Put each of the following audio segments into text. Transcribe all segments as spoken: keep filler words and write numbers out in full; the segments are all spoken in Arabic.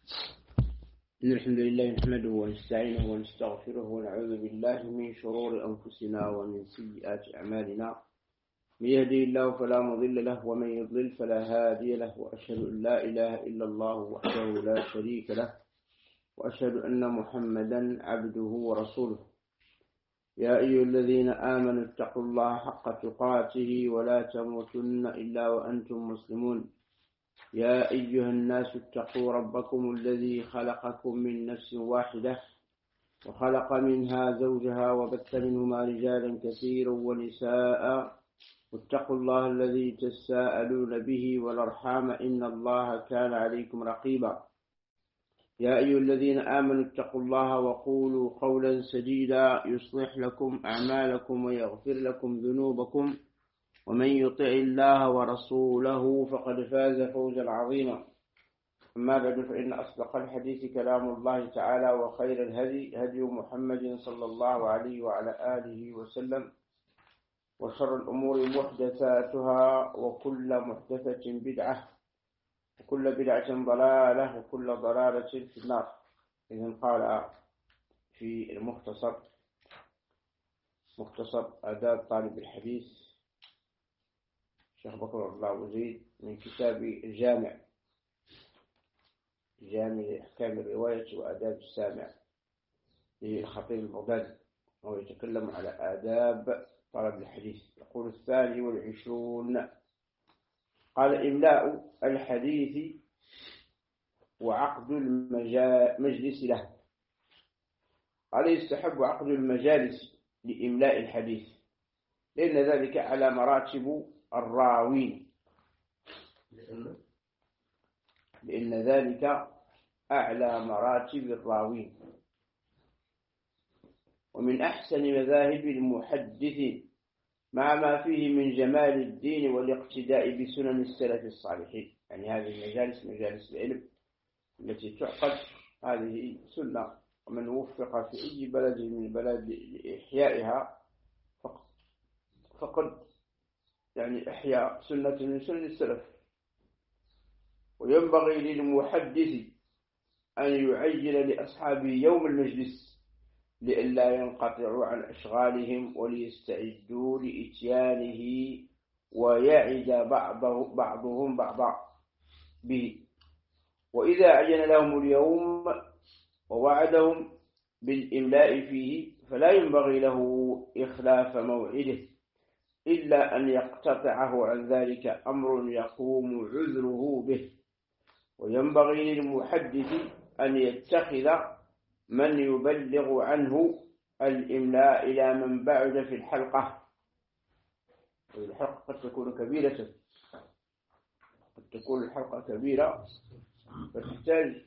إن الحمد لله نحمده ونستعينه ونستغفره ونعوذ بالله من شرور أنفسنا ومن سيئات أعمالنا. من يهدي الله فلا مضل له ومن يضلل فلا هادي له، وأشهد أن لا إله إلا الله وحده لا شريك له، وأشهد أن محمدا عبده ورسوله. يا أيها الذين آمنوا اتقوا الله حق تقاته ولا تموتن إلا وأنتم مسلمون. يا أيها الناس اتقوا ربكم الذي خلقكم من نفس واحدة وخلق منها زوجها وبث منهما رجالا كثيرا ونساء، واتقوا الله الذي تساءلون به والأرحام إن الله كان عليكم رقيبا. يا أيها الذين آمنوا اتقوا الله وقولوا قولا سديدا يصلح لكم أعمالكم ويغفر لكم ذنوبكم، ومن يطع الله ورسوله فقد فاز فوزا عظيما. أما بعد، فإن أصدق الحديث كلام الله تعالى، وخير الهدي هدي محمد صلى الله عليه وعلى آله وسلم، وشر الأمور محدثاتها، وكل محدثة بدعة، وكل بدعة ضلالة، وكل ضلالة في النار. إذن قال في المختصر مختصر آداب طالب الحديث الشيخ بكر الله وزيد من كتاب الجامع جامع أحكام الرواية وآداب السامع للخطيب البغدادي، وهو يتكلم على آداب طلب الحديث. يقول: الثاني والعشرون، قال: إملاء الحديث وعقد المجلس له. قال: يستحب عقد المجالس لإملاء الحديث، لأن ذلك على مراتب الراوين، لأن ذلك أعلى مراتب الراوين. ومن أحسن مذاهب المحدثين، مع ما فيه من جمال الدين والاقتداء بسنن السلف الصالحين. يعني هذه المجالس مجالس العلم التي تعقد، هذه سنة، ومن وفق في أي بلد من البلاد لإحيائها فقد يعني إحياء سنة من سنن السلف. وينبغي للمحدث أن يعجل لأصحابه يوم المجلس لئلا ينقطعوا عن أشغالهم وليستعدوا لإتيانه ويعد بعضه بعضهم بعضا به. وإذا عين لهم اليوم ووعدهم بالإملاء فيه فلا ينبغي له إخلاف موعده، إلا أن يقتطعه عن ذلك أمر يقوم عذره به. وينبغي للمحدث أن يتخذ من يبلغ عنه الإملاء إلى من بعد في الحلقة. والحلقة قد تكون كبيرة، قد تكون الحلقة كبيرة فتحتاج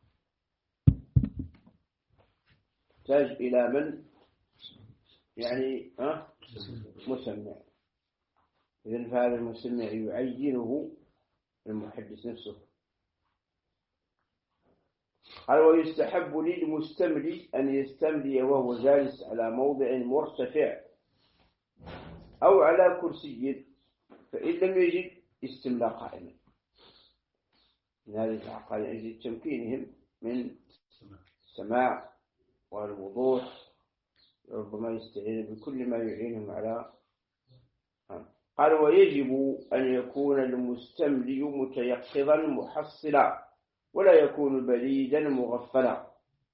تحتاج إلى من يعني ها مسمع. إذن فهذا المسمع يعينه المحدث نفسه. قال: ويستحب للمستملي أن يستملي وهو جالس على موضع مرتفع أو على كرسي، فإن لم يجد استملى قائما. من هذه العقائد يجد تمكينهم من السماع والوضوح، ربما يستعين بكل ما يعينهم على. قال: ويجب أن يكون المستملي متيقظا محصلا، ولا يكون بليدا مغفلا.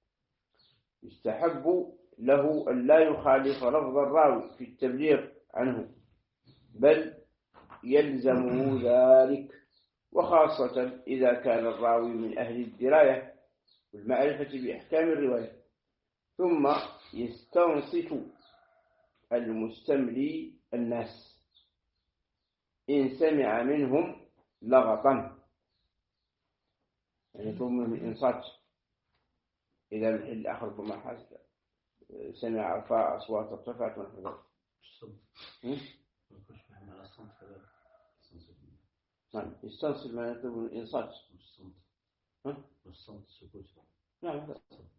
يستحب له أن لا يخالف لفظ الراوي في التبليغ عنه، بل يلزمه ذلك، وخاصة إذا كان الراوي من أهل الدراية والمعرفة بأحكام الرواية. ثم يستنصف المستملي الناس إن سمع منهم لغطا، يعني يكون منهم الإنصات. إذا المحل آخر بما حاسب سمع أرفاع أصوات ارتفعت ونحو ذلك. يستنصف ما يطلب من الإنصات. الصمت السكوت. لا لا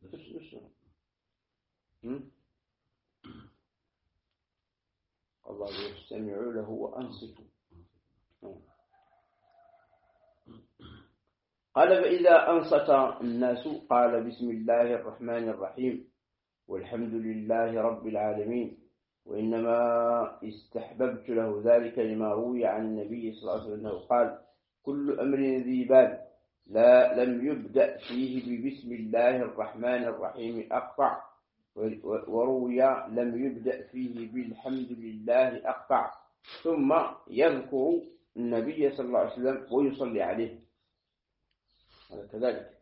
الله يستمعوا له وأنصتوا. قال فإذا أنصت الناس قال بسم الله الرحمن الرحيم والحمد لله رب العالمين، وإنما استحببت له ذلك لما روي عن النبي صلى الله عليه وسلم أنه قال كل أمر ذي بال لا لم يبدأ فيه ببسم الله الرحمن الرحيم أقطع، وروي لم يبدأ فيه بالحمد لله أقطع، ثم يذكر النبي صلى الله عليه وسلم ويصلي عليه. هذا كذلك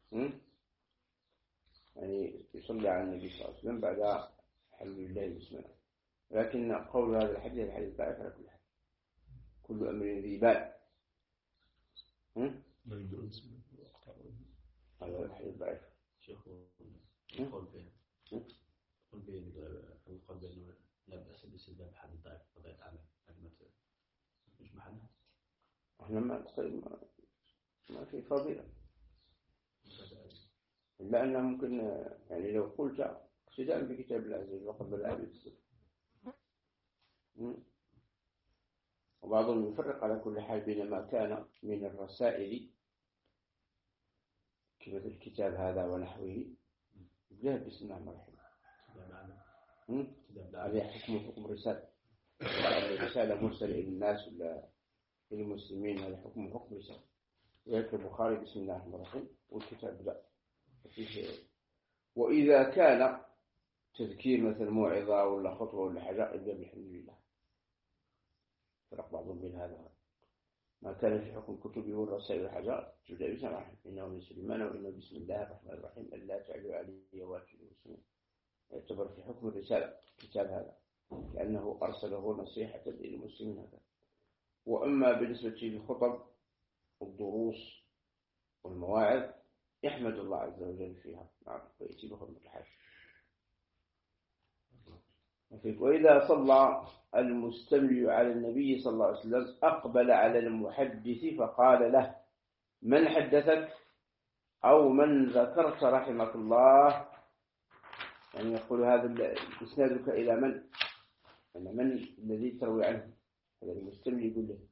يعني يصلي على النبي صلى الله عليه وسلم بعد الحمد لله بسم الله. لكن قول هذا الحديث الحديث ضعيف على كل حال. كل أمر ذي بال هذا الحديث ضعيف. شيخ قول بين قول بين قول بين لا بأس باستخدام حديث ضعيف قضيت على كلمة مش محلها. احنا ما ما ما في فضيلة إلا أنه ممكن يعني لو قلت اقتداء بكتاب الله عز وجل وقبل الآية. وبعضهم يفرق على كل حال بين ما كان من الرسائل كما الكتاب هذا ونحوه لا بسم الله الرحمن الرحيم هذا حكم حكم رسالة الرسالة مرسلة إلى الناس ولا للمسلمين، هذا حكم حكم رسالة. ويذكر البخاري بسم الله الرحمن الرحيم والكتاب لا فيه. وإذا كان تذكير مثل موعظة ولا خطوة ولا حاجة إلا بالحمد لله. فرق بعضهم بين هذا ما كان في حكم الكتب والرسائل والحاجات تبدأ بسم الله إنه من سليمان وإنه بسم الله الرحمن الرحيم ألا تعلوا علي وأتوا المسلمين. يعتبر في حكم الرسالة كتاب هذا لأنه أرسله نصيحة للمسلمين هذا. وأما بالنسبة للخطب والدروس والمواعظ يحمد الله عز وجل فيها نعم ويأتي بخدمة الحاج. وإذا صلى المستمع على النبي صلى الله عليه وسلم أقبل على المحدث فقال له من حدثك أو من ذكرت رحمك الله، يعني يقول هذا إسنادك إلى من؟ يعني من الذي تروي عنه؟ هذا المستمع يقول له.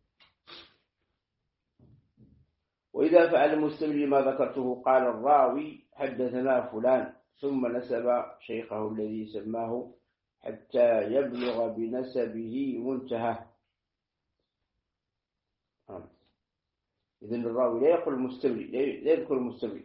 وإذا فعل المستمع ما ذكرته قال الراوي حدثنا فلان ثم نسب شيخه الذي سماه حتى يبلغ بنسبه منتهى. إذن الراوي لا يقول المستمع لا يذكر المستمع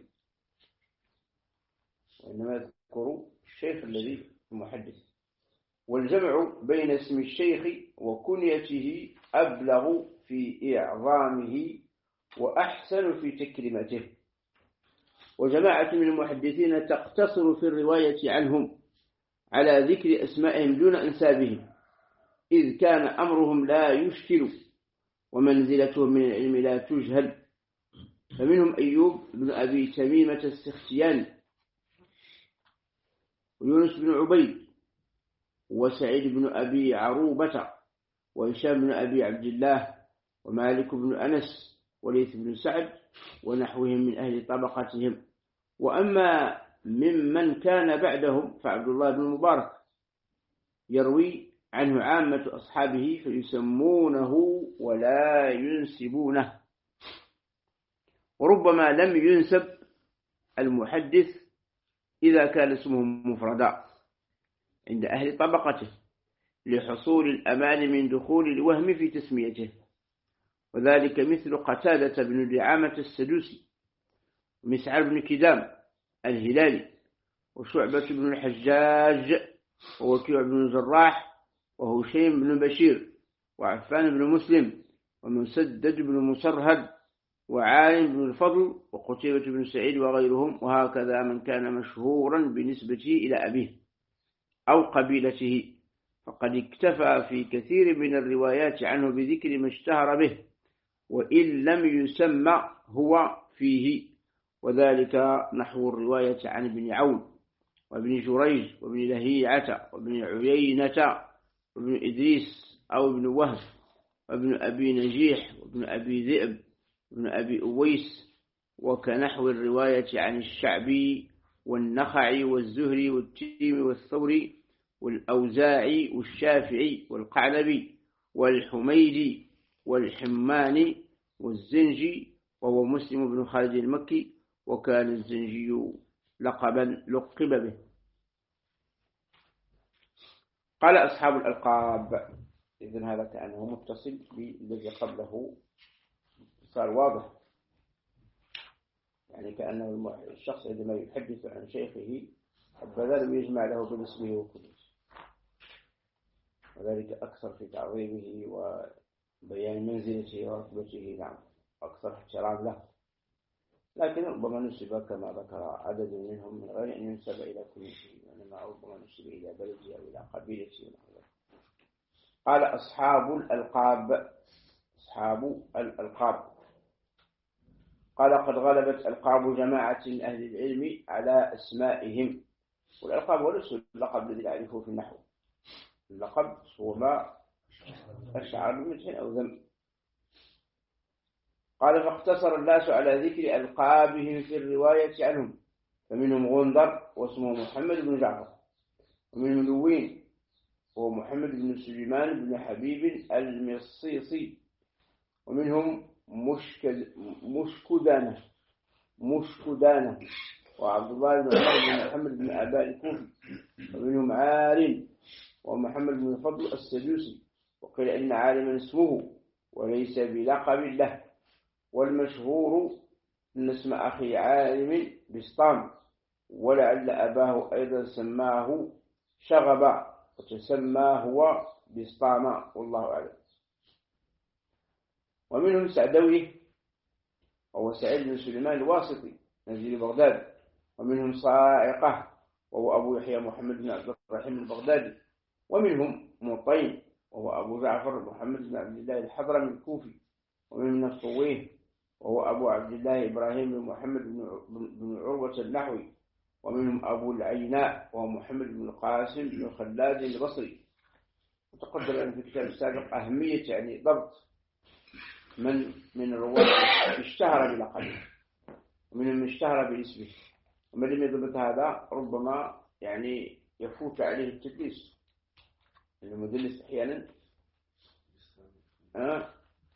وإنما يذكر الشيخ الذي المحدث. والجمع بين اسم الشيخ وكنيته أبلغ في إعظامه وأحسن في تكريمته. وجماعة من المحدثين تقتصر في الرواية عنهم على ذكر أسمائهم دون أنسابهم إذ كان أمرهم لا يشكل ومنزلتهم من العلم لا تجهل. فمنهم أيوب بن أبي تميمة السختياني ويونس بن عبيد وسعيد بن أبي عروبة وهشام بن أبي عبد الله ومالك بن أنس وليث بن سعد ونحوهم من أهل طبقتهم. وأما ممن كان بعدهم فعبد الله بن المبارك يروي عنه عامة أصحابه فيسمونه ولا ينسبونه. وربما لم ينسب المحدث إذا كان اسمه مفردا عند أهل طبقته لحصول الأمان من دخول الوهم في تسميته، وذلك مثل قتادة بن دعامة السدوسي ومسعر بن كدام الهلالي وشعبة بن الحجاج ووكيع بن الجراح وهشيم بن بشير وعفان بن مسلم ومسدد بن مسرهد وعالم بن الفضل وقتيبة بن سعيد وغيرهم، وهكذا من كان مشهورا بنسبته إلى أبيه أو قبيلته فقد اكتفى في كثير من الروايات عنه بذكر ما اشتهر به وإن لم يسمى هو فيه، وذلك نحو الرواية عن ابن عون وابن جريج وابن لهيعة وابن عيينة وابن إدريس أو ابن وهب وابن أبي نجيح وابن أبي ذئب وابن أبي أويس، وكنحو الرواية عن الشعبي والنخعي والزهري والتيمي والثوري والأوزاعي والشافعي والقعنبي والحميدي والحماني والزنجي وهو مسلم بن خالد المكي، وكان الزنجي لقبا لقب به. قال أصحاب الألقاب. إذن هذا كأنه متصل بالذي قبله، صار واضح، يعني كأنه الشخص عندما يحدث عن شيخه البذل ويجمع له باسمه وكله، وذلك أكثر في تعظيمه وبيان منزلته ورتبته، نعم أكثر احترام له. لكن ربما نسب كما ذكر عدد منهم من غير أن ينسب إلى كل شيء، وإنما ربما نسب إلى بلده أو إلى قبيلته. قال أصحاب الألقاب. أصحاب الألقاب. قال قد غلبت ألقاب جماعة من أهل العلم على أسمائهم. والألقاب هو ليس اللقب الذي نعرفه في النحو. اللقب هو ما أشعر بمدح أو ذم. قال فاقتصر الناس على ذكر ألقابهم في الرواية عنهم، فمنهم غندر واسمه محمد بن جعفر، ومنهم لوين وهو محمد بن سليمان بن حبيب المصيصي، ومنهم مشكد مشكدانة مشكدانة وعبد الله بن عمر بن محمد بن أباء الكوفي، ومنهم عالم ومحمد بن الفضل السدوسي، وقيل إن عالما اسمه وليس بلقب له. والمشهور أن اسم أخي عالم بسطام، ولعل أباه أيضا سماه شغبا وتسمى هو بسطام، والله أعلم. ومنهم سعدوي وهو سعيد بن سليمان الواسطي نزيل بغداد، ومنهم صاعقة وهو أبو يحيى محمد بن عبد الرحيم البغدادي، ومنهم مطين وهو أبو جعفر محمد بن عبد الله الحضرمي الكوفي، ومنهم نفطويه وهو أبو عبد الله إبراهيم بن محمد بن عروة النحوي، ومنهم أبو العيناء وهو محمد بن القاسم بن خلاد البصري. وتقدم أن في الكتاب السابق أهمية يعني ضبط من من الرواة اشتهر بلقبه، ومنهم من اشتهر باسمه، ومن لم يضبط هذا ربما يعني يفوت عليه التدليس. المدلس أحيانا أه؟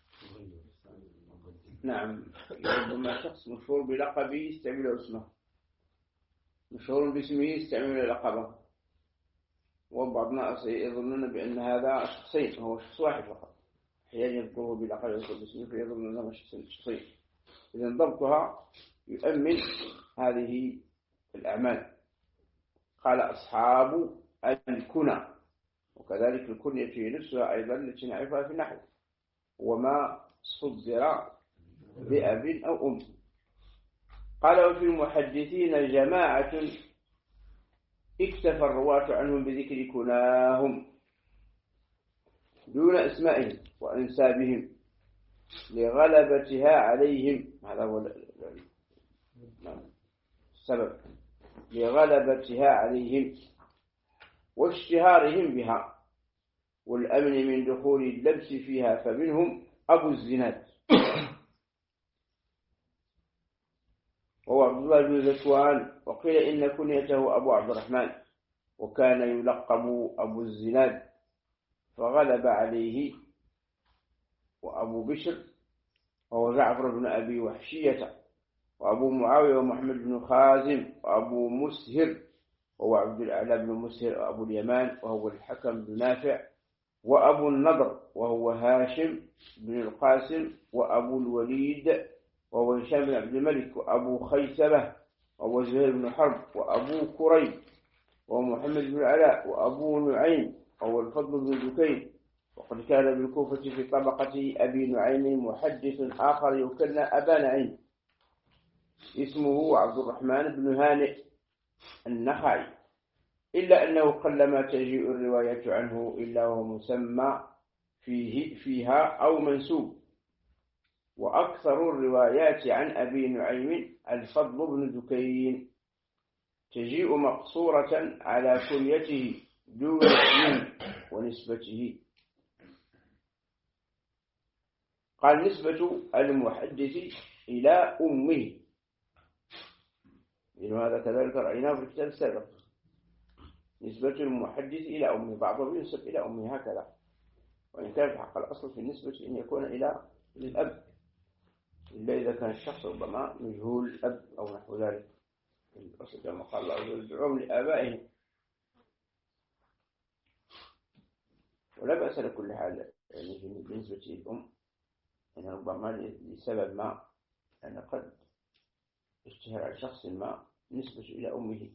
نعم ربما شخص مشهور بلقبه يستعمل اسمه، مشهور باسمه يستعمل لقبه، وبعض الناس يظنون بأن هذا شخصين، هو شخص واحد فقط، أحيانا يذكره بلقبه ويذكر باسمه فيظن أنه شخصين. إذن ضبطها يؤمن هذه الأعمال. قال أصحاب الكنى، وكذلك الكنية نفسها أيضا التي نعرفها في النحو، وما صدر بأب أو أم. قال وفي المحدثين جماعة اكتفى الرواة عنهم بذكر كناهم دون اسمائهم وأنسابهم لغلبتها عليهم. هذا هو السبب، لغلبتها عليهم واشتهارهم بها والأمن من دخول اللبس فيها، فمنهم أبو الزناد وهو عبد الله بن ذكوان، وقيل إن كنيته أبو عبد الرحمن، وكان يلقب أبو الزناد فغلب عليه. وأبو بشر وهو جعفر بن أبي وحشية، وأبو معاوية ومحمد بن خازم، وأبو مسهر وهو عبد الأعلى بن مسهر، وأبو اليمان وهو الحكم بن نافع، وأبو النضر وهو هاشم بن القاسم، وأبو الوليد وهو هشام بن عبد الملك، وأبو خيسبة وهو زهير بن حرب، وأبو كريب وهو محمد بن العلاء، وأبو نعيم وهو الفضل بن دكين. وقد كان بالكوفة في طبقة أبي نعيم محدث آخر يكنى أبا نعيم اسمه عبد الرحمن بن هانئ النخعي، إلا أنه قلما تجيء الرواية عنه إلا وهو مسمى فيه فيها أو منسوب. وأكثر الروايات عن أبي نعيم الفضل بن دكين تجيء مقصورة على كنيته دون اسمه ونسبته. قال نسبة المحدث إلى أمه، لأن هذا كذلك رأيناه في الكتاب السابق، نسبة المحدث إلى أمه، بعضهم ينسب إلى أمه هكذا، وإن كان في حق الأصل في النسبة أن يكون إلى الأب. إلا إذا كان الشخص ربما مجهول الأب أو نحو ذلك، الأصل كما قال الله عز وجل ادعوهم لآبائهم، ولا بأس لكل حال يعني بالنسبة للأم يعني ربما لسبب ما يعني قد اشتهر على شخص ما نسبة إلى أمه.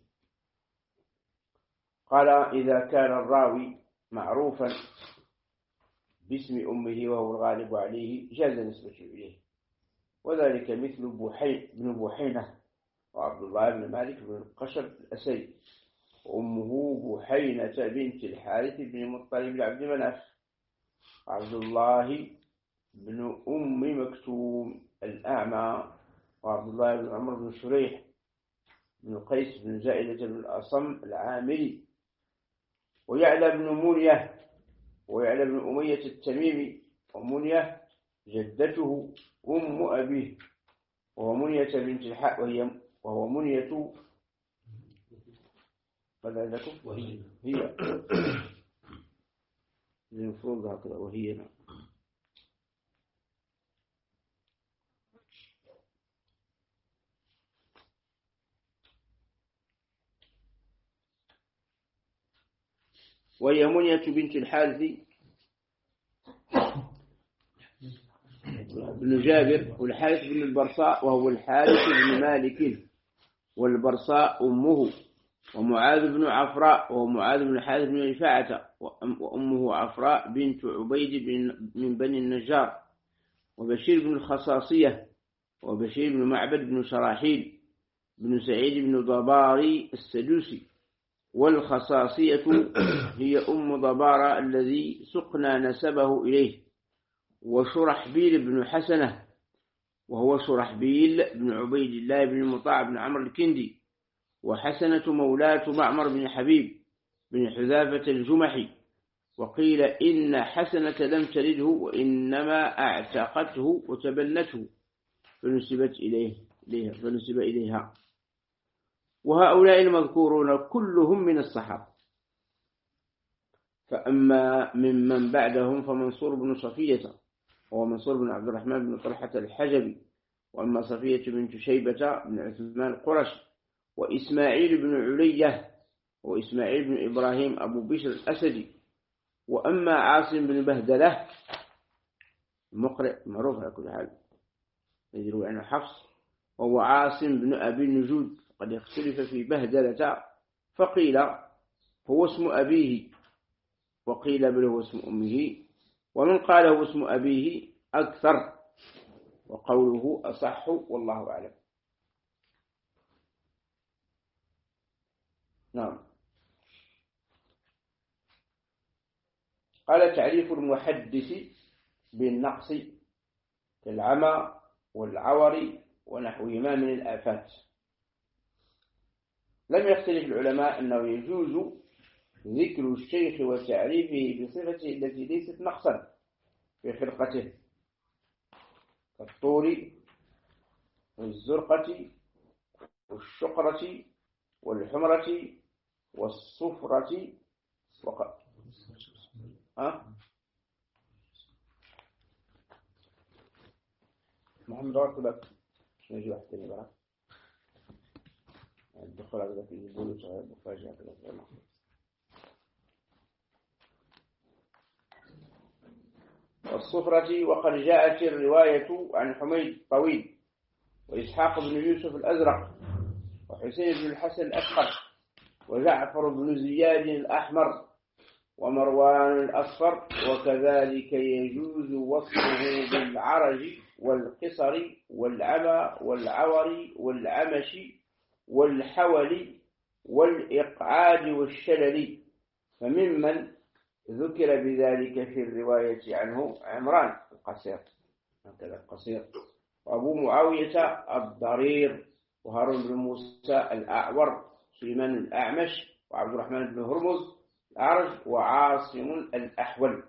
قال إذا كان الراوي معروفا باسم أمه وهو الغالب عليه جاز نسبة إليه، وذلك مثل بوحي بن بوحينة وعبد الله بن مالك بن القشب الأسدي، وأمه بوحينة بنت الحارث بن مطلب بن عبد مناف، عبد الله بن أم مكتوم الأعمى، وعبد الله بن عمر بن شريح بن قيس بن زائدة بن الأصم العامري، ويعلى بن منية ويعلى بن أمية التميمي، ومنية جدته أم أبيه، وهو منية بنت الحق وهي وهو منية ماذا لكم وهي هي المفروض هكذا وهي نعم. وهي منية بنت الحارث بن جابر، والحارث بن البرصاء وهو الحارث بن مالك، والبرصاء أمه، ومعاذ بن عفراء وهو معاذ بن الحارث بن رفاعة، وأمه عفراء بنت عبيد بن من بني النجار، وبشير بن الخصاصية، وبشير بن معبد بن شراحيل بن سعيد بن ضباري السدوسي. والخصاصية هي أم ضبارة الذي سقنا نسبه إليه. وشرحبيل بن حسنة وهو شرحبيل بن عبيد الله بن مطاع بن عمرو الكندي، وحسنة مولاة معمر بن حبيب بن حذافة الجمحي. وقيل إن حسنة لم تلده وإنما اعتقته وتبنته فنسبت إليه إليها فنسب إليها. وهؤلاء المذكورون كلهم من الصحابة. فأما ممن بعدهم فمنصور بن صفية وهو منصور بن عبد الرحمن بن طلحة الحجبي، وأما صفية بنت شيبة بن عثمان القرشي، وإسماعيل بن علية وإسماعيل بن إبراهيم أبو بشر الأسدي. وأما عاصم بن بهدلة المقرئ معروف على كل حال يروي عنه حفص، وهو عاصم بن أبي النجود، قد اختلف في بهدلة فقيل هو اسم أبيه وقيل بل هو اسم أمه، ومن قال هو اسم أبيه أكثر، وقوله أصح والله أعلم. نعم. قال تعريف المحدث بالنقص كالعمى والعور ونحوهما من الآفات. لم يختلف العلماء أنه يجوز ذكر الشيخ وتعريفه بصفته التي ليست نقصا في خلقته كالطول والزرقة والشقرة والحمرة والصفرة وق... أه؟ محمد رأيك لك نجي واحد تاني بقى الدخول على ذلك يقولوا صغير مفاجأة كده. والصفرة وقد جاءت الرواية عن حميد طويل وإسحاق بن يوسف الأزرق وحسين بن الحسن الأشقر وجعفر بن زياد الأحمر ومروان الأصفر. وكذلك يجوز وصفه بالعرج والقصر والعمى والعور والعمش والحول والإقعاد والشلل. فممن ذكر بذلك في الرواية عنه عمران القصير هكذا القصير، وأبو معاوية الضرير، وهارون بن موسى الأعور، سليمان الأعمش، وعبد الرحمن بن هرمز الأعرج، وعاصم الأحول.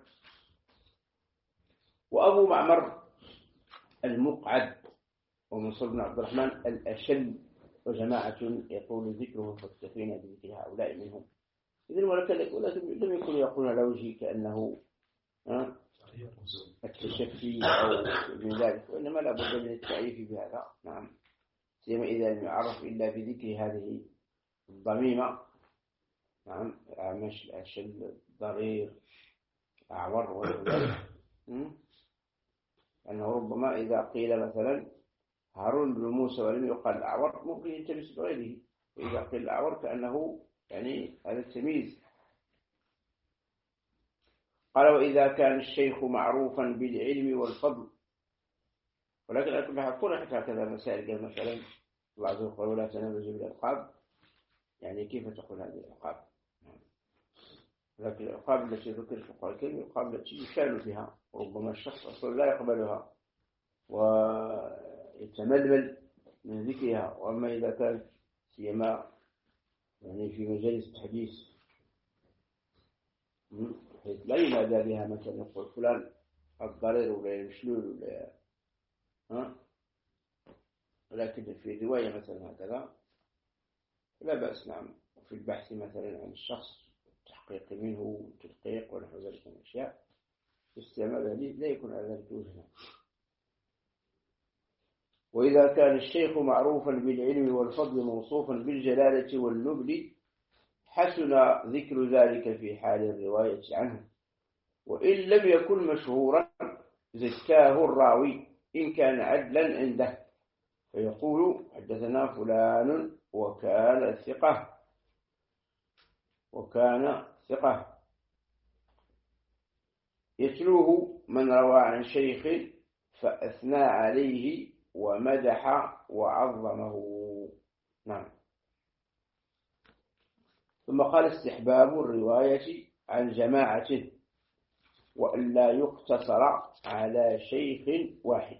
وأبو معمر المقعد، ومنصور بن عبد الرحمن الأشل، وجماعة يطول ذكره فاكتفينا بذكر هؤلاء منهم. إذن ولكن لم يكن يقولون على وجهه كأنه التشفي أو من ذلك، وإنما لا بد من التعريف بهذا. نعم، سيما إذا لم يعرف إلا بذكر هذه الضميمة. نعم، أعمش، أشل، ضرير، أعور وغيره. أنه ربما إذا قيل مثلا هارون بن موسى ولم يقال الأعور ممكن يلتبس بغيره، وإذا قيل الأعور كأنه يعني هذا التمييز. قال وإذا كان الشيخ معروفا بالعلم والفضل، ولكن أكون حكونا حتى هكذا مسائل، قال مثلا الله عز وجل ولا تنابزوا بالألقاب، يعني كيف تقول هذه الألقاب؟ لكن الألقاب التي ذكرت في القرآن الكريم الألقاب التي يشال بها، وربما الشخص أصلا لا يقبلها ويتململ من ذكرها. وأما إذا كانت سيما يعني في مجالس التحديث حيث لا ينادى بها، مثلا يقول فلان الضرير ولا المشلول ولا ها، ولكن في رواية مثلا هكذا لا بأس. نعم، وفي البحث مثلا عن الشخص التحقيق منه والتدقيق ونحو ذلك من الأشياء استعمال هذه لا يكون على ذلك وجهنا. وإذا كان الشيخ معروفا بالعلم والفضل موصوفا بالجلالة والنبل حسن ذكر ذلك في حال الرواية عنه، وإن لم يكن مشهورا زكاه الراوي إن كان عدلا عنده، فيقول حدثنا فلان وكان ثقة وكان ثقة يتلوه من روى عن شيخ فأثنى عليه ومدح وعظمه. نعم. ثم قال استحباب الرواية عن جماعة وأن لا يقتصر على شيخ واحد،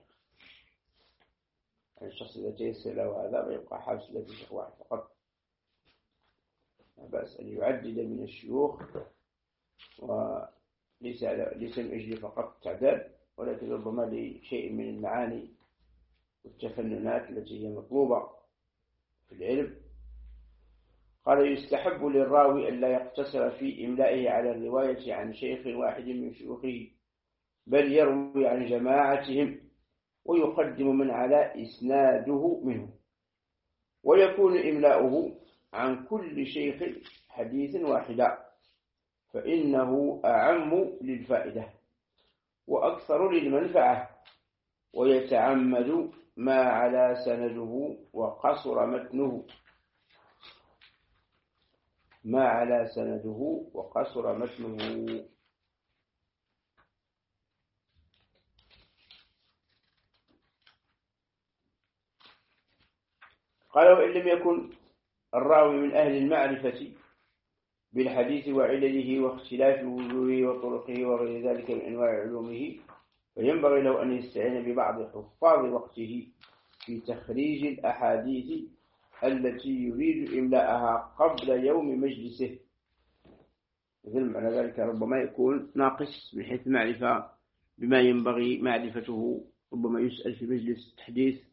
يعني الشخص إذا تيسر له هذا ويبقى حابس له شيخ واحد فقط، لا بأس أن يعدد من الشيوخ، وليس ليس من أجل فقط التعداد، ولكن ربما لشيء من المعاني والتفننات التي هي مطلوبة في العلم. قال يستحب للراوي أن لا يقتصر في إملائه على الرواية عن شيخ واحد من شيوخه، بل يروي عن جماعتهم ويقدم من على إسناده منه، ويكون إملاؤه عن كل شيخ حديث واحدا، فإنه أعم للفائدة وأكثر للمنفعة، ويتعمد ما على سنده وقصر متنه ما على سنده وقصر متنه. قال وإن لم يكن الراوي من أهل المعرفة بالحديث وعلله واختلاف وجوهه وطرقه وغير ذلك من أنواع علومه، فينبغي له أن يستعين ببعض حفاظ وقته في تخريج الأحاديث التي يريد إملاءها قبل يوم مجلسه. مثل معنى ذلك ربما يكون ناقص من حيث معرفة بما ينبغي معرفته، ربما يسأل في مجلس التحديث،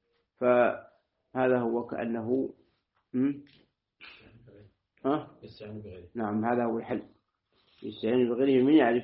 فهذا هو كأنه ها؟ يستعين بغيره. نعم، هذا هو الحل، يستعين بغيره من يعرف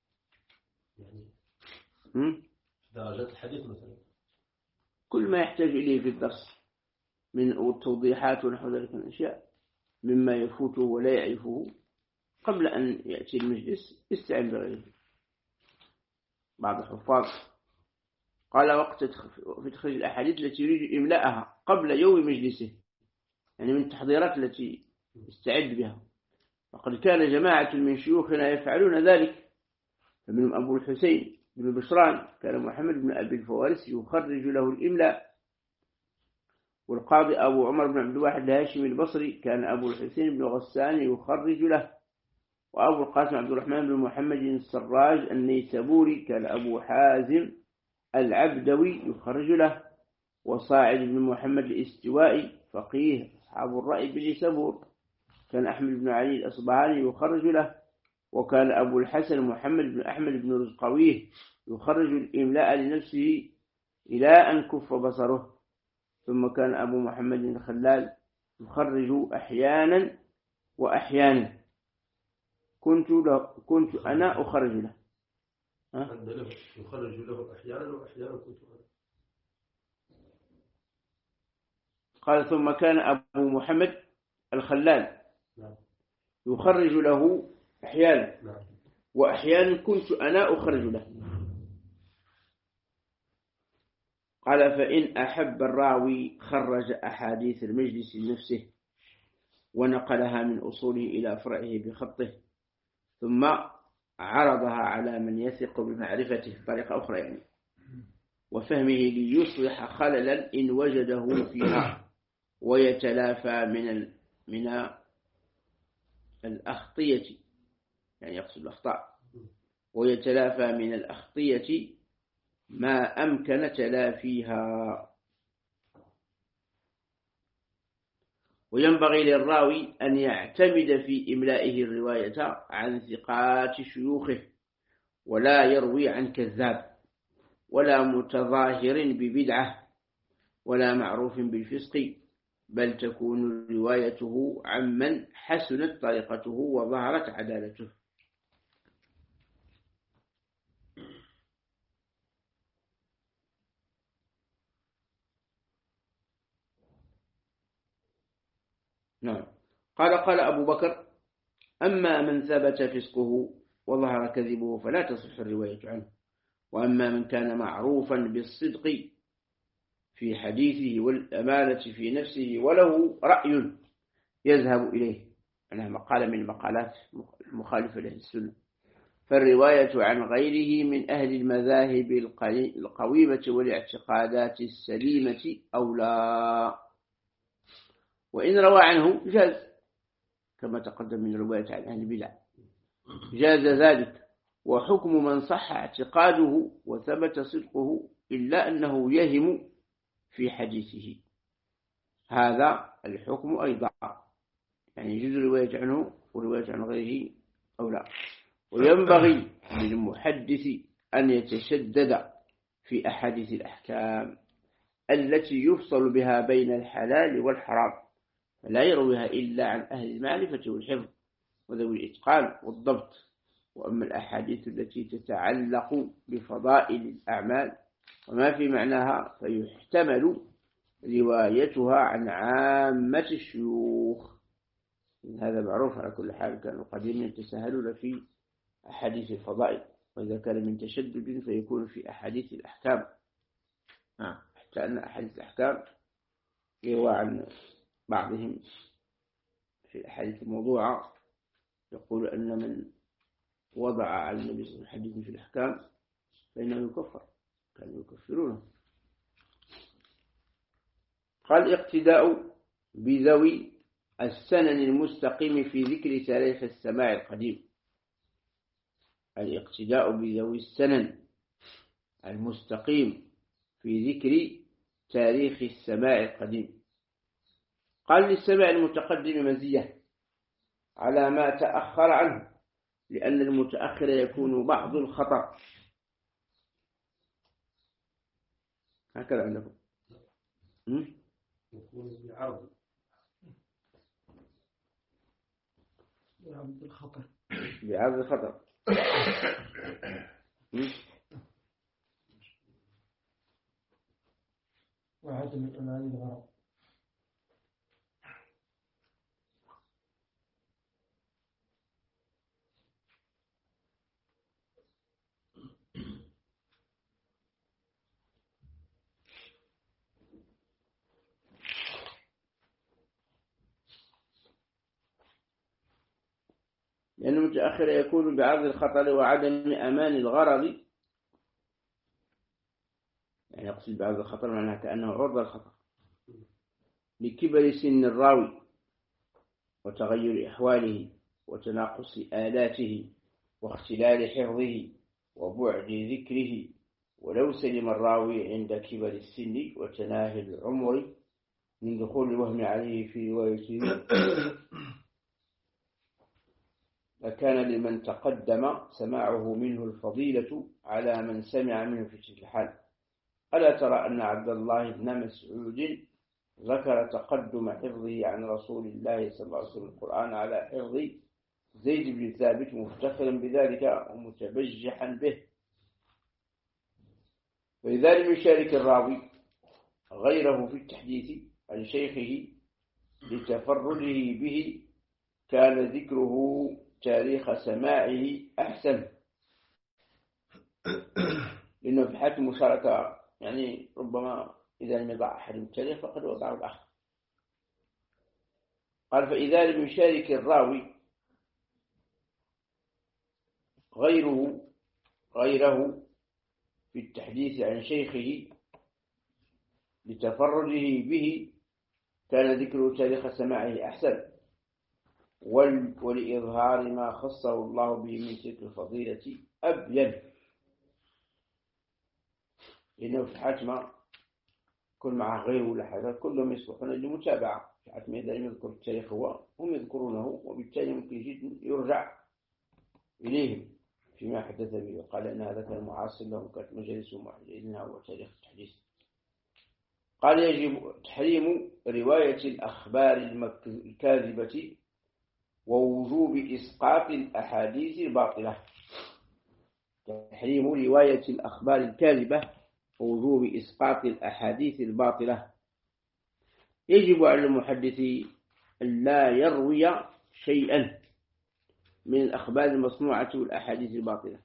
يعني درجات الحديث مثلا، كل ما يحتاج إليه في الدرس من التوضيحات ونحو ذلك من الأشياء مما يفوته ولا يعرفه قبل أن يأتي المجلس يستعين بغيره. بعض الحفاظ قال وقت في تخريج الأحاديث التي يريد إملاءها قبل يوم مجلسه، يعني من التحضيرات التي يستعد بها. وقد كان جماعة من شيوخنا يفعلون ذلك، فمنهم أبو الحسين بن بشران كان محمد بن أبي الفوارس يخرج له الإملاء، والقاضي أبو عمر بن عبد الواحد الهاشمي البصري كان أبو الحسين بن غسان يخرج له، وأبو القاسم عبد الرحمن بن محمد السراج النيسابوري كان أبو حازم العبدوي يخرج له، وصاعد بن محمد الاستوائي فقيه أصحاب الرأي بالنيسابور كان أحمد بن علي الأصبهاني يخرج له، وكان أبو الحسن محمد بن أحمد بن رزقويه يخرج الإملاء لنفسه إلى أن كف بصره. ثم كان أبو محمد الخلال يخرج أحيانا وأحيانا كنت, كنت أنا أخرج له. عند له يخرج له أحيانا وأحيانا كنت أنا. قال ثم كان أبو محمد الخلال نعم. يخرج له أحيانا نعم. وأحيانا كنت أنا أخرج له. قال فإن أحب الراوي خرج أحاديث المجلس لنفسه ونقلها من أصوله إلى فرعه بخطه ثم عرضها على من يثق بمعرفته بطريقة أخرى يعني وفهمه ليصلح خللا إن وجده فيها ويتلافى من ال... من الأخطية يعني يقصد الأخطاء ويتلافى من الأخطية ما أمكن تلافيها. وينبغي للراوي أن يعتمد في إملائه الرواية عن ثقات شيوخه ولا يروي عن كذاب ولا متظاهر ببدعة ولا معروف بالفسق بل تكون روايته عمن حسنت طريقته وظهرت عدالته. نعم. قال قال أبو بكر أما من ثبت فسقه وظهر كذبه فلا تصح الرواية عنه وأما من كان معروفا بالصدق في حديثه والأمانة في نفسه وله رأي يذهب إليه أنها مقالة من المقالات المخالفة لأهل السنة فالرواية عن غيره من أهل المذاهب القويمة والاعتقادات السليمة أولى. وإن روى عنه جاز كما تقدم من رواية عن أهل البدع جاز ذلك وحكم من صح اعتقاده وثبت صدقه إلا أنه يهم في حديثه هذا الحكم أيضا يعني يجوز رواية عنه ورواية عن غيره أو لا. وينبغي للمحدث أن يتشدد في أحاديث الأحكام التي يفصل بها بين الحلال والحرام فلا يرويها إلا عن أهل المعرفة والحفظ وذوي الإتقان والضبط. وأما الأحاديث التي تتعلق بفضائل الأعمال وما في معناها فيحتمل روايتها عن عامة الشيوخ. هذا معروف على كل حال كانوا قديما يتساهلون في أحاديث الفضائل وإذا كان من تشدد فيكون في أحاديث الأحكام حتى أن أحاديث الأحكام يروى عن بعضهم في الأحاديث الموضوعة يقول أن من وضع على النبي صلى الله عليه وسلم حديث في الأحكام فإنه يكفر كانوا يكفرونه. قال اقتداء بذوي السنن المستقيم في ذكر تاريخ السماع القديم. الاقتداء بذوي السنن المستقيم في ذكر تاريخ السماع القديم. قال للسماع المتقدم مزية على ما تأخر عنه لأن المتأخر يكون بعض الخطأ. هكذا عندكم يكون بعرض بعرض الخطر بعرض الخطأ وعدم الأمان الغرض. لأن المتأخر يكون بعرض الخطر وعدم أمان الغرض يعني يقصد بعرض الخطر معناها كأنه عرض الخطر لكبر سن الراوي وتغير أحواله وتناقص آلاته واختلال حفظه وبعد ذكره. ولو سلم الراوي عند كبر السن وتناهي العمر من دخول الوهم عليه في روايته لكان لمن تقدم سماعه منه الفضيلة على من سمع منه في تلك الحال. ألا ترى أن عبد الله بن مسعود ذكر تقدم حفظه عن رسول الله صلى الله عليه وسلم القرآن على حفظ زيد بن ثابت مفتخرا بذلك ومتبجحا به فإذا لم يشارك الراوي غيره في التحديث عن شيخه لتفرده به كان ذكره تاريخ سماعه أحسن، لأنه في حالة المشاركة يعني ربما إذا لم يضع أحد التاريخ فقد وضعه الآخر. قال فإذا لم يشارك الراوي غيره غيره في التحديث عن شيخه لتفرده به كان ذكر تاريخ سماعه أحسن، ولإظهار ما خصه الله به من تلك الفضيلة أبين، لأنه في حاتمة كل معه غيره ولا حاجة كلهم يصلحون للمتابعة. في حاتمة إذا لم يذكر التاريخ هو هم يذكرونه، وبالتالي ممكن جدا يرجع إليهم فيما حدث به، وقال أن هذا كان معاصر لهم كانت مجالسهم وحديثنا وتاريخ التحديث. قال يجب تحريم رواية الأخبار الكاذبة ووجوب إسقاط الأحاديث الباطلة. تحريم رواية الأخبار الكاذبة ووجوب إسقاط الأحاديث الباطلة. يجب على المحدث أن لا يروي شيئا من الأخبار المصنوعة والأحاديث الباطلة.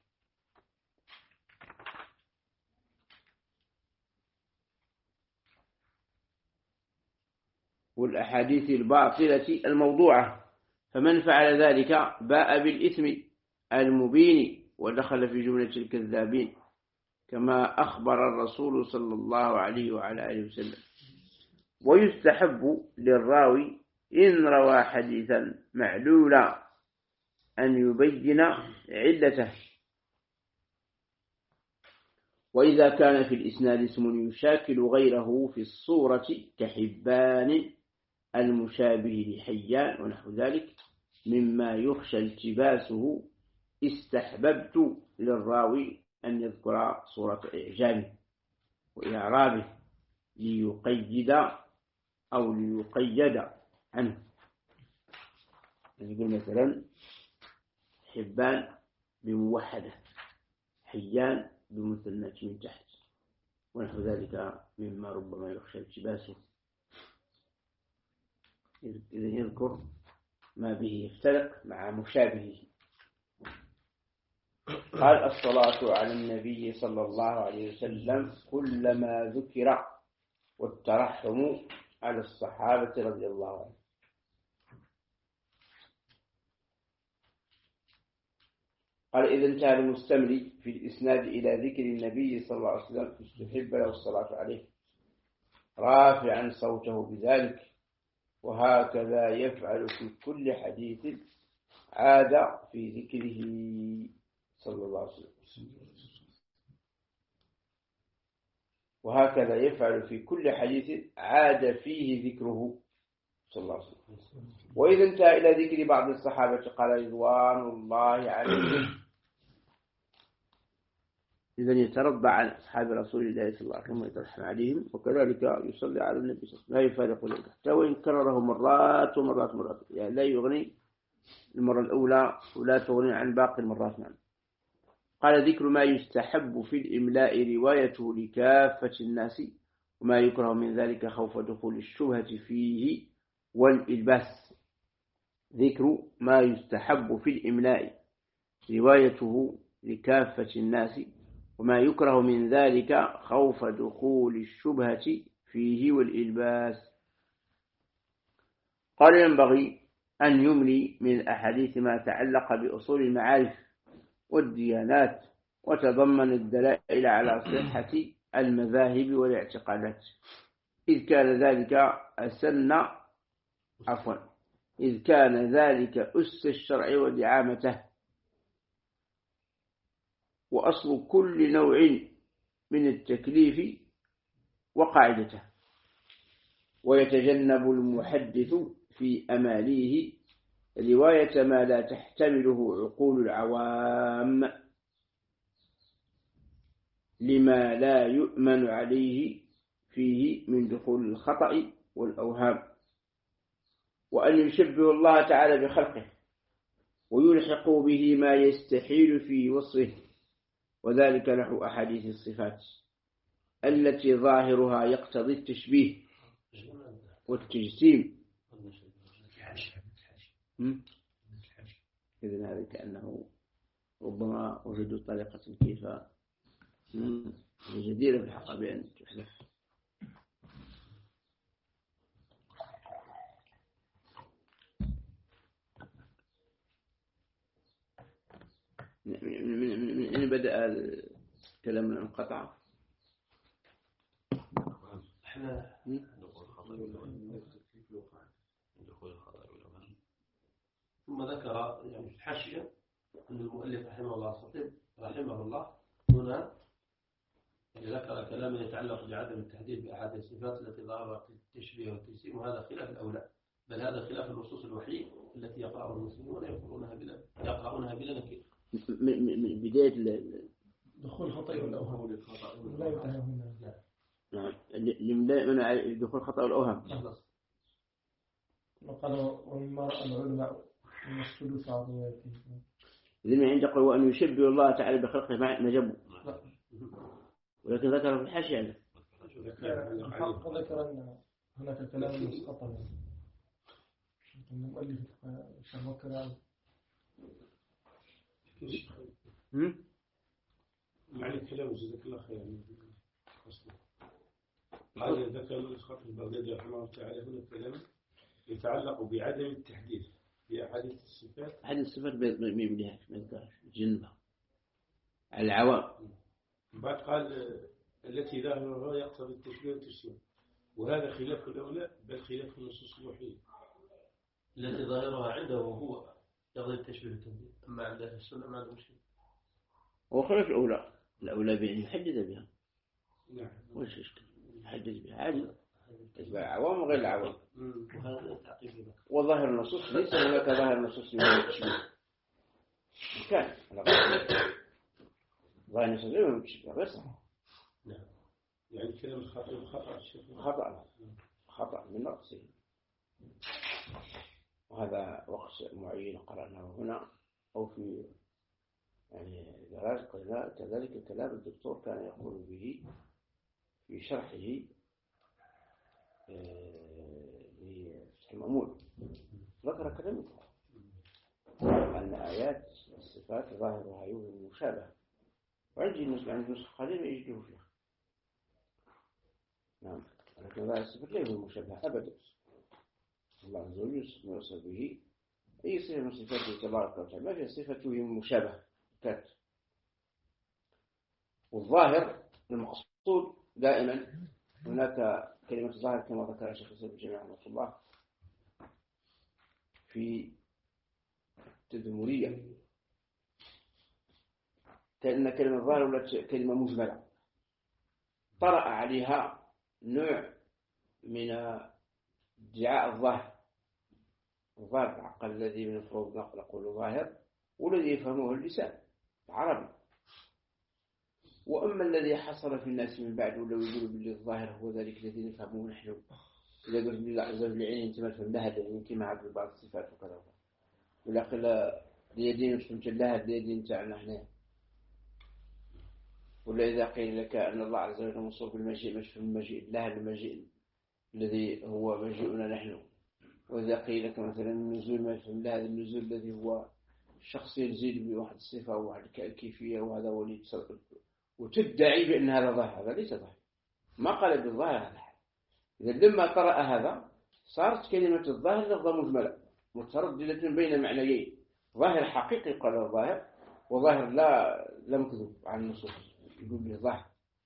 والأحاديث الباطلة الموضوعة، فمن فعل ذلك باء بالإثم المبين ودخل في جملة الكذابين، كما أخبر الرسول صلى الله عليه وعلى آله وسلم. ويستحب للراوي إن روى حديثا معلولا أن يبين علته، وإذا كان في الإسناد اسم يشاكل غيره في الصورة كحبان المشابه لحيان ونحو ذلك مما يخشى التباسه، استحببت للراوي أن يذكر صورة إعجابه وإعرابه ليقيد أو ليقيد عنه. يقول مثلا حبان بموحدة، حيان بمثنى من تحت ونحو ذلك مما ربما يخشى التباسه، إذا يذكر ما به يفترق مع مشابهه. قال الصلاة على النبي صلى الله عليه وسلم كلما ذكر، والترحم على الصحابة رضي الله عنهم. قال إذا انتهى المستملي في الإسناد إلى ذكر النبي صلى الله عليه وسلم استحب له الصلاة عليه رافعا صوته بذلك، وهكذا يفعل في كل حديث عاد في ذكره صلى الله عليه وسلم. وهكذا يفعل في كل حديث عاد فيه ذكره صلى الله عليه وسلم. وإذا انتهى إلى ذكر بعض الصحابة قال رضوان الله عليهم، إذا يترضى عن أصحاب رسول الله صلى الله عليه وسلم ويترحم عليهم، وكذلك يصلي على النبي صلى الله عليه وسلم لا يفارق ذلك حتى وإن كرره مرات ومرات مرات، يعني لا يغني المرة الأولى ولا تغني عن باقي المرات معا. قال ذكر ما يستحب في الإملاء روايته لكافة الناس، وما يكره من ذلك خوف دخول الشبهة فيه والإلباس. ذكر ما يستحب في الإملاء روايته لكافة الناس، وما يكره من ذلك خوف دخول الشبهة فيه والإلباس. قال ينبغي أن يملي من الأحاديث ما تعلق بأصول المعارف والديانات، وتضمن الدلائل على صحة المذاهب والاعتقادات، إذ كان ذلك أسن عفوا إذ كان ذلك أس الشرع ودعامته، وأصل كل نوع من التكليف وقاعدته. ويتجنب المحدث في أماليه رواية ما لا تحتمله عقول العوام، لما لا يؤمن عليه فيه من دخول الخطأ والأوهام، وأن يشبه الله تعالى بخلقه ويلحق به ما يستحيل في وصفه، وذلك نحو أحاديث الصفات التي ظاهرها يقتضي التشبيه والتجسيم. إذن هذا كأنه ربما وجدوا طريقة كيف جديرة بالحق بأن تحذف. من أين بدأ الكلام من انقطع؟ احنا نقول خطأ دخول الخطأ والأوهام. ثم ذكر يعني في الحاشية أن المؤلف رحمه الله رحمه الله هنا يعني ذكر كلاما يتعلق بعدم التحديد بأحد الصفات التي ظهرت التشبيه والتجسيم، وهذا خلاف الأولى، بل هذا خلاف النصوص الوحي التي يقرأها المسلمون يقرؤونها بلا يقرؤونها بلا نكير. من بداية دخول الخطأ والأوهام لا يتهم. نعم من دخول الخطأ والأوهام. وقالوا ومما رأى العلماء من السدوس عظيمته. إذن عند قول أن يشبه الله تعالى بخلقه ما جبوا، ولكن ذكر في الحاشية الحق ذكر أن هناك كلام مسقط المؤلف شمكر عنه. معنى الكلام جزاك الله خير. هذا ذكر الخطيب البغدادي رحمه الله تعالى هنا كلام يتعلق بعدم التحديد في أحاديث الصفات. أحاديث الصفات ما يمليها ما يذكرش جنبها العوام. بعد قال التي ظاهرها يقتضي التشبيه والتجسيم، وهذا خلاف الأولى بل خلاف النصوص الوحية. التي ظاهرها عنده هو يقتضي التشبيه والتمثيل، أما عند أهل السنة ما عنده شيء. هو خلاف الأولى، الأولى بأن يحدد بها. نعم. وش إشكال؟ يحدد بها عادي. تتبع العوام وغير العوام. وهذا تعقيب. وظاهر النصوص ليس هناك ظاهر النصوص من التشبيه. كان ظاهر النصوص من التشبيه غير صحيح. نعم. يعني كلام الخطأ خطأ خطأ خطأ من نقصه. وهذا وقت معين قرأناه هنا أو في يعني دراسة كذلك كلام الدكتور كان يقول به في شرحه لفتح المأمول. ذكر كلامه أن آيات الصفات ظاهرها يوهم المشابهة، وعندي نسخ قليل يجده فيها. نعم، لكن ظاهر الصفات لا يوهم المشابهة أبدا. الله عز وجل يوصف به أي صفة من صفاته تبارك وتعالى ما فيها صفة توهم المشابهة كات. والظاهر المقصود دائما هناك كلمة الظاهر كما ذكر الشيخ الإسلام ابن تيمية رحمه الله في التدمرية، كأن كلمة الظاهر ولا كلمة مجملة طرأ عليها نوع من ادعاء الظاهر. الظاهر العقل الذي من الفروض نقول ظاهر والذي يفهمه اللسان العربي. وأما الذي حصل في الناس من بعد ولو يقولوا بالله الظاهر هو ذلك الذي نفهمه نحن. إذا قلت بالله عز وجل العين أنت ما تفهم لها يمكن ما عاد بعض الصفات وكذا، ولا قل ليدين مش فهمت لها ليدين تاعنا احنا. ولا إذا قيل لك أن الله عز وجل موصوف بالمجيء مش فهم المجيء لها المجيء الذي هو مجيئنا نحن. وإذا قيل لك مثلا النزول ما يفهم لها النزول الذي هو الشخص ينزل بواحد الصفة وواحد الكيفية وهذا هو اللي يتصرف، وتدعي بأن هذا ظاهر. هذا ليس ظاهر، ما قال بالظاهر هذا حال. إذا لما قرأ هذا صارت كلمة الظاهر لفظة مجملة مترددة بين معنيين، ظاهر حقيقي قال الظاهر، وظاهر لا لم كذب عن النصوص يقول به ظاهر.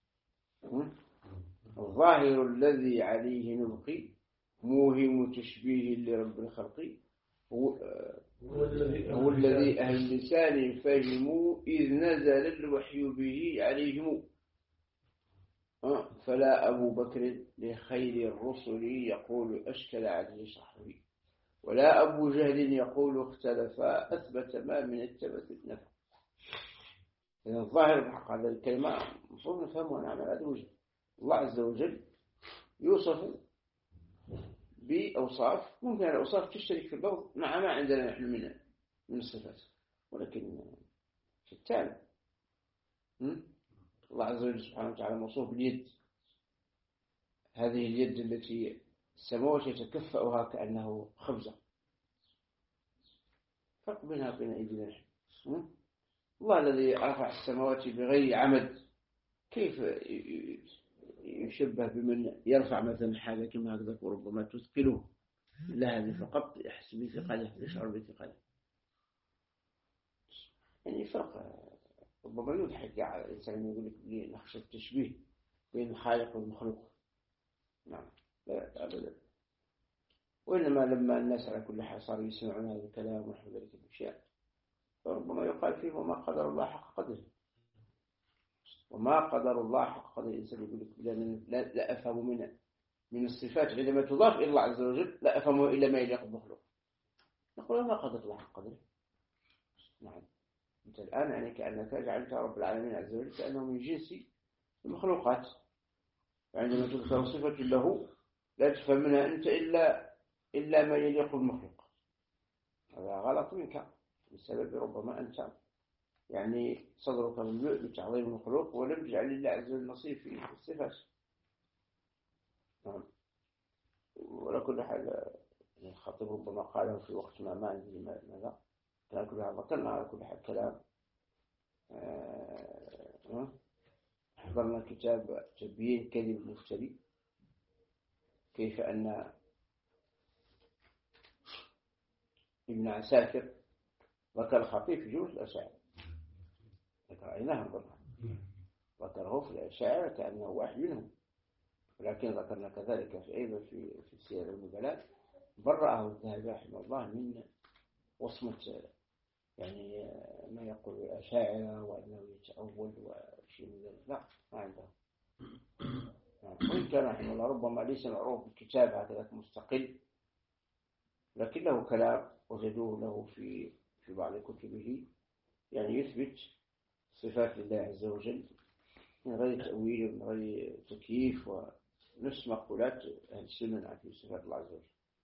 الظاهر الذي عليه نبقي موهم تشبيه لرب الخلق هو, هو الذي أهل اللسان فهموا إذ نزل الوحي به عليهم. فلا أبو بكر لخير الرسل يقول أشكل عليه صحبه، ولا أبو جهل يقول اختلفا أثبت ما من التبت نفع. إذن الظاهر بحق هذا الكلمة مفروض نفهمه ونعمل هذا الوجه. الله عز وجل يوصف بأوصاف ممكن الأوصاف تشترك في اللفظ مع ما عندنا نحن من من الصفات، ولكن في التالي الله عز وجل سبحانه وتعالى موصوف باليد هذه اليد التي السماوات يتكفأها كأنه خبزة، فرق بينها وبين أيدينا نحن. الله الذي رفع السماوات بغير عمد كيف يشبه بمن يرفع مثلا حاجة كما هكذا وربما تثقله؟ لا، هذه فقط يحس بثقله، يشعر بثقله. يعني فرق ربما يضحك على الإنسان يقول لك نخشى التشبيه بين الخالق والمخلوق. نعم، لا أبدا. وإنما لما الناس على كل حال صاروا يسمعون هذا الكلام ونحو ذلك الأشياء، فربما يقال فيه وما قدر الله حق قدره، وما قدر الله حق قدره. الإنسان يقول لك لا, لا أفهم من من الصفات عندما تضاف إلى الله عز وجل لا أفهمه إلا ما يليق بالمخلوق. نقول ما قدر الله حق قدره. نعم، أنت الآن يعني كأنك جعلت رب العالمين عز وجل كأنه من جنس المخلوقات، وعندما تذكر صفة له لا تفهم منها أنت إلا إلا ما يليق بالمخلوق. هذا غلط منك، بسبب ربما أنت يعني صدرك مملوء بتعظيم المخلوق ولم تجعل لله عز وجل نصيب في الصفات. نعم. ولا كل حال الخطيب ربما قاله في وقت ما ما عندي ماذا كان كل هذا ذكرنا على كل حال كلام. أه حضرنا كتاب تبيين كذب المفتري، كيف أن ابن عساكر ذكر الخطيب في جملة الأشاعرة، ذكر عينها ذكره في الأشاعرة كأنه واحد منهم، ولكن ذكرنا كذلك في أيضا في في سير النبلاء برأه الذهبي رحمه الله من وصمة يعني ما يقول الأشاعرة وأنه يتأول وشيء من ذلك. لا، ما عنده. وإن كان رحمه الله ربما ليس معروف بالكتاب هكذا مستقل، لكن له كلام وجدوه له في في بعض كتبه يعني يثبت صفات الله عز وجل من غير تأويل ومن غير تكييف، ونفس مقولات أهل السنة في صفات الله عز وجل.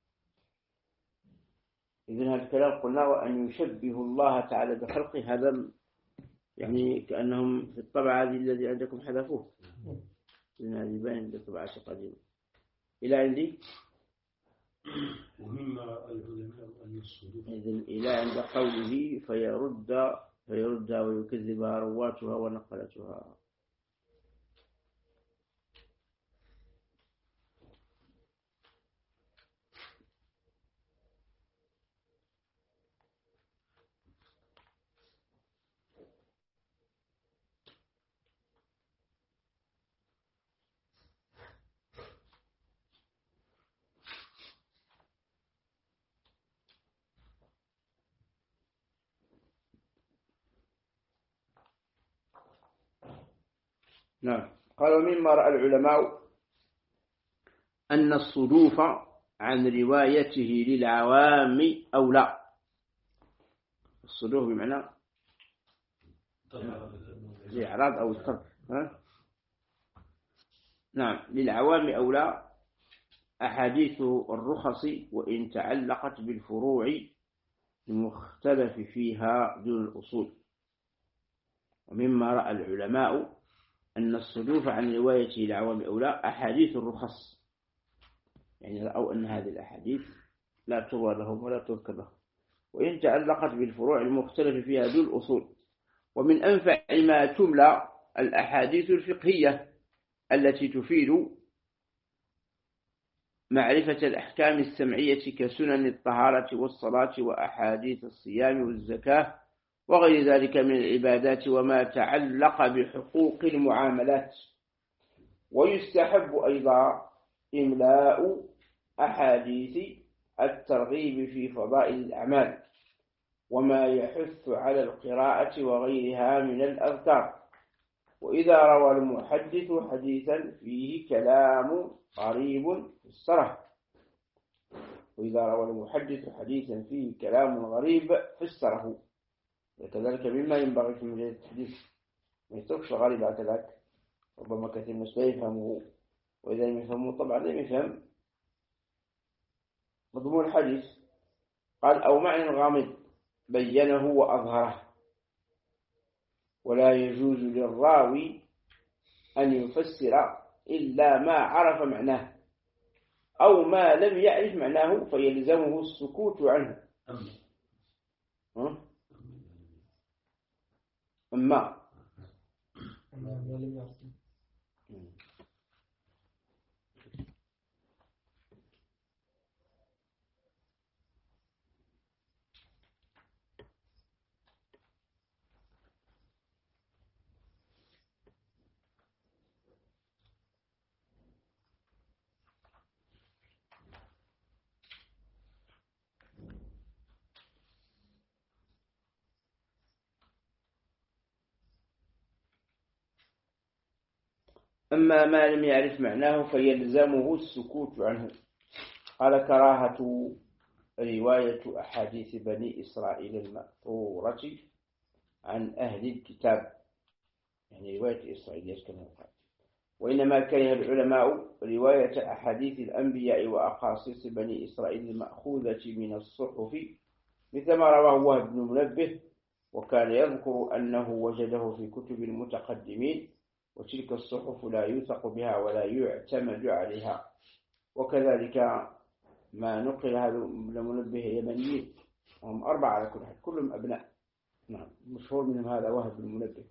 إذن هذا الكلام قلنا وأن يشبه الله تعالى بخلقه، هذا يعني كأنهم في الطبعة هذه الذي عندكم حذفوه، إذن هذه باين بالطبعة قديمة إلى عندي. ومما العلماء أن الصدور إذن إلى عند قوله فيرد فيرد ويكذب رواتها ونقلتها. نعم. قال ومما رأى العلماء أن الصدوف عن روايته للعوام أولى. الصدوف بمعنى الإعراض أو الترك. نعم، للعوام أولى أحاديث الرخص وإن تعلقت بالفروع المختلف فيها دون الأصول. ومما رأى العلماء أن الصدوف عن روايته للعوام أولى أحاديث الرخص، يعني رأوا أن هذه الأحاديث لا تروى لهم ولا تذكر لهم، وإن تعلقت بالفروع المختلف فيها ذو الأصول. ومن أنفع ما تملى الأحاديث الفقهية التي تفيد معرفة الأحكام السمعية كسنن الطهارة والصلاة وأحاديث الصيام والزكاة وغير ذلك من العبادات وما تعلق بحقوق المعاملات. ويستحب أيضا إملاء أحاديث الترغيب في فضائل الأعمال وما يحث على القراءة وغيرها من الأذكار. وإذا روى المحدث حديثا فيه كلام غريب فسره وإذا روى المحدث حديثا فيه كلام غريب فسره. وكذلك مما ينبغي في مجال الحديث ما يتركش غريب هكذا، ربما كثير الناس لا يفهمه، وإذا لم يفهمه طبعا لا يفهم مضمون الحديث. قال أو معنى غامض بينه وأظهره، ولا يجوز للراوي أن يفسر إلا ما عرف معناه أو ما لم يعرف معناه فيلزمه السكوت عنه. أما أما ما لم يعرف معناه فيلزمه السكوت عنه. قال كراهة رواية أحاديث بني إسرائيل المأثورة عن أهل الكتاب، يعني رواية إسرائيليات كما قال. وإنما كره العلماء رواية أحاديث الأنبياء وأقاصيص بني إسرائيل المأخوذة من الصحف، مثل ما رواه وهب بن منبه، وكان يذكر أنه وجده في كتب المتقدمين، وتلك الصحف لا يوثق بها ولا يعتمد عليها. وكذلك ما نقل هذا المنبه يمنيين، هم أربعة على كل حال، كلهم أبناء، نعم مشهور منهم هذا وهب بن منبه.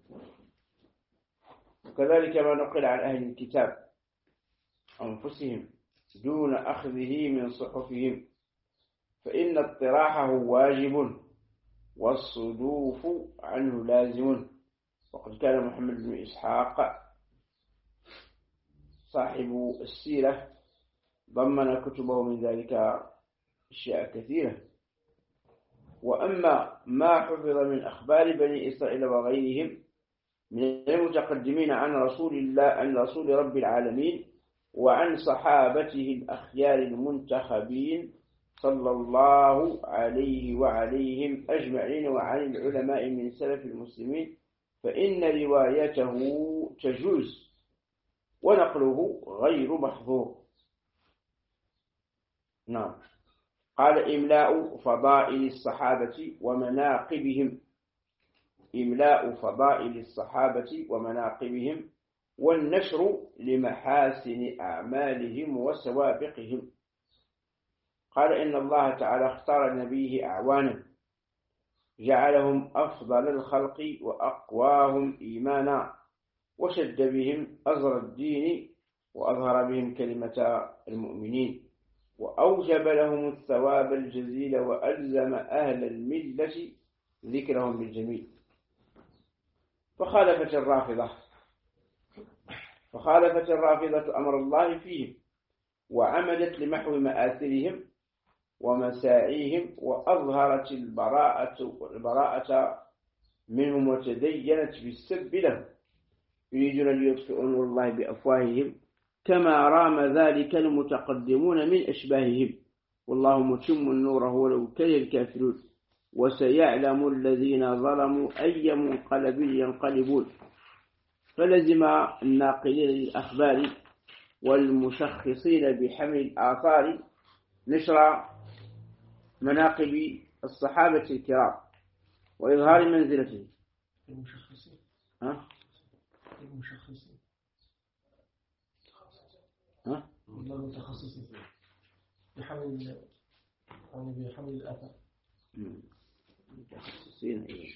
وكذلك ما نقل عن أهل الكتاب أنفسهم دون أخذه من صحفهم، فإن اطراحه واجب والصدوف عنه لازم. وقد كان محمد بن إسحاق صاحب السيرة ضمن كتبه من ذلك أشياء كثيرة. وأما ما حفظ من أخبار بني إسرائيل وغيرهم من المتقدمين عن رسول الله عن رسول رب العالمين وعن صحابته الأخيار المنتخبين صلى الله عليه وعليهم أجمعين وعن العلماء من سلف المسلمين، فإن روايته تجوز ونقله غير محظور. نعم. قال إملاء فضائل الصحابة ومناقبهم، إملاء فضائل الصحابة ومناقبهم والنشر لمحاسن أعمالهم وسوابقهم. قال إن الله تعالى اختار نبيه أعوانا جعلهم أفضل الخلق وأقواهم إيمانا، وشد بهم أزر الدين وأظهر بهم كلمة المؤمنين، وأوجب لهم الثواب الجزيل وألزم أهل الملة ذكرهم بالجميل. فخالفت الرافضة فخالفت الرافضة أمر الله فيهم، وعملت لمحو مآثرهم ومساعيهم، وأظهرت البراءة, البراءة منهم وتدينت بالسب لهم، يريدون ليطفئوا نور الله بأفواههم كما رام ذلك المتقدمون من أشباههم، والله متم نوره ولو كره الكافرون، وسيعلم الذين ظلموا أي منقلب ينقلبون. فلزم الناقلين للأخبار والمشخصين بحمل الآثار نشر مناقب الصحابة الكرام وإظهار منزلتهم. المشخصين ها؟ المشخصين ها؟ المتخصصين بحمل يعني بحمل الآثار. المتخصصين أيضا.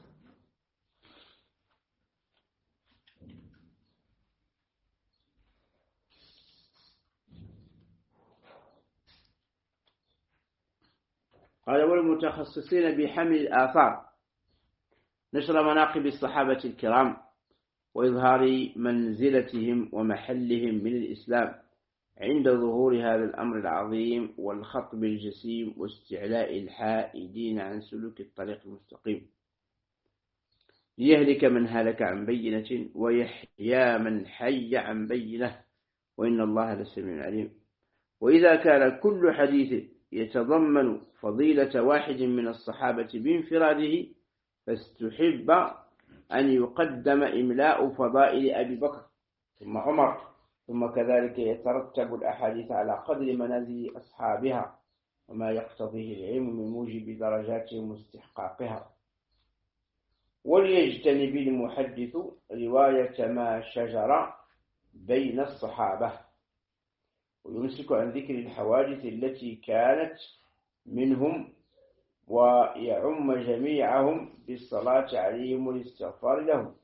قال والمتخصصين بحمل الآثار نشر مناقب الصحابة الكرام وإظهار منزلتهم ومحلهم من الإسلام عند ظهور هذا الأمر العظيم والخطب الجسيم واستعلاء الحائدين عن سلوك الطريق المستقيم، ليهلك من هلك عن بينة ويحيى من حي عن بينة، وإن الله لسميع عليم. وإذا كان كل حديث يتضمن فضيلة واحد من الصحابة بانفراده فاستحب أن يقدم إملاء فضائل أبي بكر ثم عمر، ثم كذلك يترتب الأحاديث على قدر منازل أصحابها وما يقتضيه العلم من موجب درجاتهم واستحقاقها. وليجتنب المحدث رواية ما شجر بين الصحابة، ويمسك عن ذكر الحوادث التي كانت منهم، ويعم جميعهم بالصلاة عليهم والاستغفار لهم.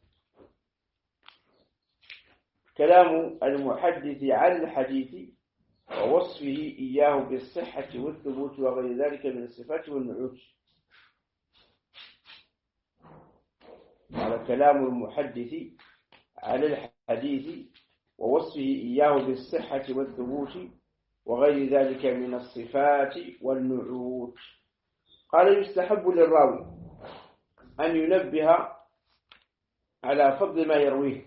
كلام المحدث عن الحديث ووصفه إياه بالصحة والثبوت وغير ذلك من الصفات والنعوت. على كلام المحدث على الحديث ووصفه إياه بالصحة والثبوت وغير ذلك من الصفات والنعوت. قال يستحب للراوي أن ينبه على فضل ما يرويه،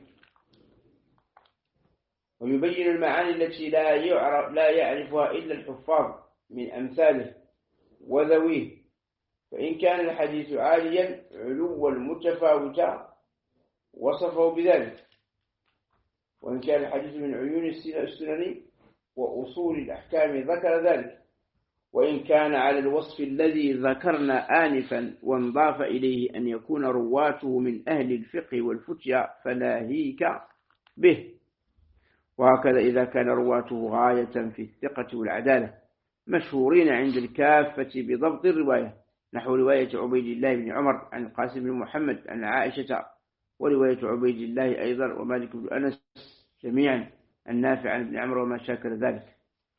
ويبين المعاني التي لا يعرف لا يعرفها إلا الحفاظ من أمثاله وذويه، فإن كان الحديث عاليا علوا متفاوتا وصفه بذلك، وإن كان الحديث من عيون السنن وأصول الأحكام ذكر ذلك، وإن كان على الوصف الذي ذكرنا آنفا وانضاف إليه أن يكون رواته من أهل الفقه والفتيا فناهيك به. وهكذا إذا كان رواته غاية في الثقة والعدالة مشهورين عند الكافة بضبط الرواية، نحو رواية عبيد الله بن عمر عن القاسم بن محمد عن عائشة، ورواية عبيد الله أيضا ومالك بن أنس جميعا النافع عن ابن عمر وما شاكل ذلك.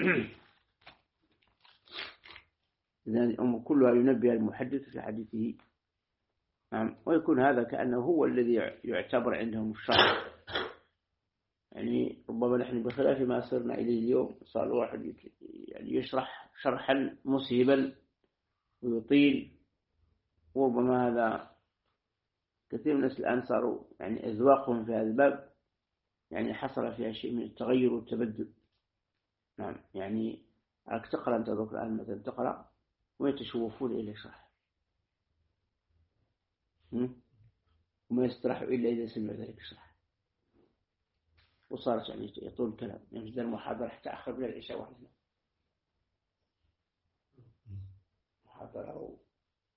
إذن الأمور كلها ينبه المحدث في حديثه، نعم، ويكون هذا كأنه هو الذي يعتبر عندهم الشرح. يعني ربما نحن بخلاف ما صرنا إليه اليوم صار الواحد يعني يشرح شرحا مسهبا ويطيل، وربما هذا كثير من الناس الآن صاروا يعني أذواقهم في هذا الباب يعني حصل فيها شيء من التغير والتبدل. نعم، يعني عك تقرأ أنت ذكر الآن مثلا تقرأ ويتشوفون إلى شرح وما يسترحوا إلا إذا سمعوا ذلك الشرح، وصارت يعني يطول الكلام يعني ذا المحاضرة حتى آخر من العشاء وحدنا محاضرة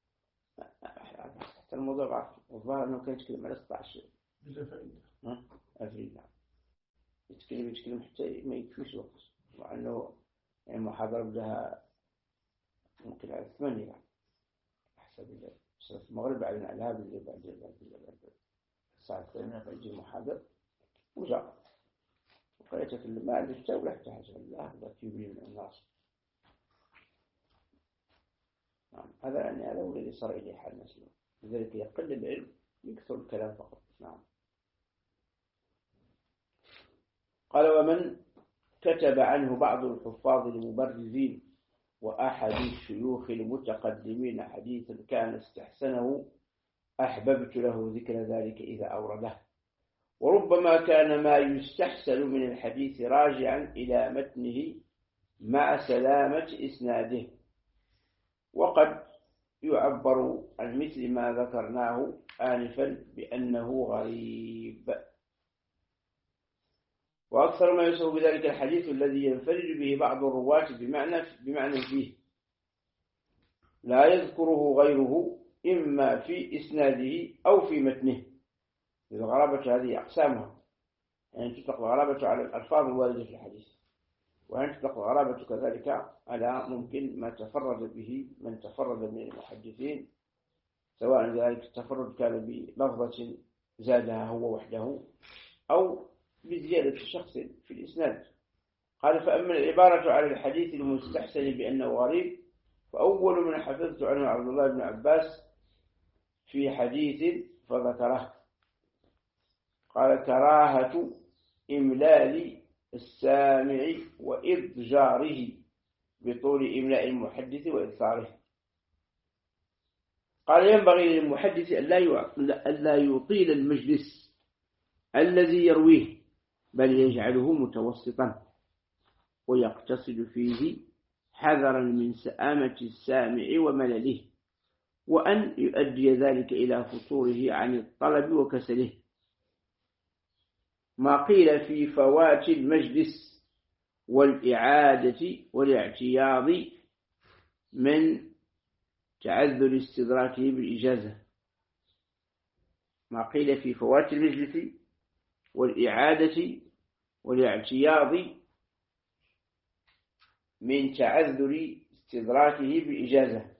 حتى الموضوع بعض والظاهر أنه كان يتكلم على ستة عشر بلا فائدة. ها أفريد نعم، يتكلم يتكلم حتى ما يكفيش وقت، وأنه يعني محاضرة بدها ممكن على ثمانية يعني حسب صلاة المغرب بعدين على هذا اللي بعد بعد الساعة الثانية فيجي المحاضر وجاء وقريت في الماء اللي ولا حتى حاجة الله لا تيبني من الناس. نعم، هذا يعني هذا هو الذي صار إليه حال الناس، لذلك يقل العلم يكثر الكلام فقط. نعم. قال ومن كتب عنه بعض الحفاظ المبرزين وأحد الشيوخ المتقدمين حديثا كان استحسنه أحببت له ذكر ذلك إذا أورده، وربما كان ما يستحسن من الحديث راجعا إلى متنه مع سلامة إسناده، وقد يعبر عن مثل ما ذكرناه آنفا بأنه غريب. وأكثر ما يصف بذلك الحديث الذي ينفرد به بعض الرواة بمعنى, بمعنى فيه لا يذكره غيره إما في إسناده أو في متنه. الغرابة هذه أقسامها، يعني تطلق الغرابة على الألفاظ الواردة في الحديث، وأن تطلق الغرابة كذلك على ممكن ما تفرد به من تفرد من المحدثين، سواء ذلك التفرد كان بلفظة زادها هو وحده أو بزيادة شخص في الإسناد. قال فأما العبارة على الحديث المستحسن بأنه غريب فأول من حفظت عنه عبد الله بن عباس في حديث فذكره، قال كراهة إملال السامع وإضجاره بطول إملاء المحدث وإكثاره. قال ينبغي للمحدث ألا يطيل المجلس الذي يرويه، بل يجعله متوسطا ويقتصد فيه حذرا من سآمة السامع وملله، وأن يؤدي ذلك إلى فتوره عن الطلب وكسله. ما قيل في فوات المجلس والإعادة والاعتياض من تعذر استدراكه بالإجازة. ما قيل في فوات المجلس والإعادة والاعتياض من تعذر استدراكه بإجازة.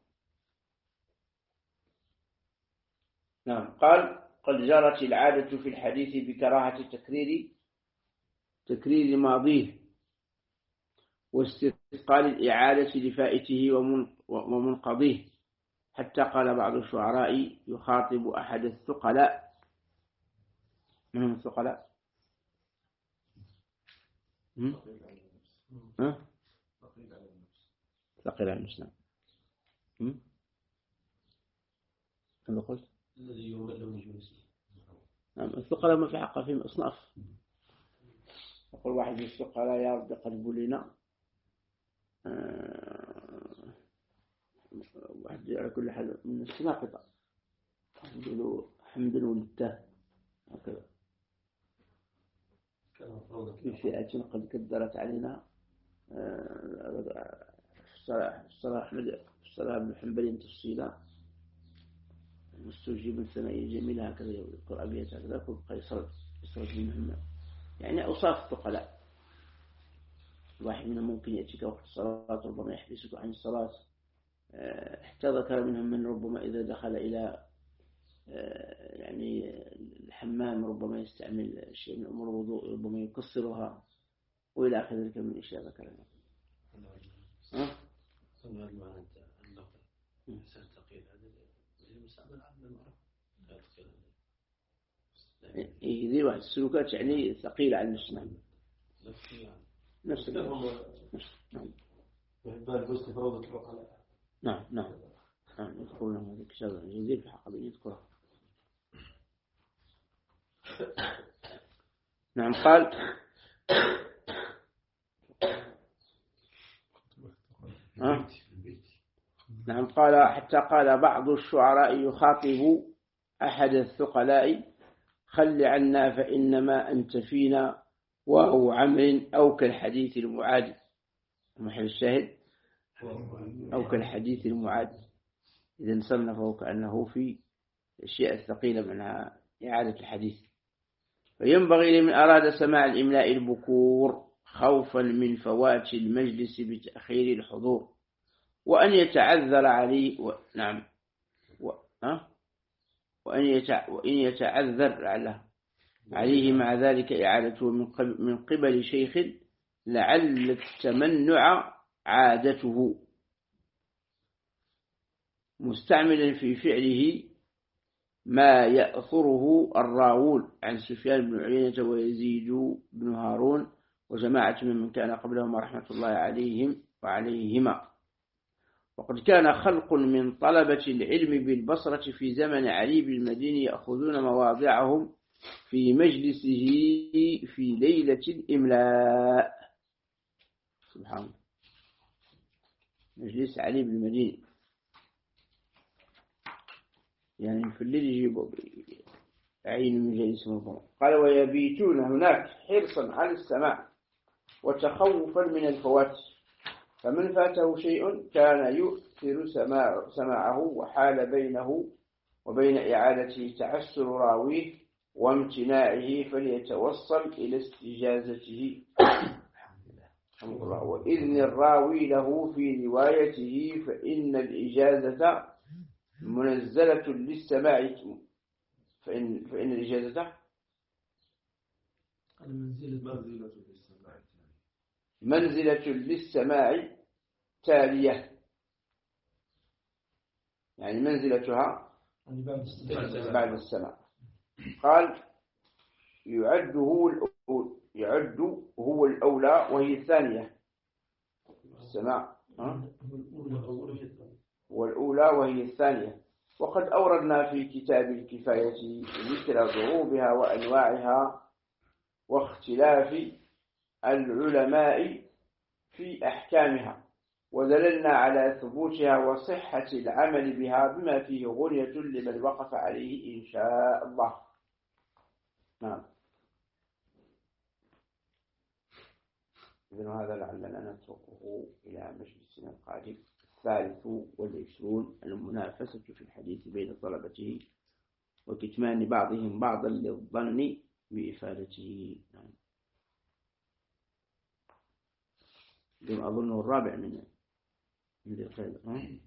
نعم. قال قد جرت العادة في الحديث بكراهة تكرير تكرير ماضيه واستثقال الإعادة لفائته ومنقضيه، حتى قال بعض الشعراء يخاطب أحد الثقلاء. من هم الثقلاء؟ ها؟ ثقيل على النفس. نعم. كما قلت الذي يمل من جنسه. نعم. الثقلاء ما في حق فيهم أصناف. يقول واحد من الثقلاء يا رب قلبوا لنا أه... واحد على كل حال من السناقطة يقولوا حمد ولله هكذا. في فئة قد كدرت علينا الصلاح أحمد الصلاح بن حنبل تفصيلا مستوجب ثنائي جميل هكذا يذكر أبيات هكذا كل قيصر قيصر بن محمد. يعني أوصاف الثقلاء. واحد منهم ممكن يأتيك وقت الصلاة ربما يحبسك عن الصلاة. حتى ذكر منهم من ربما إذا دخل إلى يعني الحمام ربما يستعمل شيء من أمور الوضوء ربما يكسرها وإلى آخر ذلك من الأشياء ذكرنا. ها؟ هذا المعنى أنت اللفظ إنسان ثقيل هذا المستعمل عن المرأة لا ثقيل. إيه ذي واحد السلوكات يعني ثقيلة على النفس. نعم. نفس نعم. وحبال بوست فروض العقلاء. نعم نعم. نعم يذكرون هذا الكتاب جديد في حق بين يذكره. نعم. قال ها؟ نعم. قال حتى قال بعض الشعراء يخاطب أحد الثقلاء خل عنا فإنما أنت فينا وهو عمر أو كالحديث المعاد. محل الشاهد أو كالحديث المعاد. إذا صنفه كأنه في الأشياء الثقيلة منها إعادة الحديث. فينبغي لمن أراد سماع الإملاء البكور خوفا من فوات المجلس بتأخير الحضور وأن يتعذر عليه و... نعم و... ها؟ وأن, يتع... وإن يتعذر على... عليه مع ذلك إعادته من قبل, من قبل شيخ لعل التمنع عادته مستعملا في فعله ما يأثره الراوون عن سفيان بن عيينة ويزيد بن هارون وجماعة من كان قبلهم رحمة الله عليهم وعليهما. وقد كان خلق من طلبة العلم بالبصرة في زمن علي بن المديني يأخذون مواضعهم في مجلسه في ليلة الإملاء. سبحان الله. مجلس علي بن المديني يعني في الليل يجيبوا عين من جليس مرضى. قال ويبيتون هناك حرصا على السماع وتخوفا من الفوات، فمن فاته شيء كان يؤثر سماع سماعه وحال بينه وبين إعادته تعسر راويه وامتناعه فليتوصل إلى استجازته وإذن الراوي له في روايته، فإن الإجازة منزلة للسماع فإن, فإن الإجازة منزلة للسماع تالية، يعني منزلتها بعد السماع. قال يعد هو يعد هو الأولى وهي الثانية السماع والأولى وهي الثانية. وقد أوردنا في كتاب الكفاية ذكر ضروبها وأنواعها واختلاف العلماء في أحكامها، ودللنا على ثبوتها وصحة العمل بها بما فيه غنية لمن وقف عليه إن شاء الله. نعم. إذن هذا لعلنا نتركه إلى مجلسنا القادم الثالث والعشرون المنافسة في الحديث بين طلبته وكتمان بعضهم بعضا للظن بإفادته. نعم. لم أظنه الرابع من من القيد.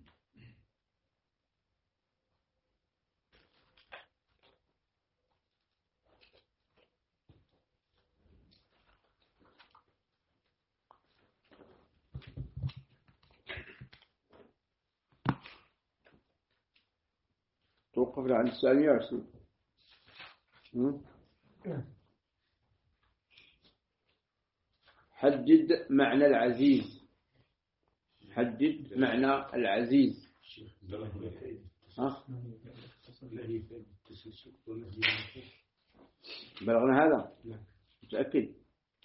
توقفنا عند السامية وعشرين. حدد معنى العزيز. حدد معنى العزيز. ها؟ بلغنا هذا؟ متأكد؟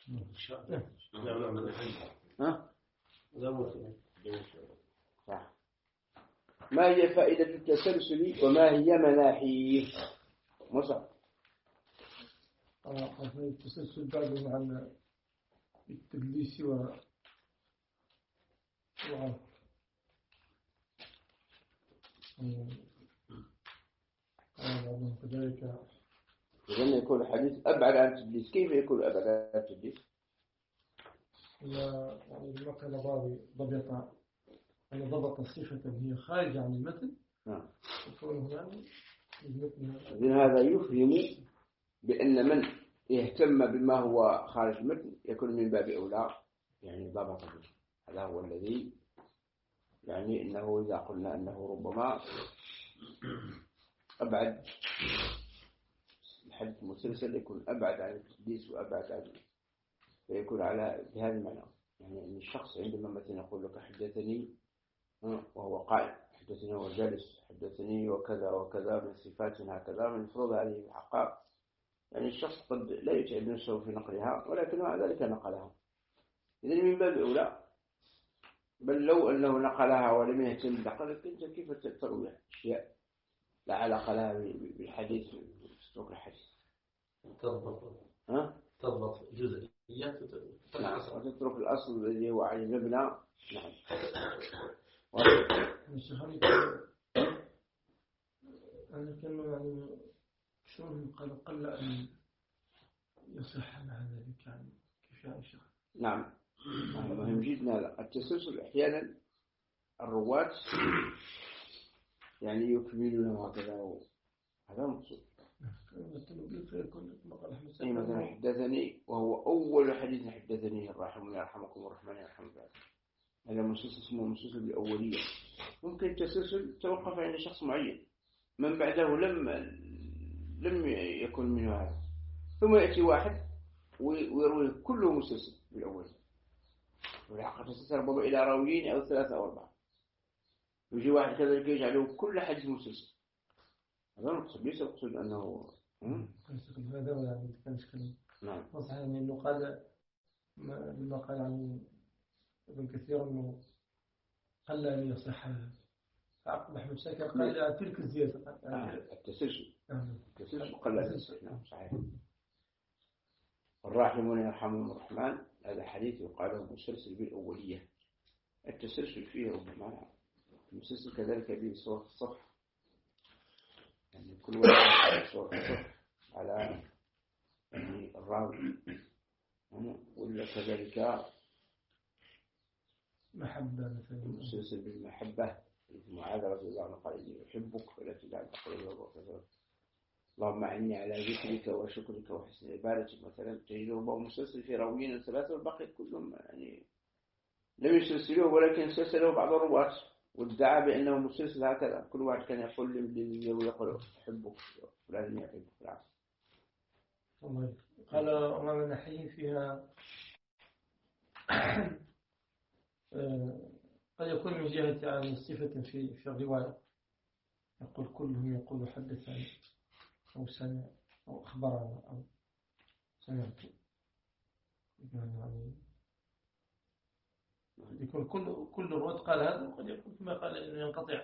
ها؟ صح. ما هي فائدة التسلسل وما هي مناحيه؟ مصعب. آه التسلسل بعد مع التدليس و و آه كذلك. إذن يكون الحديث أبعد عن التدليس. كيف يكون أبعد عن التدليس؟ لا يعني لما كان راوي ضبط يعني ضبط الصفة هي خارجة عن المتن. نعم. يكون يعني إذن هذا يفهم بأن من يهتم بما هو خارج المتن يكون من باب أولى يعني ضبط به. هذا هو الذي يعني إنه إذا قلنا أنه ربما أبعد الحديث المسلسل يكون أبعد عن التدليس وأبعد عن فيكون على بهذا المعنى يعني أن الشخص عندما مثلا يقول لك حدثني وهو قائم حدثني وهو جالس حدثني وكذا وكذا من صفات هكذا من المفروض عليه الحقائق يعني الشخص قد لا يتعب نفسه في نقلها ولكن مع ذلك نقلها. إذن من باب أولى بل لو أنه نقلها ولم يهتم بنقلك أنت كيف تروي أشياء لا علاقة لها بالحديث وتترك الحديث. تضبط ها؟ تضبط جزئيات وتترك الأصل الذي هو على المبنى. نعم. أنا كان يعني شلون قال قل أن يصح مع ذلك يعني كيف يعني شيخ؟ نعم مهم جدا. التسلسل أحيانا الرواة يعني يكملون هكذا هذا مقصود. أي مثلا حدثني وهو أول حديث حدثني الرحمن يرحمكم الرحمن يرحمكم هذا مسلسل اسمه مسلسل بالأولية. ممكن التسلسل توقف عند شخص معين من بعده لم لم يكن منه هذا ثم يأتي واحد ويروي كله مسلسل بالأولية والحقيقة تسلسل ربما إلى راويين أو ثلاثة أو أربعة يجي واحد كذلك يجعله كل حديث مسلسل. هذا المقصود ليس المقصود أنه هذا يعني كان إشكال. نعم. صحيح إنه قال لما قال عن ابن كثير إنه قل أن يصح عقب أحمد شاكر قال تلك الزيادة. آه. التسلسل. التسلسل قل أن يصح. نعم صحيح. الراحمون يرحمهم الرحمن هذا حديث يقال مسلسل بالأولية. التسلسل فيه ربما المسلسل كذلك به صورة الصفح يعني كل واحد صورة الصفح على يعني الراوي ولا كذلك محبة مثلا المسلسل بالمحبة معاذ رضي الله عنه قال إني أحبك فلا تجعل تقريبا وكذا اللهم أعني على ذكرك وشكرك وحسن عبادتك مثلا تجد ربما مسلسل في راويين ثلاثة والباقي كلهم يعني لم يسلسلوه ولكن سلسلوه بعض الرواة وادعى بأنه مسلسل هكذا كل واحد كان يقول لي ويقول أحبك فلان يحبك العكس. قال وما نحيي فيها قد يكون من جهة عن صفة في في الرواية يقول كلهم يقول حدثني أو سمع أو أخبرنا أو سمعت يعني يكون كل كل الرواة قال هذا وقد يكون كما قال إنه ينقطع.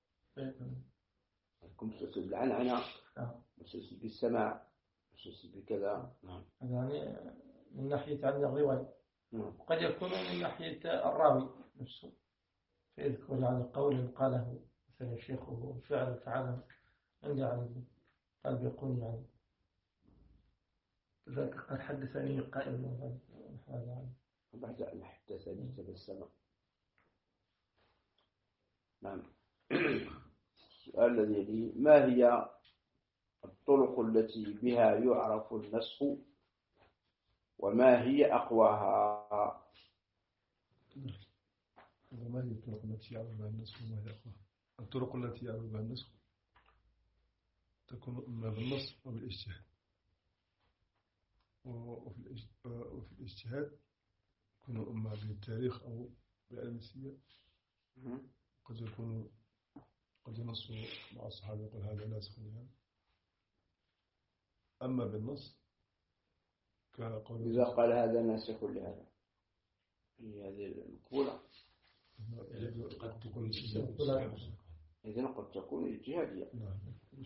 يكون مسلسل بالعنعنة مسلسل بالسماع مسلسل بكذا. نعم. يعني من ناحية عن الرواية. نعم. قد يكون من ناحية الراوي نفسه فيذكر عن قول قاله مثلا شيخه فعل فعله عند عن قال بيقول يعني كذلك قد حدثني قائم هذا بعد أن حدثني السماء. نعم. السؤال الذي يليه: ما هي الطرق التي بها يعرف النسخ وما هي أقواها؟ وما هي الطرق التي يعرف بها النسخ وما هي أقواها؟ الطرق التي يعرف بها النسخ تكون إما بالنص أو بالاجتهاد، وفي الاجتهاد يكون إما بالتاريخ أو بعلم السير. قد يكون قد ينص مع الصحابة يقول هذا ناسخ لهذا. أما بالنص كقول إذا قال هذا ناسخ لهذا في هذه المقولة قد تكون إذن قد تكون اجتهادية. نعم.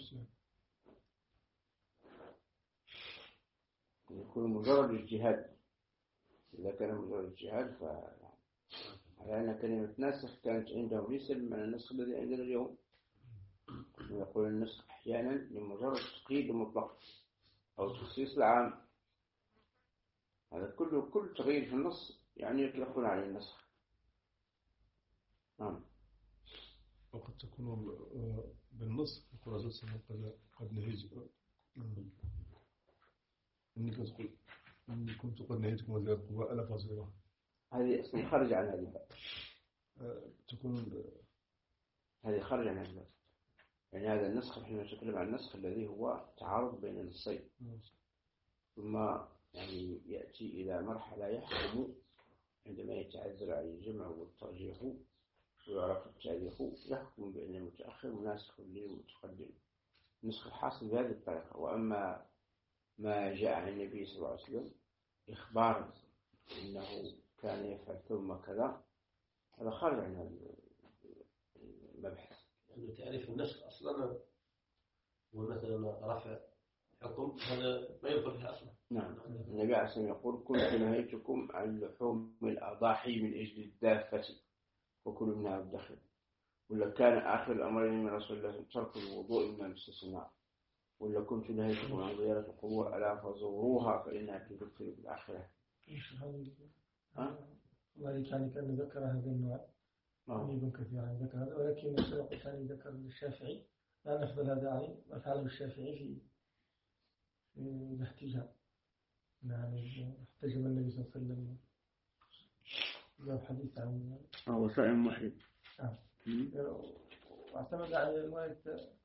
يكون مجرد اجتهاد. إذا كان مجرد اجتهاد ف على أن كلمة ناسخ كانت عندهم ليس من النسخ الذي عندنا اليوم. يقول النسخ أحيانا لمجرد تقييد مطلق أو تخصيص العام. هذا كله كل تغيير في النص يعني يطلقون عليه النسخ. نعم. وقد تكون بالنص يقول الرسول صلى الله عليه وسلم قد نهيت إني كنت قل إني كنت قد نهيتكم وزير القوى ألا فصيرها. هذه أصلا خرج عن هذه الباب. تكون هذه خرج عن هذه الباب. يعني هذا النسخ حين نتكلم عن النسخ الذي هو تعارض بين النصين، ثم يعني يأتي إلى مرحلة يحكم عندما يتعذر عليه الجمع والترجيح ويعرف التاريخ يحكم بأن المتأخر مناسخ للمتقدم. النسخ الحاصل بهذه الطريقة. وأما ما جاء عن النبي صلى الله عليه وسلم إخبار إنه كان يفعل ثم كذا، هذا خارج عن هذا المبحث. يعني تعريف النسخ أصلا ومثلا رفع حكم هذا ما يدخل فيها أصلا. نعم. النبي عليه الصلاة والسلام يقول: كنت نهيتكم عن لحوم الأضاحي من أجل الدافة وكل منها الدخل. ولا كان آخر الأمرين من رسول الله ترك الوضوء من الاستثناء. ولا كنت نهيتكم عن زيارة القبور ألا فزوروها فإنها تذكر بالآخرة. الله كان كان ذكر هذا النوع ابن كثير عن ذكر هذا، ولكن السبق كان ذكر الشافعي لا نفضل هذا يعني ما فعله الشافعي في في الاحتجاب. يعني احتجب النبي صلى الله عليه وسلم جاب حديث عن هو صائم محرم. نعم. واعتمد على رواية.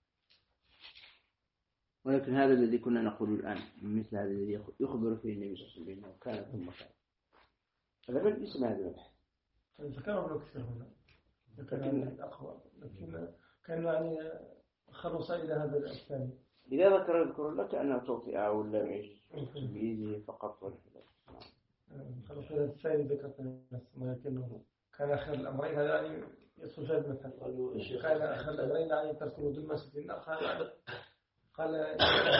ولكن هذا الذي كنا نقول الآن مثل هذا الذي يخبر فيه النبي صلى الله عليه وسلم كان ثم كان، هذا من اسم هذا البحث. فكانوا ابن كثير هنا لكن أقوى، لكن كان يعني خلص إلى هذا الثاني. إذا ذكر يذكر لك أنه توطئة ولا بيده فقط ولا خلص إلى الثاني ذكرت الناس، ولكنه كان آخر الأمرين هذا يعني يدخل في المثل. كان آخر الأمرين يعني ترك الوضوء المسجد النار قال قال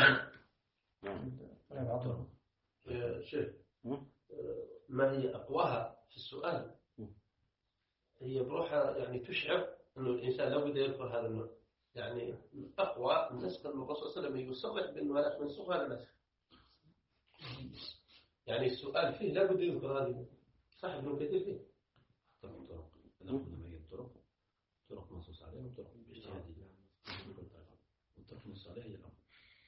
نعم. شيخ ما هي أقواها في السؤال؟ هي بروحها يعني تشعر أنه الإنسان لا بد يذكر هذا النوع. يعني أقوى النسخ أن الرسول صلى الله عليه وسلم يصرح بأنه هذا منسوخ هذا نسخ. يعني السؤال فيه لا بد يذكر هذه. صح ابن كثير فيه. طرق طرق نأخذ ما هي الطرق طرق منصوص عليها وطرق اجتهادية. والطرق منصوص عليها هي الأمر.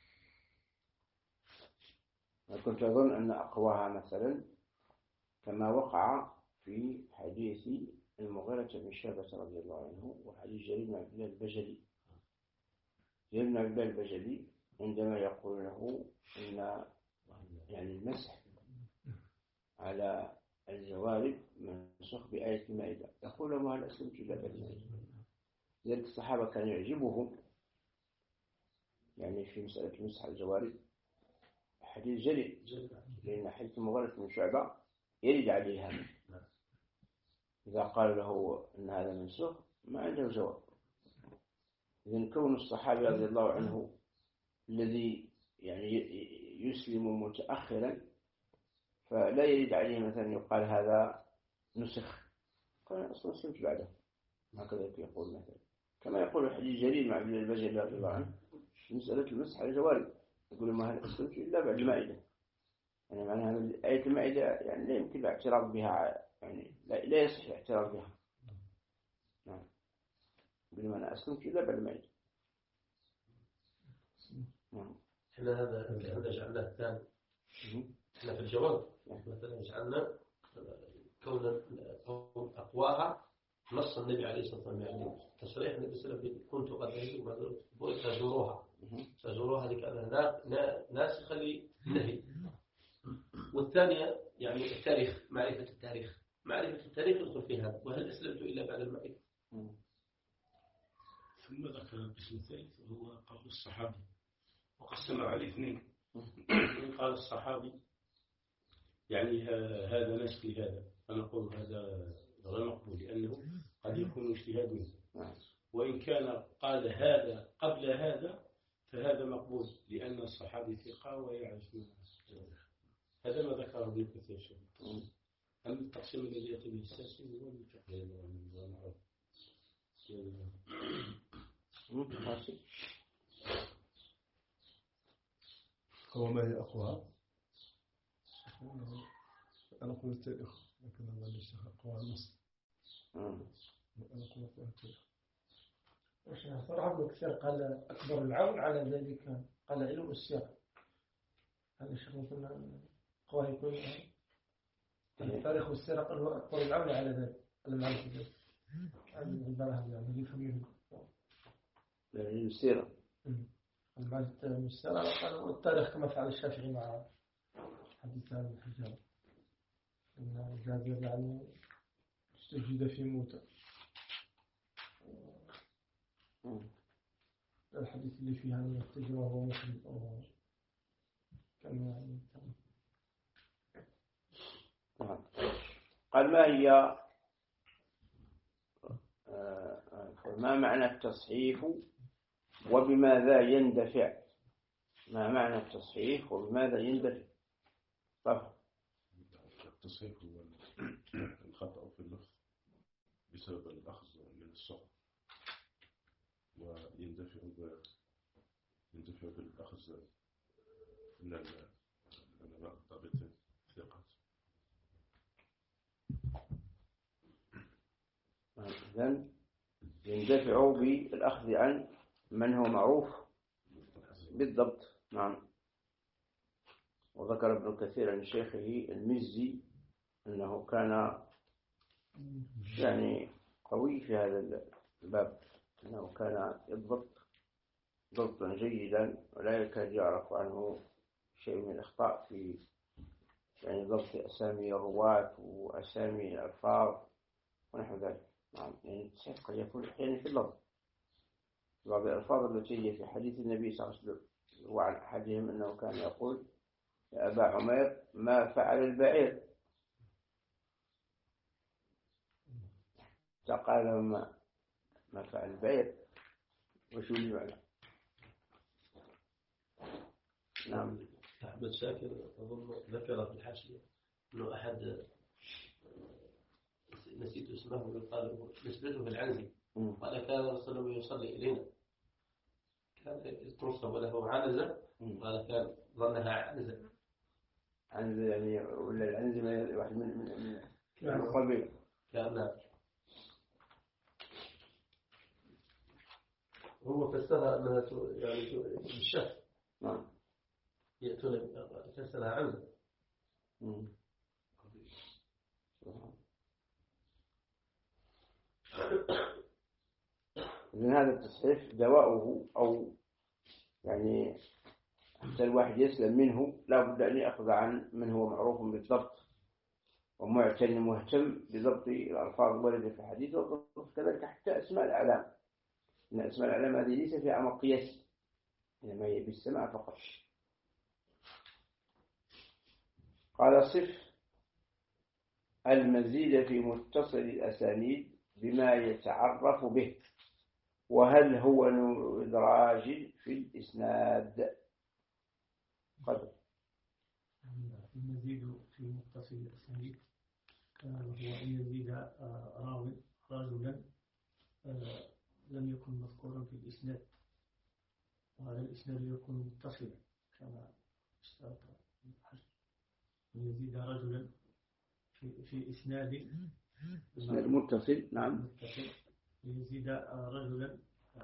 كنت أظن أن أقواها مثلا كما وقع في حديث المغيرة بن شعبة رضي الله عنه وحديث جرير بن عبد الله البجلي. جرير بن عبد الله البجلي عندما يقول له إن يعني المسح على الجوارب منسوخ بآية المائدة، يقول له: ما هل أسلمت إلا بالمائدة. لذلك الصحابة كان يعجبهم يعني في مسألة المسح على الجوارب حديث جرير، لأن حديث المغيرة بن شعبة يرد عليه هذا. إذا قال له أن هذا منسوخ ما عنده جواب. إذن كون الصحابي رضي الله عنه الذي يعني يسلم متأخرا فلا يرد عليه مثلا يقال هذا نسخ، قال أصلا سلمت بعده، هكذا يقول مثلا. كما يقول حديث جرير مع ابن البجلي رضي الله عنه مسألة المسح على الجوارب، يقول: ما هل أسلمت إلا بعد المائدة. يعني معنى هذا آية المائدة يعني لا يمكن الاعتراض بها يعني لا, لا يصح الاعتراف بها. نعم بما أنا أسلم كذا بل ما نعم. إحنا هذا هذا جعلناه الثاني. إحنا في الجواب مثلا جعلنا كون أقواها نص النبي عليه الصلاة والسلام، يعني تصريح النبي صلى الله عليه وسلم كنت قد أجد تزوروها تزوروها هذه كانها ناسخة للنهي. والثانية يعني التاريخ، معرفة التاريخ معرفة التاريخ يدخل في هذا، وهل أسلمت إلا بعد المعرفة. ثم ذكر القسم الثالث وهو قول الصحابي، وقسم على اثنين. قال الصحابي يعني هذا نسخ هذا، فنقول هذا غير مقبول لأنه قد يكون اجتهاد منه، وإن كان قال هذا قبل هذا فهذا مقبول لأن الصحابي ثقة ويعرف هذا ما ذكره ابن كثير. أما التقسيم الذي يأتي به الساسي هو المعروف. هو ما هي أقوى؟ أنا أقول التاريخ، لكن أنا ليس أقوى النص. أنا أقول أقوى التاريخ. صراحة ابن كثير قال أكبر العون على ذلك قال علم السياق. هذا الشيخ مثلا قواه يكون التاريخ والسيرة قال هو أكبر العون على ذلك المعرفة ذلك. هذه العبارة يعني يفهمون علم السيرة. المعرفة السيرة قال التاريخ كما فعل الشافعي مع حديث عن الحجاب إن جابر يعني استجد في موته. الحديث اللي فيها من التجربة وهو محرم أو كان يعني قال ما هي ما معنى التصحيف وبماذا يندفع؟ ما معنى التصحيف وبماذا يندفع؟ طب التصحيف هو الخطأ في اللفظ بسبب الأخذ من الصحف، ويندفع يندفع بالأخذ من العلماء ضابط الثقات. إذن يندفع بالأخذ عن من هو معروف بالضبط. نعم. وذكر ابن كثير عن شيخه المزي أنه كان يعني قوي في هذا الباب، أنه كان يضبط ضبطا جيدا ولا يكاد يعرف عنه شيء من الأخطاء في يعني ضبط أسامي الرواة وأسامي الألفاظ ونحو ذلك. نعم. يعني التصحيح قد يكون أحيانا في اللفظ، بعض الألفاظ التي هي في حديث النبي صلى الله عليه وسلم، وعن أحدهم أنه كان يقول يا أبا عمير ما فعل البعير، فقال ما ما فعل البعير وشو المعنى؟ نعم. أحمد شاكر أظن ذكر في الحاشية أنه أحد نسيت اسمه قال نسبته في العنزي، قال كان رسول الله يصلي إلينا كان تنصب له عنزة، قال كان ظنها عنزة. عنزة يعني ولا العنزة واحد من من من القبيل كان هو فسرها أنها يعني الشف. نعم. يأتون فسرها عنزة. إذن هذا التصحيف دواؤه أو يعني حتى الواحد يسلم منه لا بد أن يأخذ عن من هو معروف بالضبط ومعتن مهتم بضبط الألفاظ الواردة في الحديث، وكذلك حتى أسماء الأعلام، إن أسماء الأعلام هذه ليس فيها أمر قياسي إنما هي بالسماع فقط. قال صف المزيد في متصل الأسانيد بما يتعرف به، وهل هو نوع إدراج في الإسناد؟ قدر المزيد في متصل الأسانيد هو أن يزيد راوي رجلا لم يكن مذكورا في الإسناد، وهذا الإسناد يكون متصلا كما اشترط الحج، أن يزيد رجلا في في في إسناد إسناد متصل. نعم. متصل يزيد رجلا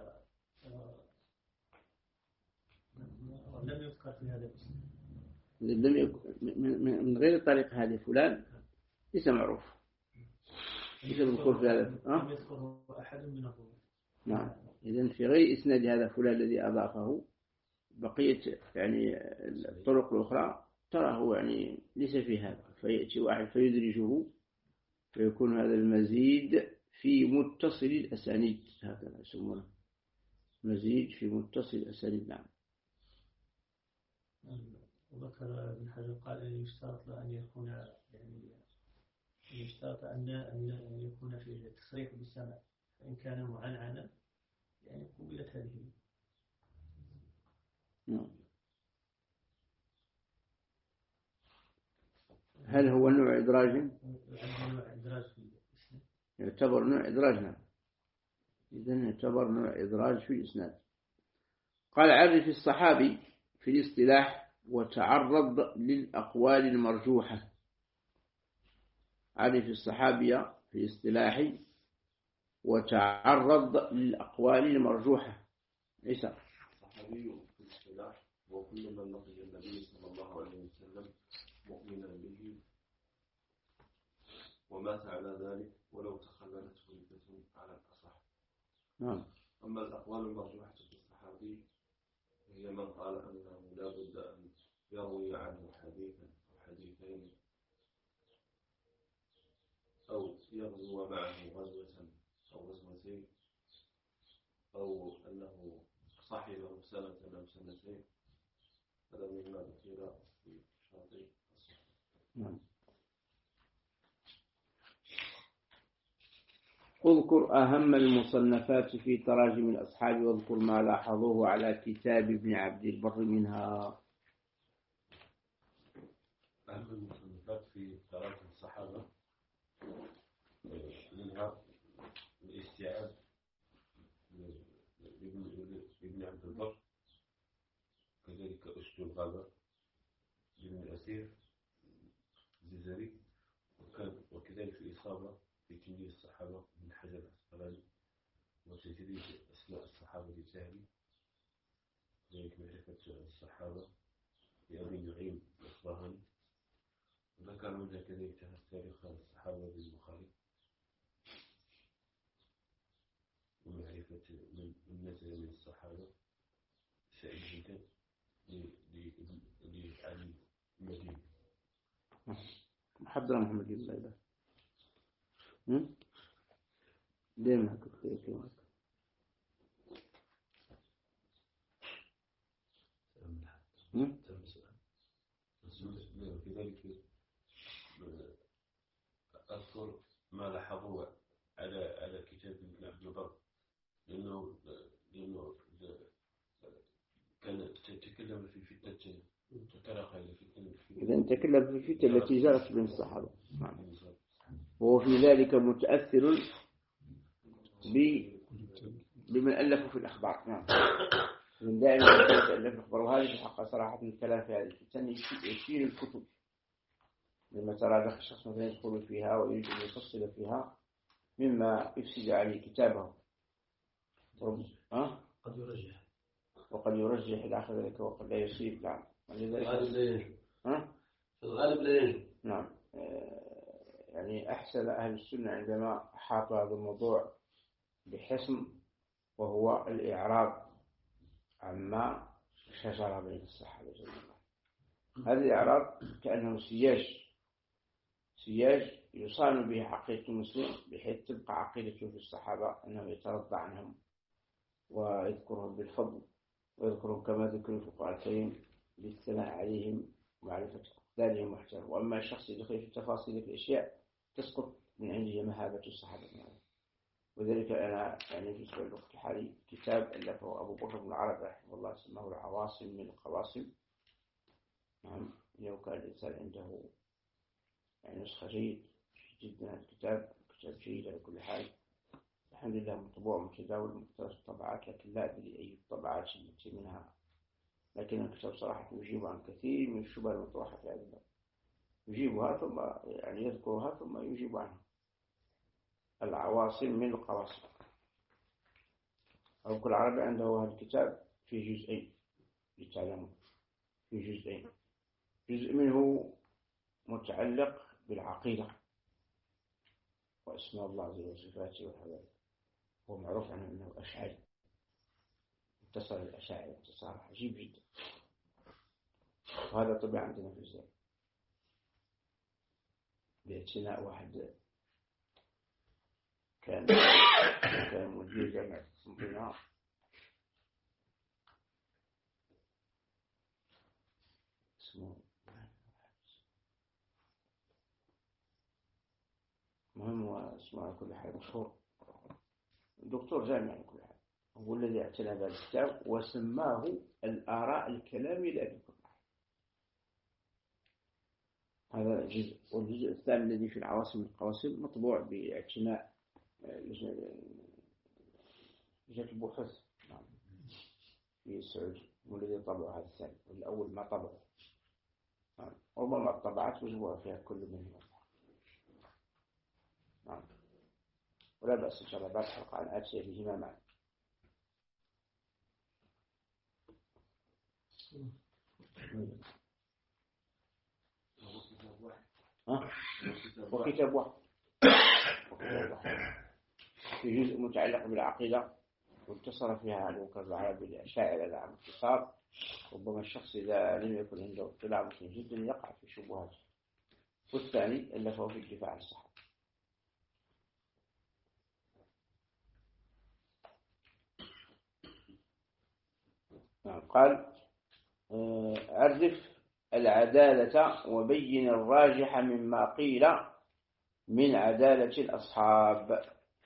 لم يذكر في هذا الاسم، لم يكن من غير طريق هذه فلان ليس معروف، ليس مذكور في هذا. لم يذكره أحد من الرواة. نعم. إذن في غير إسناد هذا فلان الذي أضافه بقية يعني الطرق الأخرى تراه يعني ليس في هذا، فيأتي واحد فيدرجه فيكون هذا المزيد في متصل الأسانيد، هكذا يسمونه مزيد في متصل الأسانيد. نعم. وذكر ابن حجر قال أن يشترط أن يكون يعني يشترط أن أن يكون في التصريح بالسمع، فإن كان معنعنا يعني قبلت هذه. نعم. هل هو نوع إدراج؟ نوع إدراج في الإسناد. يعتبر نوع إدراج. نعم. إذن يعتبر نوع إدراج في الإسناد. قال عرف الصحابي في الاصطلاح وتعرض للأقوال المرجوحة. عرف الصحابي في الاصطلاح وتعرض للأقوال المرجوحة. ليس الصحابي في الاصطلاح هو كل من لقي النبي صلى الله عليه وسلم مؤمنا به ومات على ذلك ولو تخللته ردته على الأصح. نعم. أما الأقوال المرجوحة في الصحابي هي من قال أنه لا بد أن يروي عنه حديثا أو حديثين أو يغزو معه غزوة أو غزوتين أو أنه صاحبه سنة أو سنتين. هذا مما ذكر في شاطئ الصحيح. نعم. اذكر أهم المصنفات في تراجم الأصحاب واذكر ما لاحظوه على كتاب ابن عبد البر منها. أهم المصنفات في تراجم الصحابة منها الاستيعاب لابن عبد البر، كذلك أسد الغابة لابن الأثير الجزري، وكذلك الإصابة في تمييز الصحابة من حجر العسقلاني، وتجريد أسماء الصحابة للذهبي، كذلك معرفة الصحابة لأبي نعيم الأصبهاني، وذكر منها كذلك تاريخ الصحابة للبخاري، ومعرفة من نزل من الصحابة سعيد جدا لعلي المديني. محضر محمد بن زيد دائما كثير كلمات. كذلك أذكر ما لاحظوه على على كتاب ابن عبد البر، لأنه لأنه كان تتكلم في فتنة تترقى إلى فتنة. إذا تكلم في الفتنة التي جرت بين الصحابة، وهو في ذلك متأثر بمن ألفوا في الأخبار. نعم. من دائما يتألف الأخبار، وهذه الحق صراحة الكلام في هذه الفتنة يشير الكتب لما ترى ذاك الشخص مثلا يدخل فيها ويريد أن يفصل فيها مما يفسد عليه كتابه. ها؟ قد يرجح وقد يرجح إلى آخر ذلك وقد لا يصيب. نعم. الغالب لا ينجو. ها؟ الغالب لا ينجو. نعم. يعني أحسن أهل السنة عندما أحاطوا هذا الموضوع بحسم، وهو الإعراض عما شجر بين الصحابة جميعا. هذا الإعراض كأنه سياج سياج يصان به عقيدة المسلم بحيث تبقى عقيدته في الصحابة أنه يترضى عنهم ويذكرهم بالفضل ويذكرهم كما ذكروا في القرآن الكريم للثناء عليهم ومعرفة أقدارهم واحترامهم. وأما الشخص يدخل في تفاصيل الأشياء تسقط من عنده مهابة الصحابة. وذلك أنا يعني في سؤال الوقت الحالي كتاب ألفه أبو بكر بن العربي رحمه الله اسمه العواصم من القواصم. نعم. لو كان الإنسان عنده يعني نسخة جيد جدا الكتاب كتاب جيد على كل حال، الحمد لله مطبوع متداول مختلف الطبعات، لكن لا أدري أي الطبعات التي منها، لكن الكتاب صراحة يجيب عن كثير من الشبهات المطروحة في هذا الباب. يجيبها ثم يعني يذكرها ثم يجيب عنها. العواصم من القواصم. أو كل عربي عنده هذا الكتاب في جزئين يتعلموا في جزئين. جزء منه متعلق بالعقيدة واسماء الله عز وجل وصفاته وحواليه. هو معروف عنه أنه أشعري، اتصل الأشاعرة اتصال عجيب جدا، وهذا طبعا عندنا في الزمن باعتناء واحد كان كان مدير جامعة قسنطينة اسمه مهم، واسمه على كل حال مشهور، دكتور جامعي على كل حال، هو الذي اعتنى بهذا الكتاب وسماه الآراء الكلامي لأبي كرة. هذا جزء. والجزء الثاني الذي في العواصم القواسم مطبوع باعتناء لجنة البحوث في السعودية، والذي طبعه هذا الثاني، والأول ما طبعه. ربما الطبعات مجموعة فيها كل منهم. نعم. ولا بأس إن شاء الله بعد حلقة عن آتية بهما معا. وكتاب واحد في جزء متعلق بالعقيدة واتصل فيها أبو بكر العربي الأشاعرة على اختصار. ربما الشخص إذا لم يكن عنده اطلاع ممكن جدا يقع في شبهات. والثاني إلا فهو في الدفاع عن الصحابة. قال عرف العدالة وبين الراجح مما قيل من عدالة الأصحاب.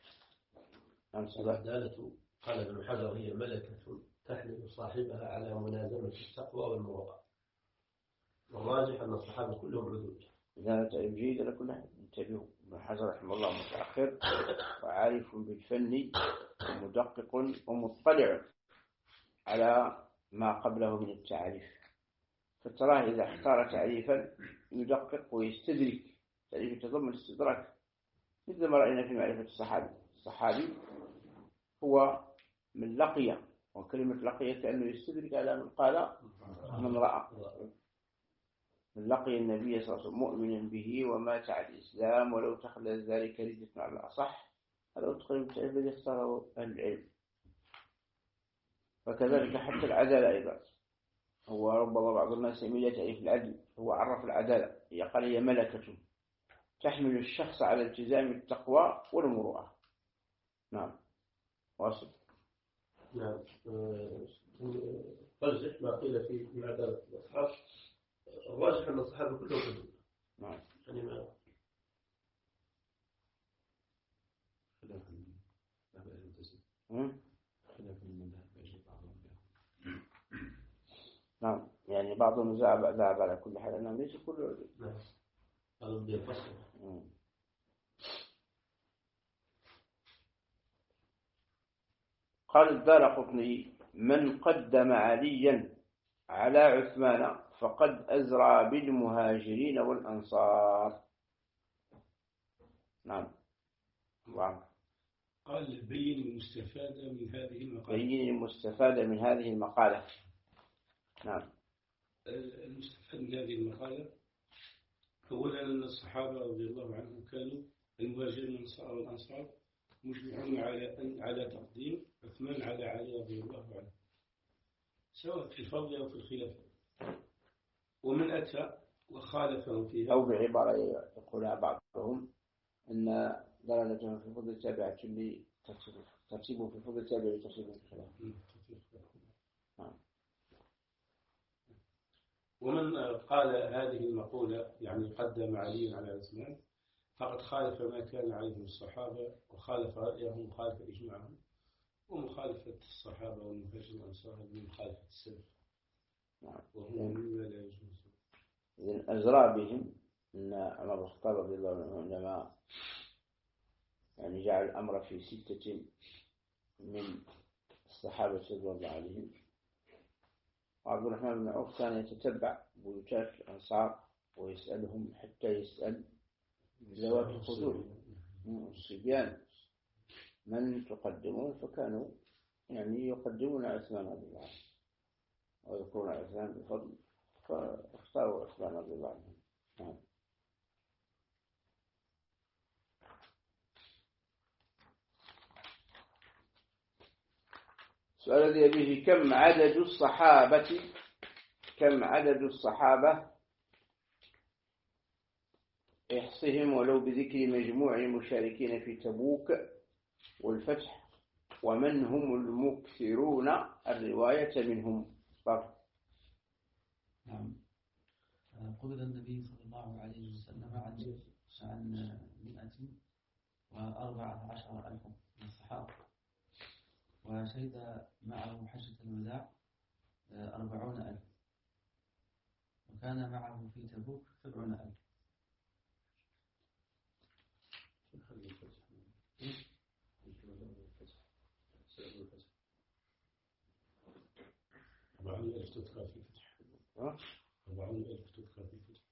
العدالة قال ابن حجر هي ملكة تحمل صاحبها على ملازمة التقوى والمروءة، والراجح أن الصحابة كلهم عدول. إذا تعلم جيد لكل أحد. انتبهوا، ابن حجر رحمه الله متأخر وعارف بالفن ومدقق ومطلع على ما قبله من التعريف، فتراه إذا اختار تعريفا يدقق ويستدرك، تعريف يتضمن الاستدراك، مثل ما رأينا في معرفة الصحابي. الصحابي هو من لقي، وكلمة لقي كأنه يستدرك على من قال من رأى. من لقي النبي صلى الله عليه وسلم مؤمنا به ومات على الإسلام ولو تخلى ذلك ردة على الأصح. هذا تقريبا التعريف الذي اختاره أهل العلم. فكذلك حتى العدالة أيضا، هو ربما بعض الناس يميل تعريف العدل، هو عرف العدالة هي قال هي ملكة تحمل الشخص على التزام التقوى والمروءة. نعم. واصل. نعم. رجح ما قيل في عدالة الأصحاب. الراجح أن الصحابة كلهم عدول. نعم. يعني ما خلاف ذهب إلى المتزن. خلاف من ذهب إلى بعضهم. نعم. يعني بعضهم ذهب ذهب على كل حال أنهم ليس كله عدول. نعم. هذا بدي الفصل. قال الدارقطني من قدم عليا على عثمان فقد أزرى بالمهاجرين والأنصار. نعم. نعم. قال بين المستفادة من هذه المقالة. بين المستفادة من هذه المقالة. نعم. المستفاد من هذه المقالة أولا أن الصحابة رضي الله عنهم كانوا المهاجرين والأنصار مجمعون على أن على تقديم عثمان على علي رضي الله عنه، سواء في الفضل أو في الخلافة. ومن أتى وخالفهم فيها، أو بعبارة يقولها بعضهم أن دلالتهم في فضل تابعة لترتيبه في فضل تابعة لترتيبه في الخلافة. ومن قال هذه المقولة يعني قدم علي على عثمان فقد خالف ما كان عليه الصحابة، وخالف رأيهم وخالف إجماعهم، ومخالفة الصحابة والمهاجرين والأنصار من مخالفة السلف، وهو مما لا يجوز. إذن أزرى بهم أن عمر بن الخطاب رضي الله عنه عندما يعني جعل الأمر في ستة من الصحابة رضي الله عليهم، وعبد الرحمن بن عوف كان يتتبع بيوتات الأنصار ويسألهم حتى يسأل ذوات الخدور الصبيان من تقدمون، فكانوا يعني يقدمون عثمان رضي الله عنه ويذكرون عثمان بفضل، فاختاروا عثمان رضي الله عنه. نعم. السؤال الذي يبيه كم عدد الصحابة كم عدد الصحابة احصهم ولو بذكر مجموع المشاركين في تبوك والفتح، ومن هم المكثرون الرواية منهم. طب. نعم. قبض النبي صلى الله عليه وسلم عن عن مئة وأربعة عشر ألف من الصحابة، وشهد معه حجة الوداع أربعون ألف، وكان معه في تبوك سبعون ألف. أربعون ألف تذكر في الفتح. أربعون ألف تذكر في الفتح.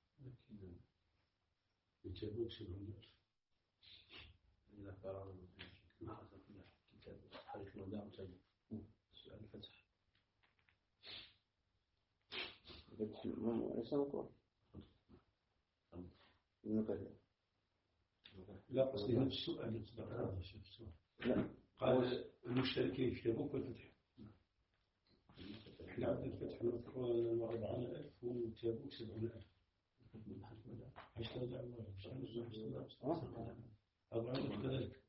في تبوك سبعون ألف. إذا قرأنا ما أصل في كتاب حديث الوداع وتبوك سؤال الفتح. الفتح ليس مكروه. لا قصدي نفس السؤال اللي ذكره الشيخ السؤال. لا قال المشتركين في تبوك والفتح. احنا عندنا الفتح نذكر أربعون ألف وتبوك سبعون ألف. حجة الوداع أربعون ألف كذلك.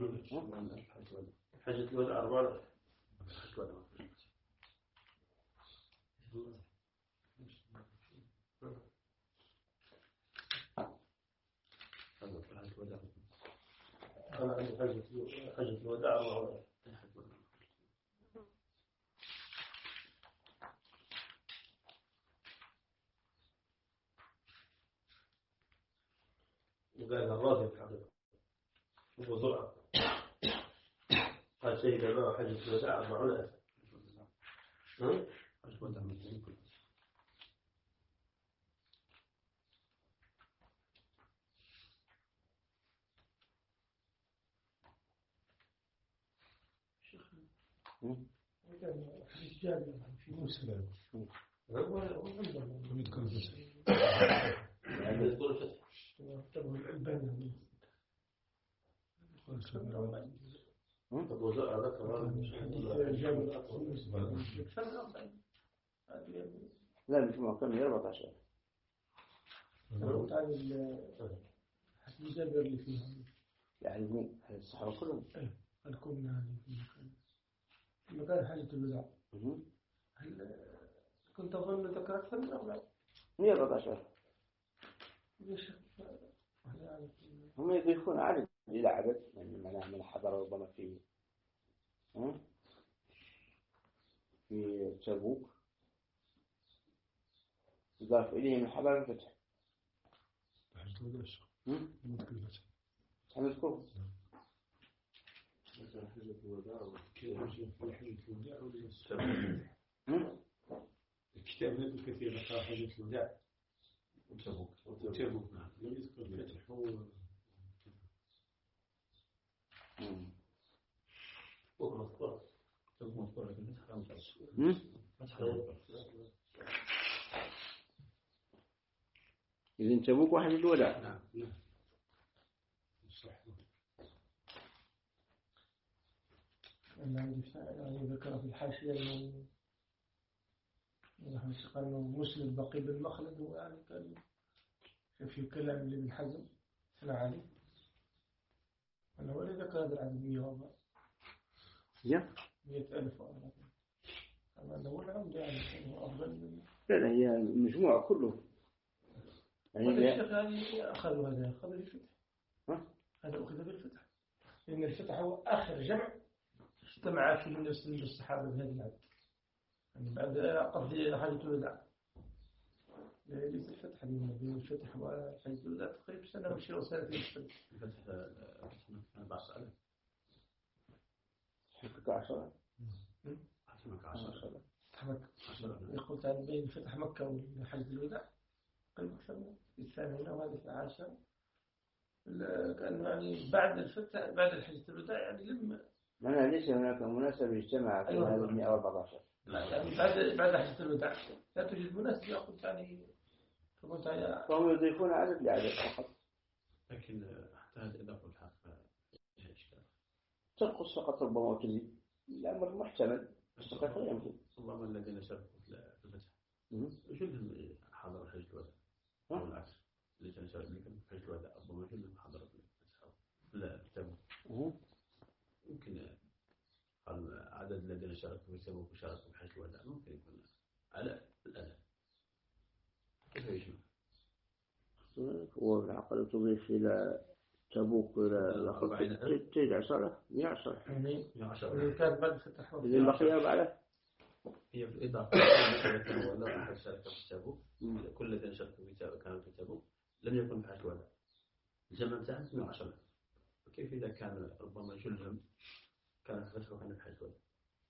حجة الوداع أربعون ألف. أنا عندي حجة حجة الوداع أربعون ألف. وقال الراجل حضرتك أبو زرعة قال شهد معه حجة الوداع أربعون ألف. حجة الوداع من كل حديث جابر في مسلم هو يذكر الفتح. يذكر الفتح. تبع الألباني. أبو زرع ذكر حديث جابر لا مش مكمل أربعة عشر. حديث جابر اللي فيها يعني مين الصحابة كلهم؟ هل كنا في مكان حاجة الوداع؟ هل كنت أظن ذكر أكثر من أربعة؟ مية وأربعة عشر. ليش؟ هم يضيفون عدد إلى عدد يعني معناه من حضر ربما في في تبوك يضاف إليه من حضر الفتح. حجة الوداع الشيخ. يذكر الفتح. هنذكره. حجة الوداع الكتاب ذكر كثير ذكر حجة الوداع وتبوك وتبوك نعم لم يذكر الفتح هو بكرة مذكور تبوك مذكور لكن الفتح لا مذكور. إذن تبوك وحجة الوداع. نعم نعم صح. يعني ذكر في الحاشية أنه أنه مسلم بقي بالمخلد، هو يعني كان في كلام لابن حزم ثنى عليه أنه ولا ذكر هذا العدد مئة وأربعة مئة ألف وأربعة. أما أنه هو العمدة يعني هو أفضل من لا لا هي المجموعة كله يعني الشيخ هذه أخذوا هذا أخذ بالفتح. هذا أخذ بالفتح لأن الفتح هو آخر جمع اجتمع فيه الناس من الصحابة بهذا العدد يعني بعد قضية حاجة الوداع. ليس الفتح بين الفتح وحاجة الوداع تقريبا سنة وشيء وسنتين. الفتح أربع سنوات. حكك عشرة. حكك عشرة. فتح مكة. يقول تعالى بين فتح مكة وحاجة الوداع المحتمل في الثامنة وهذه في العاشرة، كأنه يعني بعد الفتح بعد الحجة الوداع يعني لما أنا ليس هناك مناسبة اجتمع في أيوة. هذا مئة وأربعة عشر. لا يعني بعد بعد حجة الوداع لا توجد مناسبة قلت يعني فقلت يا فهم يضيفون عدد لعدد فقط. لكن حتى هذا الإضافة الحق فيها إشكال. تنقص فقط ربما وتزيد، الأمر محتمل فقط لا يمكن. ربما الذين شاركوا في الفتح جلهم حضر حجة الوداع أو العكس، الذين شاركوا في حجة الوداع ربما جلهم حضر الفتح لا الكتاب. يمكن عدد الذين شاركوا في تبوك وشاركوا في حجة الوداع ممكن يكون على الأداء. كيف يجمع؟ هو بالعقل تضيف إلى تبوك إلى تجد عشرة مئة عشرة اللي كان بعد فتح اللي بقي بعده هي في الإضافة ولا أحد شارك في تبوك كل الذين شاركوا في تبوك كانوا في تبوك لم يكن في حجة الوداع الجمع بتاعهم مئة وعشرة. فكيف إذا كان ربما جلهم كان في فتح وكان في حجة الوداع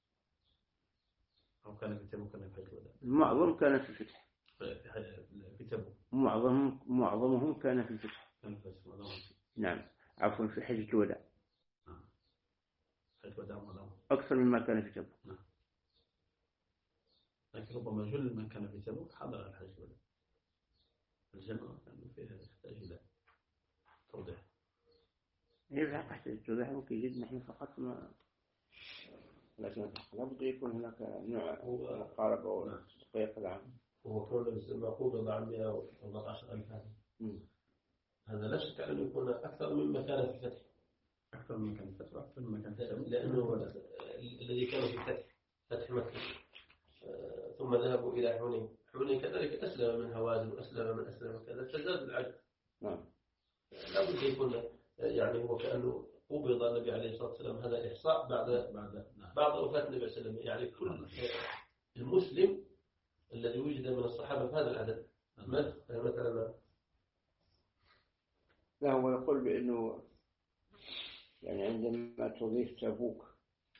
أو كان في تبوك كان في حجة الوداع؟ معظم كان في الفتح في تبوك معظم معظمهم كان في الفتح. كان في فتح معظمهم. نعم عفوا في حجة الوداع. نعم حجة الوداع معظمهم أكثر أكثر مما كان في تبوك. نعم. لكن ربما جل من كان في تبوك حضر الحجة الوداع. الجمع كان فيها يحتاج إلى توضيح. هي بالحق تحتاج توضيح ممكن جدا نحن فقط ما، لكن لابد يكون هناك نوع مقاربة وتحقيق العام. هو كون المقوبة عن مئة وأربعة عشر ألف هذا هذا لا شك أنه يكون أكثر مما كان في الفتح. أكثر مما كان في الفتح وأكثر مما كان في الفتح لأنه الذي كانوا في الفتح فتح مكة ثم ذهبوا إلى حنين. حنين كذلك أسلم من هوازن وأسلم من أسلم كذا فزاد العدد. نعم. لا بد يكون يعني هو كأنه قبض النبي عليه الصلاة والسلام هذا الإحصاء بعد بعد بعد وفاة النبي صلى الله عليه وسلم. يعني كل المسلم الذي وجد من الصحابة في هذا العدد مثلا. لا هو يقول بأنه يعني عندما تضيف تبوك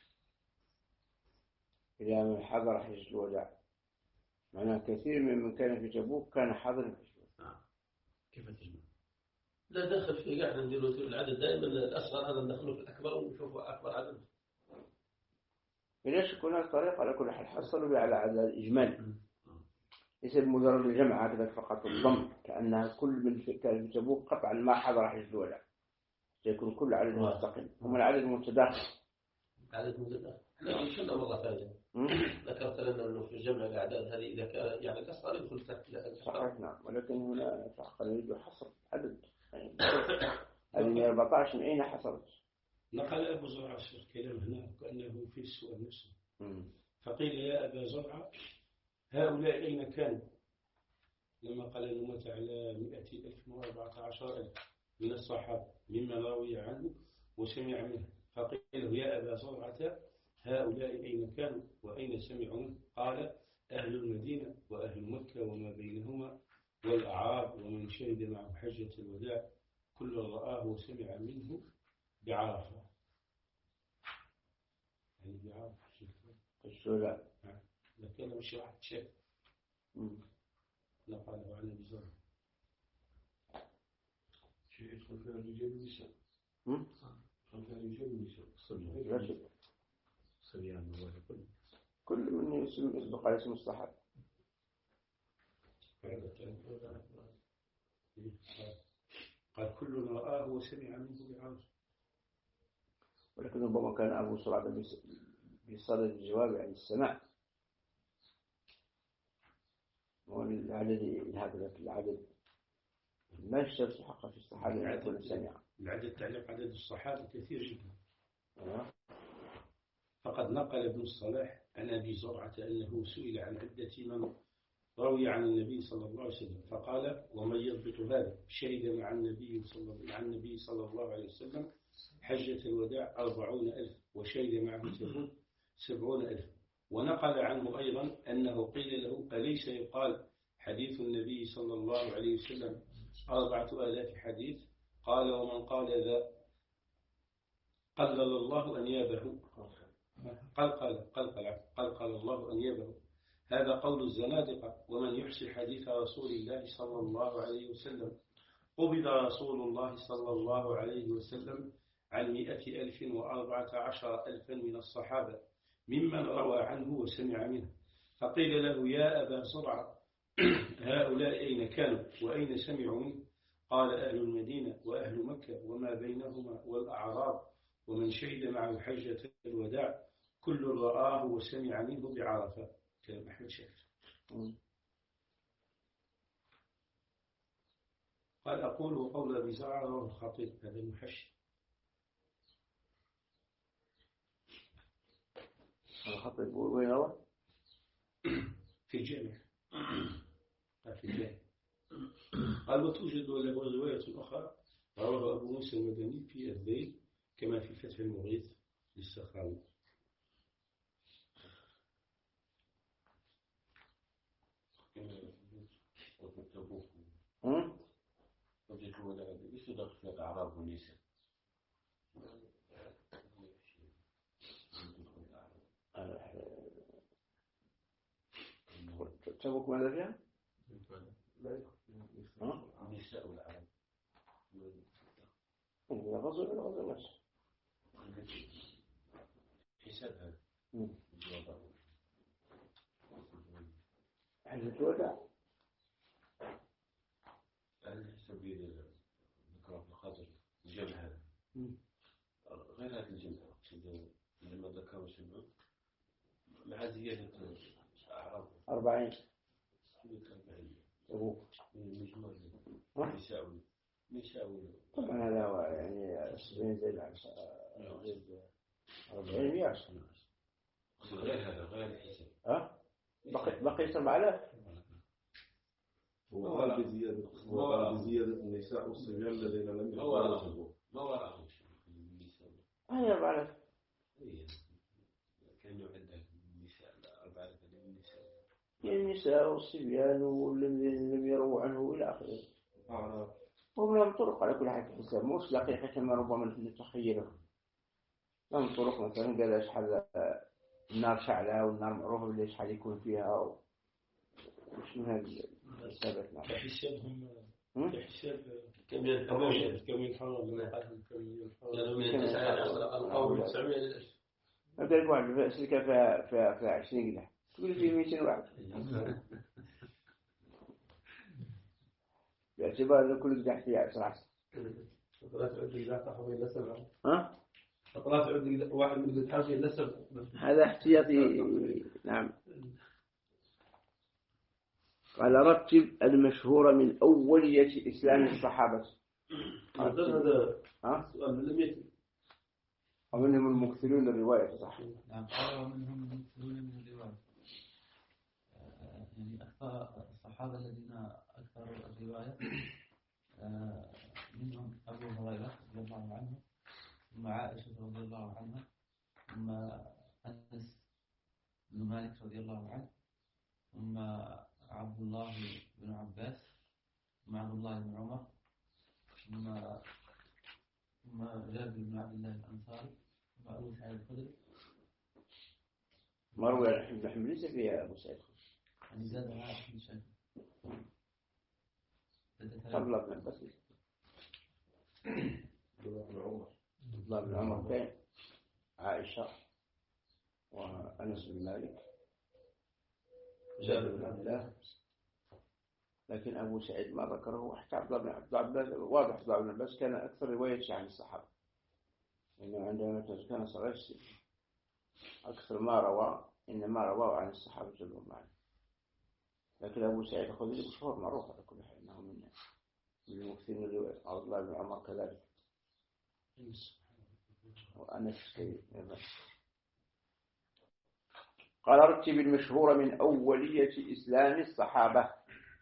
إلى من حضر حجة الوداع معناه كثير من كان في تبوك كان حاضر في حجة الوداع. كيف تجمع؟ لا دخل في قاعد ندير العدد دائما الأصغر هذا ندخله في الأكبر ونشوفه أكبر عدد. ليش هناك طريقة على كل حال حصلوا على عدد إجمالي ليس بمجرد الجمع هكذا فقط الضم كأنها كل من كان في تبوك قطعا ما حضر حجة الوداع سيكون كل عدد مستقل هم العدد متداخل. عدد متداخل. احنا وصلنا مرة ثانية ذكرت لنا أنه في جمع الأعداد هذه إذا كان يعني الأصغر يدخل تحت. صحيح نعم ولكن هنا فقط يريد حصر عدد يعني هذه أربعة عشر أين حصلت؟ نقل أبو زرعة الكلام هنا كأنه في السؤال نفسه. فقيل يا أبا زرعة هؤلاء أين كانوا لما قال أنه مات على مئة ألف وأربعة عشر ألف من الصحابة مما روي عنه وسمع منه. فقيل له يا أبا زرعة هؤلاء أين كانوا وأين سمعوا منه؟ قال أهل المدينة وأهل مكة وما بينهما والأعراب ومن شهد معه حجة الوداع كل رآه وسمع منه بعرفة. يعني بعرفة السؤال لكن مش واحد شك نقله عن أبي زرعة شيء يدخل فيها الرجال والنساء يدخل فيها الرجال والنساء صبيان كل كل من يسمى يسبق على اسم الصحابة. قال كل رآه وسمع منه بعرفة. ولكن ربما كان أبو زرعة بصدد الجواب عن السماع والعدد هذا العدد لا يشترط حقا في الصحابة أن يكون سمع. العدد تعليق عدد الصحابة كثير جدا. فقد نقل ابن الصلاح عن أبي زرعة أنه سئل عن عدة من روي عن النبي صلى الله عليه وسلم فقال ومن يضبط هذا شهد مع النبي صلى مع النبي صلى الله عليه وسلم حجة الوداع أربعون ألف وشهد معه تبوك سبعون ألف. ونقل عنه أيضا أنه قيل له أليس يقال حديث النبي صلى الله عليه وسلم أربعة آلاف حديث؟ قال ومن قال ذا قلل الله أنيابه قال قال قال قال قال قال الله أنيابه هذا قول الزنادقة. ومن يحصي حديث رسول الله صلى الله عليه وسلم. قبض رسول الله صلى الله عليه وسلم عن مئة ألف وأربعة عشر ألفا من الصحابة ممن روى عنه وسمع منه. فقيل له يا أبا زرعة هؤلاء أين كانوا وأين سمعوا منه؟ قال أهل المدينة وأهل مكة وما بينهما والأعراب ومن شهد معه حجة الوداع كل رآه وسمع منه بعرفة. كلام أحمد شاكر. قال أقول قول أبي زرعة رواه الخطيب هذا المحشي. الخطيب وين روى؟ في الجامع. في الجامع. قال وتوجد له رواية أخرى رواه أبو موسى المدني في الذيل كما في فتح المغيث للسخاوي. الأعراب والنساء تبوك ماذا فيها؟ النساء والعرب لا غزو ولا غزو نفسه حساب هذا حجة الوداع هذا حساب ذكر في الخاطر الجمع هذا غير هذا الجمع لما ذكروا سمعوا مع زيادة أعراب أربعين تبوك مجموع نساء نساء طبعا هذا هو يعني سبعين زي العشرة زي أربعين مئة غير هذا غير الحساب ها بقي بقي سبعة آلاف وقال بزيادة وقال بزيادة النساء والصبيان الذين لم يتزوجوا ما وراءهم النساء هاي أربعة آلاف كان يعد النساء أربعة آلاف النساء النساء والصبيان والذين لم يروا عنه إلى آخره. أعراب هم لهم طرق على كل حال الحساب مش دقيقة كما ربما نتخيله. لهم طرق مثلا قال إيش حل النار شعلة والنار معروفة باللي حال يكون فيها وش من هالحسابات. نعم. حسابهم حساب كم ينحرون كم ينحرون لما قالهم كم ينحرون يعني من تسعة القوم تسعمائة ألف. أبدأ واحد في سلكة في في في عشرين كده تقول فيه مئتين واحد. باعتبار أن كل قداح فيه عشرة عشر. فطلعت عندي لا تحوي إلا سبعة. ها؟ فطلعت عندي واحد من القداح فيه إلا سبعة. هذا احتياطي. نعم. قال رتب المشهور من أولية إسلام الصحابة. هذا ها؟ سؤال لم يتم. ومنهم المكثرون الرواية صح. نعم قال ومنهم المكثرون من الرواية. يعني أكثر الصحابة الذين أكثروا الرواية منهم أبو هريرة رضي الله عنه ثم عائشة رضي الله عنها ثم أنس بن مالك رضي الله عنه ثم عبد الله بن عباس ثم عبد الله بن عمر ثم ثم جابر بن عبد الله الأنصاري ثم أبو سعيد الخدري. مروي عن ابن حنبل ليس فيها أبو سعيد يعني زادها ابن شيخ قبل ابن عباس. عبد الله بن عمر كان عائشة وأنس بن مالك جابر بن عبد الله. لكن أبو سعيد ما ذكره حتى عبد الله بن عباس. واضح عبد الله بن عباس كان أكثر رواية عن الصحابة لأنه عندما كان صغير أكثر ما روى إنما رواه عن الصحابة جلهم عنه. لكن أبو سعيد الخدري مشهور معروف على كل حال أنه من المكثرين الرواية. عبد الله بن عمر كذلك وأنس كذلك. قال رتب المشهور من أولية إسلام الصحابة.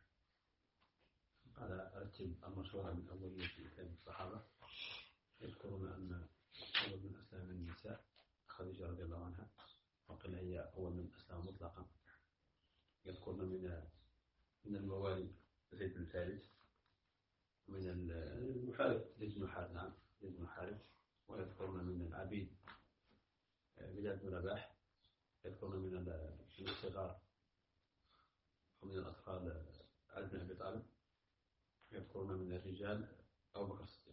قال رتب المشهور من أولية إسلام الصحابة. يذكرون أن أول من أسلم النساء خديجة رضي الله عنها وقيل هي أول من أسلم مطلقا. يذكرون من من الموالي زيد بن ثابت من المحارب زيد بن حارث. نعم زيد بن حارث. ويذكرون من العبيد بلال بن رباح. يذكرون من الصغار من الأطفال علي بن أبي طالب يذكرون من الرجال أبو بكر الصديق.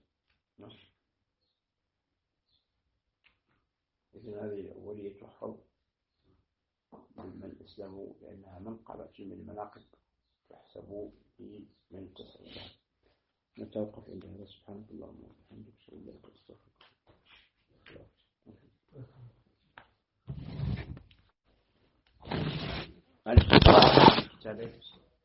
إذن هذه أولية تحفظ ممن أسلموا لأنها منقبة من المناقب تحسبوا في من تسعيها. نتوقف عند هذا. سبحانك اللهم وبحمدك أشهد أن لا إله إلا أنت أستغفرك.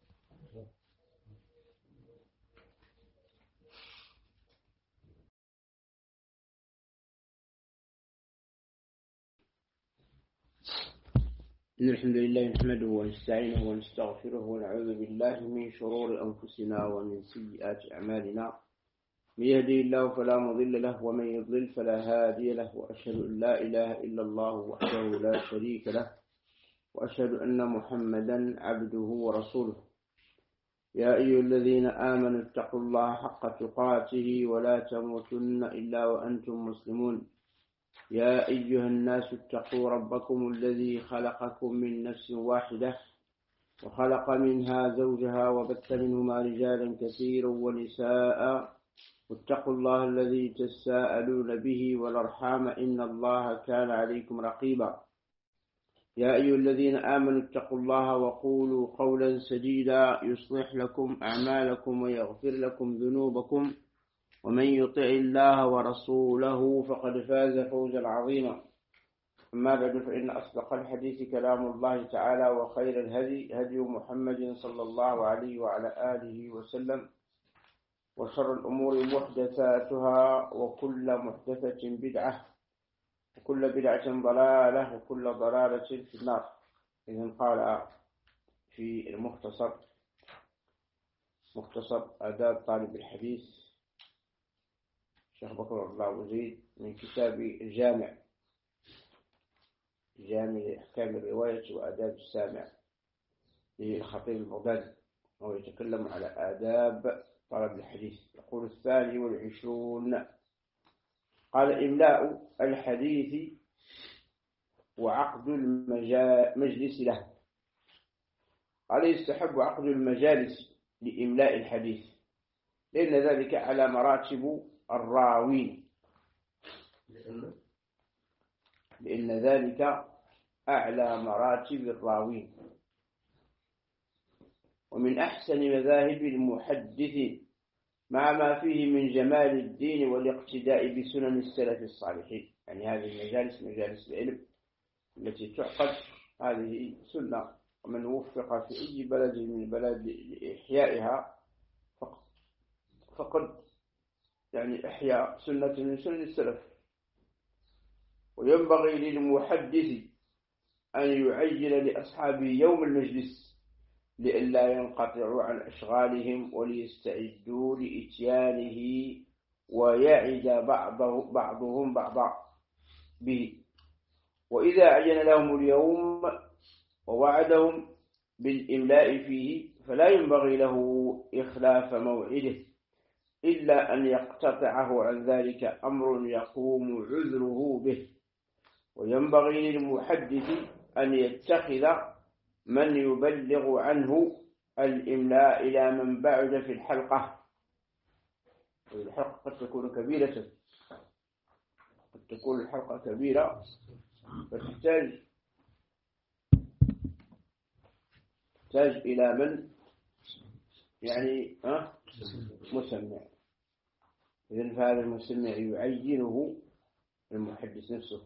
إن الحمد لله نحمده ونستعينه ونستغفره ونعوذ بالله من شرور أنفسنا ومن سيئات أعمالنا. من يهدي الله فلا مضل له ومن يضلل فلا هادي له، وأشهد أن لا إله إلا الله وحده لا شريك له، وأشهد أن محمدا عبده ورسوله. يا أيها الذين آمنوا اتقوا الله حق تقاته ولا تموتن إلا وأنتم مسلمون. يا أيها الناس اتقوا ربكم الذي خلقكم من نفس واحدة وخلق منها زوجها وبث منهما رجالا كثيرا ونساء، واتقوا الله الذي تساءلون به والأرحام إن الله كان عليكم رقيبا. يا أيها الذين آمنوا اتقوا الله وقولوا قولا سديدا يصلح لكم أعمالكم ويغفر لكم ذنوبكم، ومن يطع الله ورسوله فقد فاز فوزا عظيما. أما بعد، فإن أصدق الحديث كلام الله تعالى، وخير الهدي هدي محمد صلى الله عليه وعلى آله وسلم، وشر الأمور محدثاتها، وكل محدثة بدعة، وكل بدعة ضلالة، وكل ضلالة في النار. إذن قال في المختصر مختصر آداب طالب الحديث شيخ بكر الله وزيد من كتاب الجامع جامع أحكام الرواية وآداب السامع للخطيب البغدادي، وهو يتكلم على آداب طلب الحديث. يقول الثاني والعشرون، قال إملاء الحديث وعقد المجلس له. قال يستحب عقد المجالس لإملاء الحديث، لأن ذلك على مراتب الراوين لأن, لأن ذلك أعلى مراتب الراوين. ومن أحسن مذاهب المحدثين مع ما فيه من جمال الدين والاقتداء بسنن السلف الصالحين. يعني هذه المجالس مجالس العلم التي تعقد، هذه سنة، ومن وفق في أي بلد من البلاد لإحيائها فقد يعني إحياء سنة من سنن السلف. وينبغي للمحدث أن يعجل لأصحابه يوم المجلس لئلا ينقطعوا عن أشغالهم وليستعدوا لإتيانه ويعد بعضه بعضهم بعضا به. وإذا أعجن لهم اليوم ووعدهم بالإملاء فيه فلا ينبغي له إخلاف موعده، إلا أن يقتطعه عن ذلك أمر يقوم عذره به. وينبغي للمحدث أن يتخذ من يبلغ عنه الإملاء إلى من بعد في الحلقة. الحلقة قد تكون كبيرة، قد تكون الحلقة كبيرة فتحتاج تحتاج إلى من يعني أه؟ مسمع. إذن فهذا المسمع يعينه المحدث نفسه.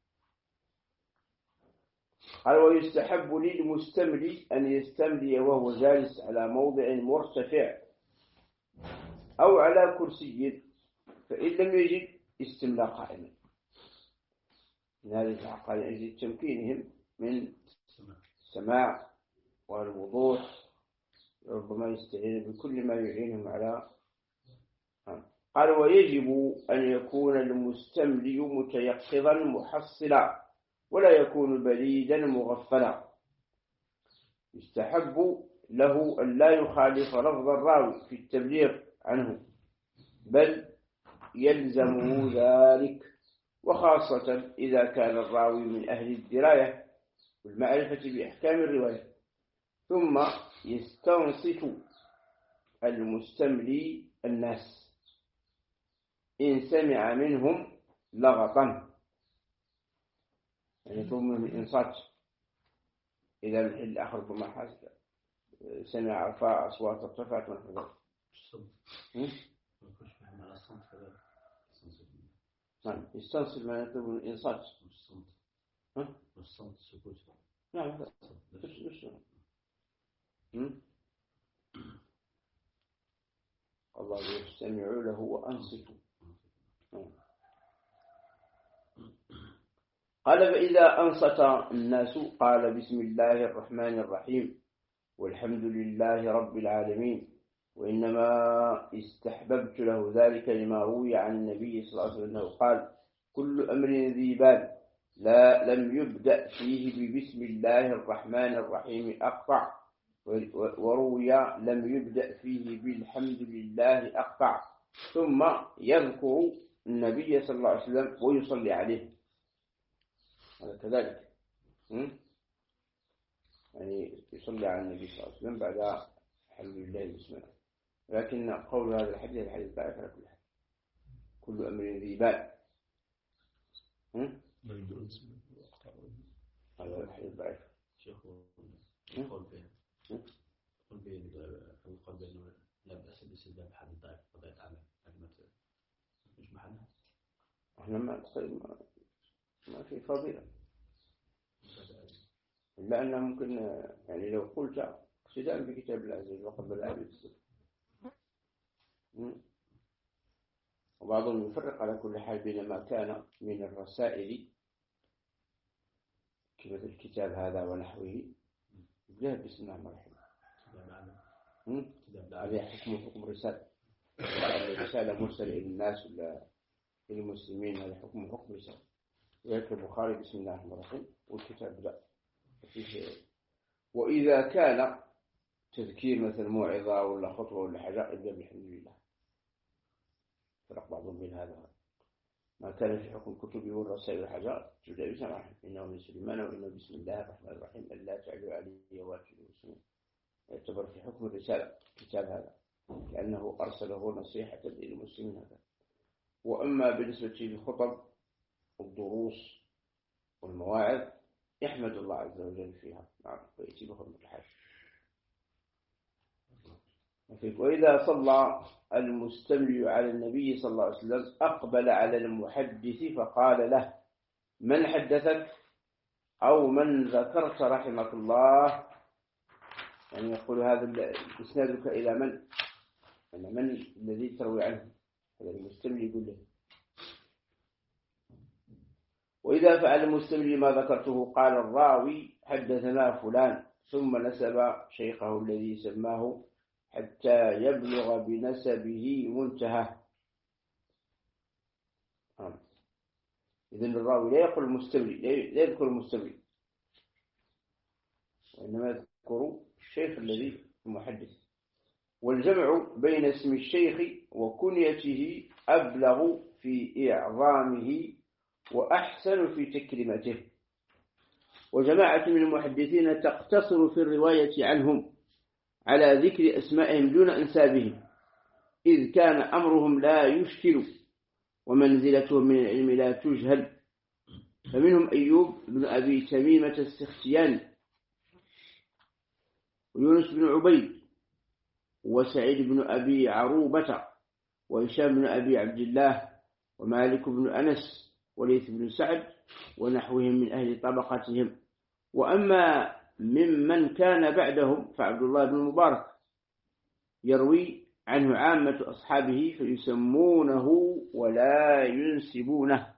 قال ويستحب للمستملي أن يستملي وهو جالس على موضع مرتفع أو على كرسي، فإن لم يجد استملى قائما. من هذه العقائد يجد تمكينهم من السماع والوضوح، ربما يستعين بكل ما يعينهم على. قال ويجب أن يكون المستملي متيقظا محصلا ولا يكون بليدا مغفلا. يستحب له أن لا يخالف لفظ الراوي في التبليغ عنه، بل يلزمه ذلك، وخاصة إذا كان الراوي من أهل الدراية والمعرفة بأحكام الرواية، ثم يستنصت المستملي الناس إن سمع منهم لغطا، يعني يطلب منهم الإنصات إذا الآخر بما حاسب سمع رفاع أصوات ارتفعت ونحو ذلك. نعم يستنصت من يطلب من الإنصات. ها؟ الصمت سكوت. نعم بس بس. الله يستمعوا له وأنصتوا. قال فإذا أنصت الناس قال بسم الله الرحمن الرحيم والحمد لله رب العالمين، وإنما استحببت له ذلك لما روي عن النبي صلى الله عليه وسلم قال كل أمر ذي بال لا لم يبدأ فيه ببسم الله الرحمن الرحيم أقطع، وروي لم يبدأ فيه بالحمد لله أقطع، ثم يذكر النبي صلى الله عليه وسلم ويصلي عليه. هذا كذلك يعني يصلي على النبي صلى الله عليه وسلم بعد الحمد لله بسم الله. لكن قول هذا الحديث الحديث ضعيف على كل حال. كل أمر ذي بال هذا الحديث ضعيف. شيخ قول بين قول بين القول بينه لا بأس باستخدام الحديث ضعيف قضية على كلمة مش محلها. احنا ما ما في فضيلة إلا أنه ممكن يعني لو قلت اقتداء بكتاب الله عز وجل وقبل الآية وبعضهم يفرق على كل حال بين ما كان من الرسائل كمثل الكتاب هذا ونحوه لا بسم الله الرحمن الرحيم هذا حكم حكم رسالة الرسالة مرسلة إلى الناس ولا للمسلمين، هذا حكم حكم رسالة. ويكتب البخاري بسم الله الرحمن الرحيم والكتاب لا فيه. وإذا كان تذكير مثل موعظة ولا خطوة ولا حاجة إلا بالحمد لله. فرق بعضهم بين هذا ما كان في حكم الكتب والرسائل والحاجات تبدأ بسم الله إنه من سليمان وإنه بسم الله الرحمن الرحيم ألا تعلوا علي واتوا المسلمين. يعتبر في حكم الرسالة كتاب هذا لأنه أرسله نصيحة للمسلمين هذا. وأما بالنسبة للخطب والدروس والمواعظ يحمد الله عز وجل فيها نعم ويأتي بخدمة الحاج. وإذا صلى المستمع على النبي صلى الله عليه وسلم أقبل على المحدث فقال له من حدثك أو من ذكرت رحمك الله، يعني يقول هذا إسنادك إلى من يعني من الذي تروي عنه، هذا المستمع يقول له. وإذا فعل المستمع ما ذكرته قال الراوي حدثنا فلان ثم نسب شيخه الذي سماه حتى يبلغ بنسبه منتهى. إذن الراوي لا يقول المستمع لا يذكر المستمع وإنما يذكر الشيخ الذي المحدث. والجمع بين اسم الشيخ وكنيته أبلغ في إعظامه وأحسن في تكريمته. وجماعة من المحدثين تقتصر في الرواية عنهم على ذكر أسمائهم دون أنسابهم إذ كان أمرهم لا يشكل ومنزلتهم من العلم لا تجهل. فمنهم أيوب بن أبي تميمة السختياني ويونس بن عبيد وسعيد بن أبي عروبة وهشام بن أبي عبد الله ومالك بن أنس وليث بن سعد ونحوهم من أهل طبقتهم. وأما ممن كان بعدهم فعبد الله بن المبارك يروي عنه عامة أصحابه فيسمونه ولا ينسبونه.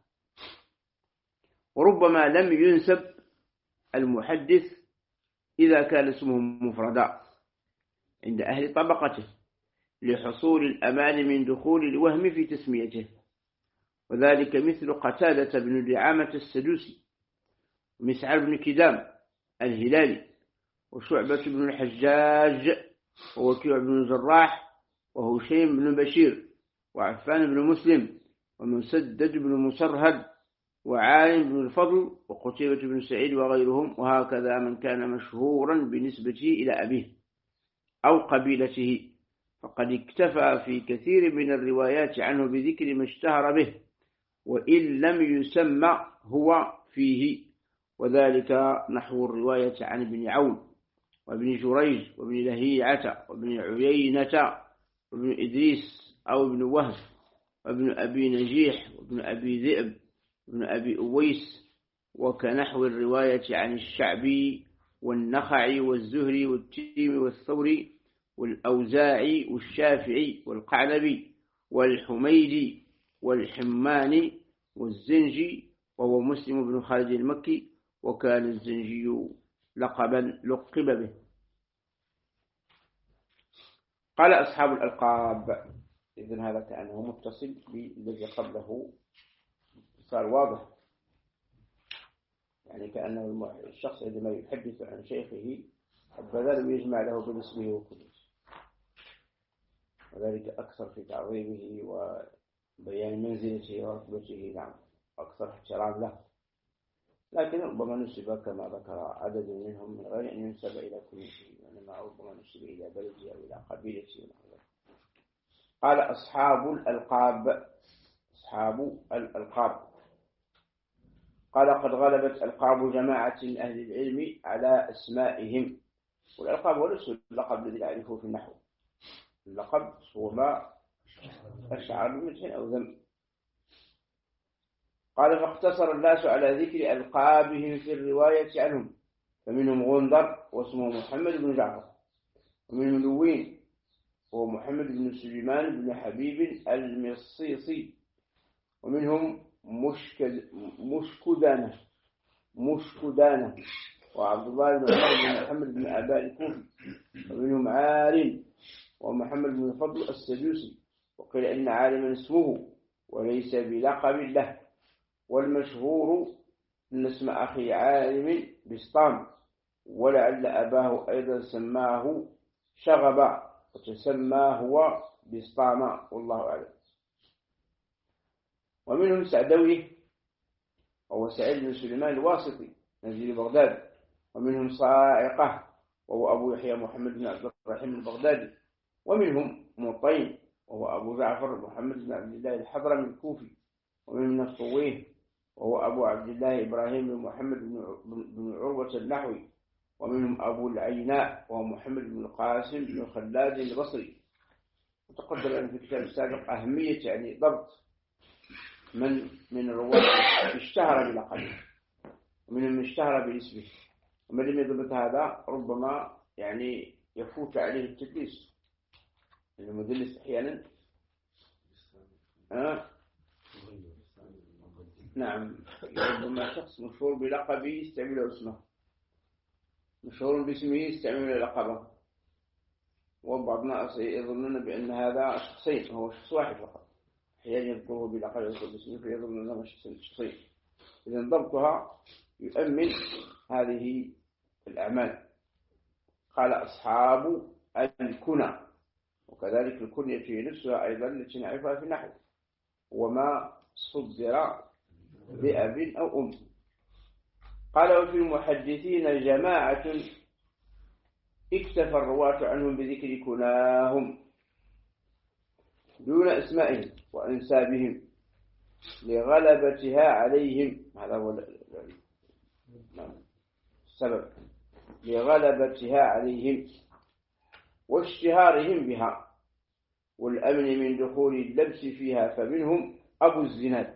وربما لم ينسب المحدث إذا كان اسمه مفردا عند أهل طبقته لحصول الأمان من دخول الوهم في تسميته، وذلك مثل قتادة بن دعامة السدوسي ومسعر بن كدام الهلالي وشعبة بن الحجاج ووكيع بن الجراح وهشيم بن بشير وعفان بن مسلم ومسدد بن مسرهد وعالم بن الفضل وقتيبة بن سعيد وغيرهم، وهكذا من كان مشهورا بنسبته إلى أبيه أو قبيلته، فقد اكتفى في كثير من الروايات عنه بذكر ما اشتهر به وإن لم يسمى هو فيه، وذلك نحو الرواية عن ابن عون وابن جريج وابن لهيعة وابن عيينة وابن إدريس أو ابن وهب وابن أبي نجيح وابن أبي ذئب وابن أبي أويس، وكنحو الرواية عن الشعبي والنخعي والزهري والتيمي والثوري والأوزاعي والشافعي والقعنبي والحميدي والحماني والزنجي وهو مسلم بن خالد المكي، وكان الزنجي لقبا لقب به. قال أصحاب الألقاب، إذن هذا كأنه متصل بالذي قبله صار واضح، يعني كأنه الشخص عندما يحدث عن شيخه بدل يجمع له باسمه وكله، وذلك أكثر في تعظيمه وبيان منزلته ورتبته، نعم أكثر احترام له، لكن ربما نسب كما ذكر عدد منهم من غير أن ينسب إلى كل شيء، وإنما ربما نسب إلى بلده أو إلى قبيلته. قال أصحاب الألقاب، أصحاب الألقاب قال قد غلبت ألقاب جماعة من أهل العلم على أسمائهم، والألقاب وليس اللقب الذي نعرفه في النحو، اللقب هو ما أشعر بمدح أو ذم. قال فاقتصر الناس على ذكر ألقابهم في الرواية عنهم، فمنهم غندر واسمه محمد بن جعفر، ومنهم لوين وهو محمد بن سليمان بن حبيب المصيصي، ومنهم مشكد مشكدانة مشكدانة وعبد الله بن عمر بن محمد بن أباء الكوفي، ومنهم عالم ومحمد بن الفضل السدوسي، وقيل إن عالما اسمه وليس بلقب له، والمشهور أن اسم أخي عالم بسطام، ولعل أباه أيضا سماه شغبا وتسمى هو بسطاما، والله أعلم. ومنهم سعدوي وهو سعيد بن سليمان الواسطي نزيل بغداد، ومنهم صاعقة وهو أبو يحيى محمد بن عبد الرحيم البغدادي، ومنهم مطين وهو أبو جعفر محمد بن عبد الله الحضرمي الكوفي، ومنهم نصويه وهو أبو عبد الله إبراهيم بن محمد بن عروة النحوي، ومنهم أبو العيناء وهو محمد بن القاسم بن خلاد البصري. وتقدم أن في الكتاب السابق أهمية يعني ضبط من من الرواة اشتهر بلقبه ومنهم اشتهر باسمه، ومن لم يضبط هذا ربما يعني يفوت عليه التدليس، المدلس أحيانا آه نعم ربما شخص مشهور بلقبه يستعمل اسمه، مشهور باسمه يستعمل لقبه، وبعض الناس يظنون بأن هذا شخصين، هو شخص واحد فقط، أحيانا يذكره بلقبه باسمه فيظن أنه شخصين. إذن ضبطها يؤمن هذه الأعمال. قال أصحاب الكنى، وكذلك الكنية نفسها أيضا التي نعرفها في النحو، وما صدر بأب أو أم. قال وفي المحدثين جماعة اكتفى الرواة عنهم بذكر كناهم دون اسمائهم وأنسابهم لغلبتها عليهم، هذا هو السبب، لغلبتها عليهم واشتهارهم بها والأمن من دخول اللبس فيها، فمنهم أبو الزناد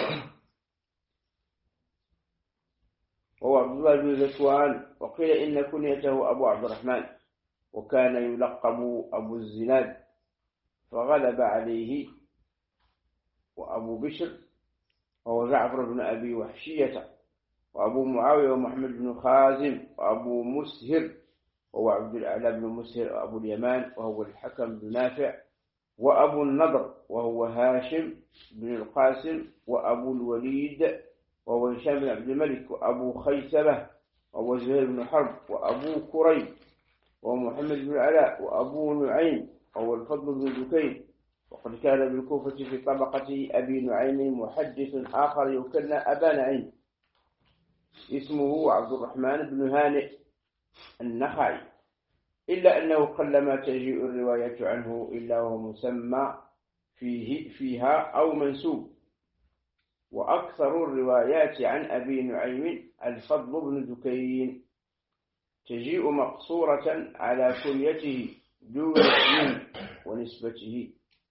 وهو عبد الله بن ذكوان، وقيل إن كنيته أبو عبد الرحمن، وكان يلقب أبو الزناد فغلب عليه. وأبو بشر وهو جعفر بن أبي وحشية، وأبو معاوية ومحمد بن خازم، وأبو مسهر وهو عبد الأعلى بن مسهر، وأبو اليمان وهو الحكم بن نافع، وأبو النضر وهو هاشم بن القاسم، وأبو الوليد وهو هشام بن عبد الملك، وأبو خيثمة وهو زهير بن حرب، وأبو كريب وهو محمد بن العلاء، وأبو نعيم وهو الفضل بن دكين، وقد كان بالكوفة في طبقة أبي نعيم محدث آخر يكنى أبا نعيم اسمه عبد الرحمن بن هانئ النخعي، إلا أنه قلما تجيء الرواية عنه إلا وهو مسمى فيه فيها أو منسوب. وأكثر الروايات عن أبي نعيم الفضل بن دكين تجيء مقصورة على كنيته دون اسمه ونسبته.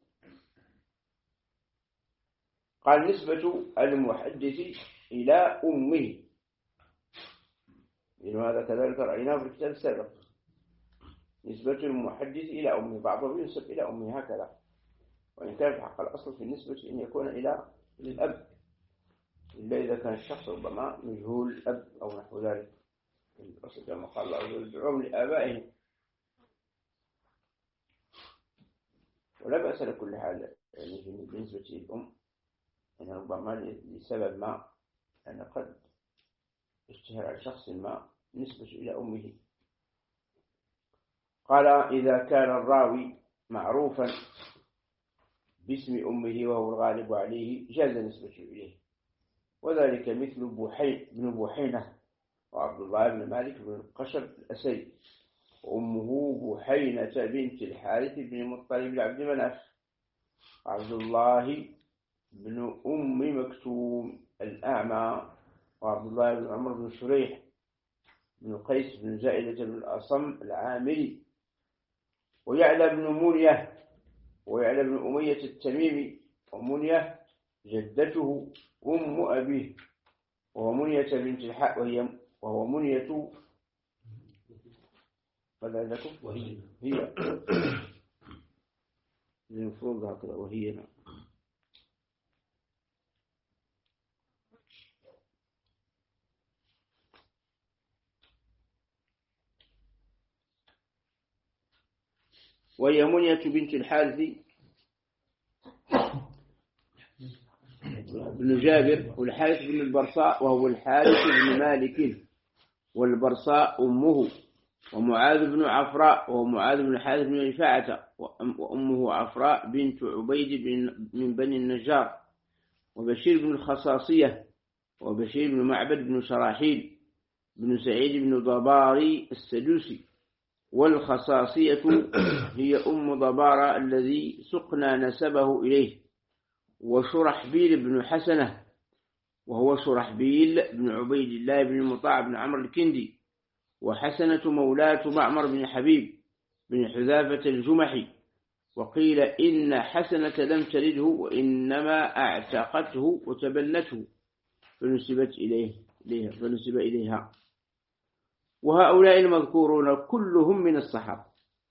قال نسبة المحدث إلى أمه، إن هذا كذلك رأيناه في الكتاب السابق، نسبة المحدث إلى أمه، بعضهم ينسب إلى أمه هكذا، وإن كان في حق الأصل في النسبة أن يكون إلى الأب، إلا إذا كان الشخص ربما مجهول الأب أو نحو ذلك، الأصل كما قال الله عز وجل ادعوهم لآبائهم. ولا بأس لكل حال يعني بالنسبة للأم أن ربما لسبب ما أن قد اشتهر على شخص ما نسبة إلى أمه. قال إذا كان الراوي معروفا باسم أمه وهو الغالب عليه جاز نسبته إليه، وذلك مثل بوحين بن بوحينة وعبد الله بن مالك بن القشب الأسدي، وأمه بوحينة بنت الحارث بن مطلب بن عبد مناف، عبد الله بن أم مكتوم الأعمى، وعبد الله بن عمر بن شريح بن قيس بن زائدة بن الأصم العامري، ويعلى بن منية ويعلى بن أمية التميمي، ومنية جدته أم أبيه، وهو منية بنت الحق وهي وهو منية فلا لكم وهي هي المفروض هكذا وهي نعم. وهي منية بنت الحارث بن جابر، والحارث بن البرصاء وهو الحارث بن مالك، والبرصاء أمه، ومعاذ بن عفراء وهو معاذ بن حارث بن رفاعة، وأمه عفراء بنت عبيد بن من بني النجار، وبشير بن الخصاصية، وبشير بن معبد بن شراحيل بن سعيد بن ضباري السدوسي. والخصاصية هي أم ضبارة الذي سقنا نسبه إليه. وشرحبيل بن حسنة وهو شرحبيل بن عبيد الله بن مطاع بن عمرو الكندي، وحسنة مولاة معمر بن حبيب بن حذافة الجمحي. وقيل إن حسنة لم تلده وإنما اعتقته وتبنته فنسبت إليه إليها فنسب إليها. وهؤلاء المذكورون كلهم من الصحابة.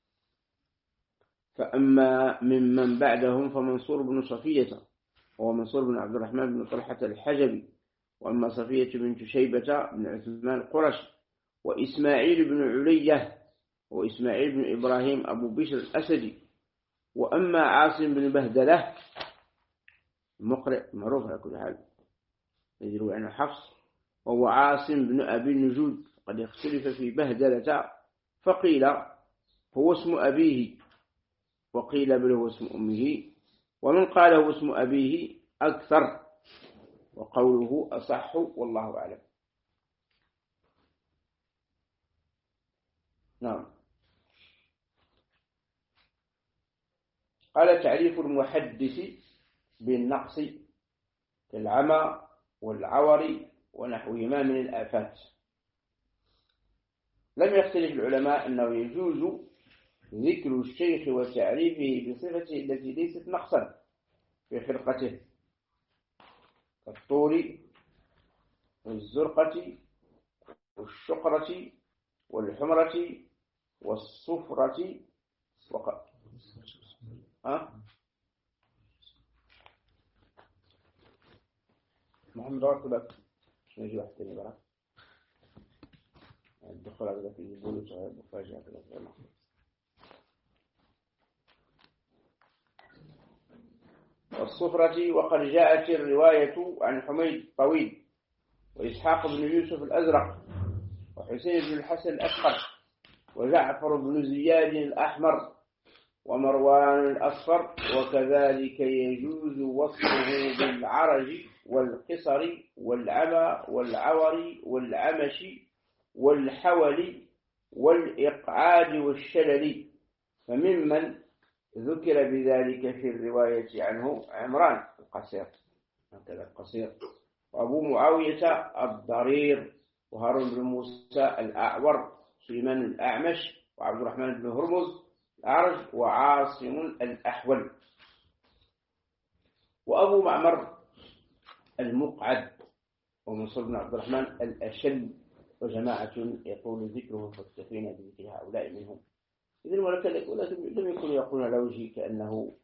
فأما ممن بعدهم فمنصور بن صفية وهو منصور بن عبد الرحمن بن طلحة الحجبي، وأما صفية بنت شيبة بن عثمان القرشي، وإسماعيل بن علية وإسماعيل بن إبراهيم أبو بشر الأسدي. وأما عاصم بن بهدلة مقرئ معروف على كل حال يروي عنه حفص، وهو عاصم بن أبي النجود، قد يختلف في بهدلة، فقيل هو اسم أبيه وقيل بل هو اسم أمه، ومن قال هو اسم أبيه أكثر، وقوله أصح والله أعلم. نعم. قال تعريف المحدث بالنقص كالعمى والعور ونحوهما من الآفات. لم يختلف العلماء أنه يجوز ذكر الشيخ وتعريفه بصفته التي ليست نقصا في خلقته كالطول والزرقة والشقرة والحمرة والصفرة وق... ها؟ محمد راتبك شنو يجي واحد ثاني برا الدخول على ذاك يقولوا صاحب مفاجأة كذا. والصفرة. وقد جاءت الرواية عن حميد طويل وإسحاق بن يوسف الأزرق وحسين بن الحسن الأشقر وجعفر بن زياد الأحمر ومروان الأصفر. وكذلك يجوز وصفه بالعرج والقصر والعمى والعور والعمش والحول والإقعاد والشلل. فممن ذكر بذلك في الرواية عنه عمران القصير، هكذا القصير، وأبو معاوية الضرير، وهارون بن موسى الأعور، سليمان الأعمش، وعبد الرحمن بن هرمز الأعرج، وعاصم الأحول. وأبو معمر المقعد، ومنصور بن عبد الرحمن الأشل، وجماعة يقول ذكرهم فاستفين بذكر هؤلاء منهم. إذن ولكن لم يكن يقولون على وجهه كأنه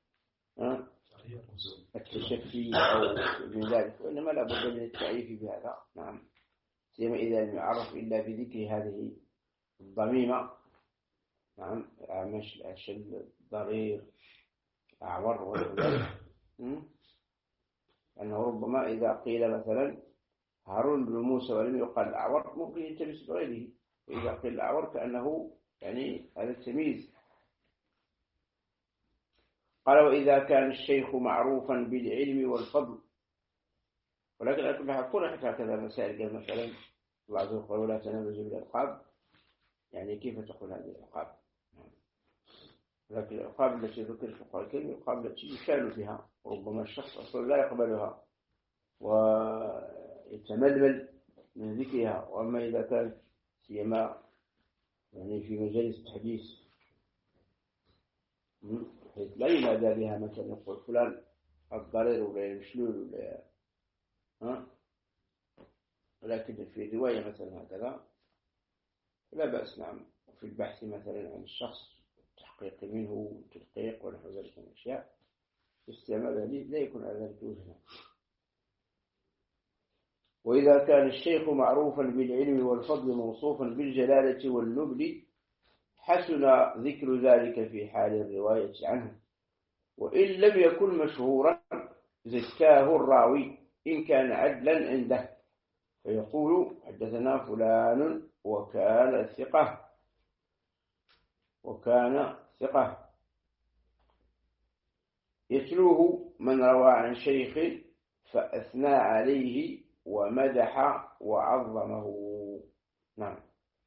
التشفي أو من ذلك، وإنما لا بد من التعريف بهذا. نعم، سيما إذا لم يعرف إلا بذكر هذه الضميمة. نعم، أعمش، الأشل، ضرير، أعور، وغيره. أنه ربما إذا قيل مثلا هارون بن موسى ولم يقال الأعور ممكن يلتبس بغيره، وإذا قيل الأعور كأنه يعني هذا التمييز. قال: وإذا كان الشيخ معروفا بالعلم والفضل. ولكن أقول حتى هكذا مسائل، مثلا الله عز وجل ولا تنابزوا بالألقاب، يعني كيف تقول هذه الألقاب؟ لكن الألقاب التي ذكرت في القرآن الكريم الألقاب التي يشال بها، وربما الشخص أصلا لا يقبلها ويتململ من ذكرها. وأما إذا كان سيما يعني في مجالس التحديث حيث لا ينادى بها، مثلا يقول فلان الضرير ولا المشلول ولا ها، ولكن في رواية مثلا هكذا لا بأس. نعم، وفي البحث مثلا عن الشخص التحقيق منه والتدقيق ونحو ذلك من الأشياء، استعمال هذه لا يكون على ذلك وجهنا. وإذا كان الشيخ معروفا بالعلم والفضل موصوفا بالجلالة والنبل حسن ذكر ذلك في حال الرواية عنه. وإن لم يكن مشهورا زكاه الراوي إن كان عدلا عنده، فيقول: حدثنا فلان وكان ثقة، وكان ثقة. يتلوه من روى عن شيخ فأثنى عليه ومدح وعظمه. نعم.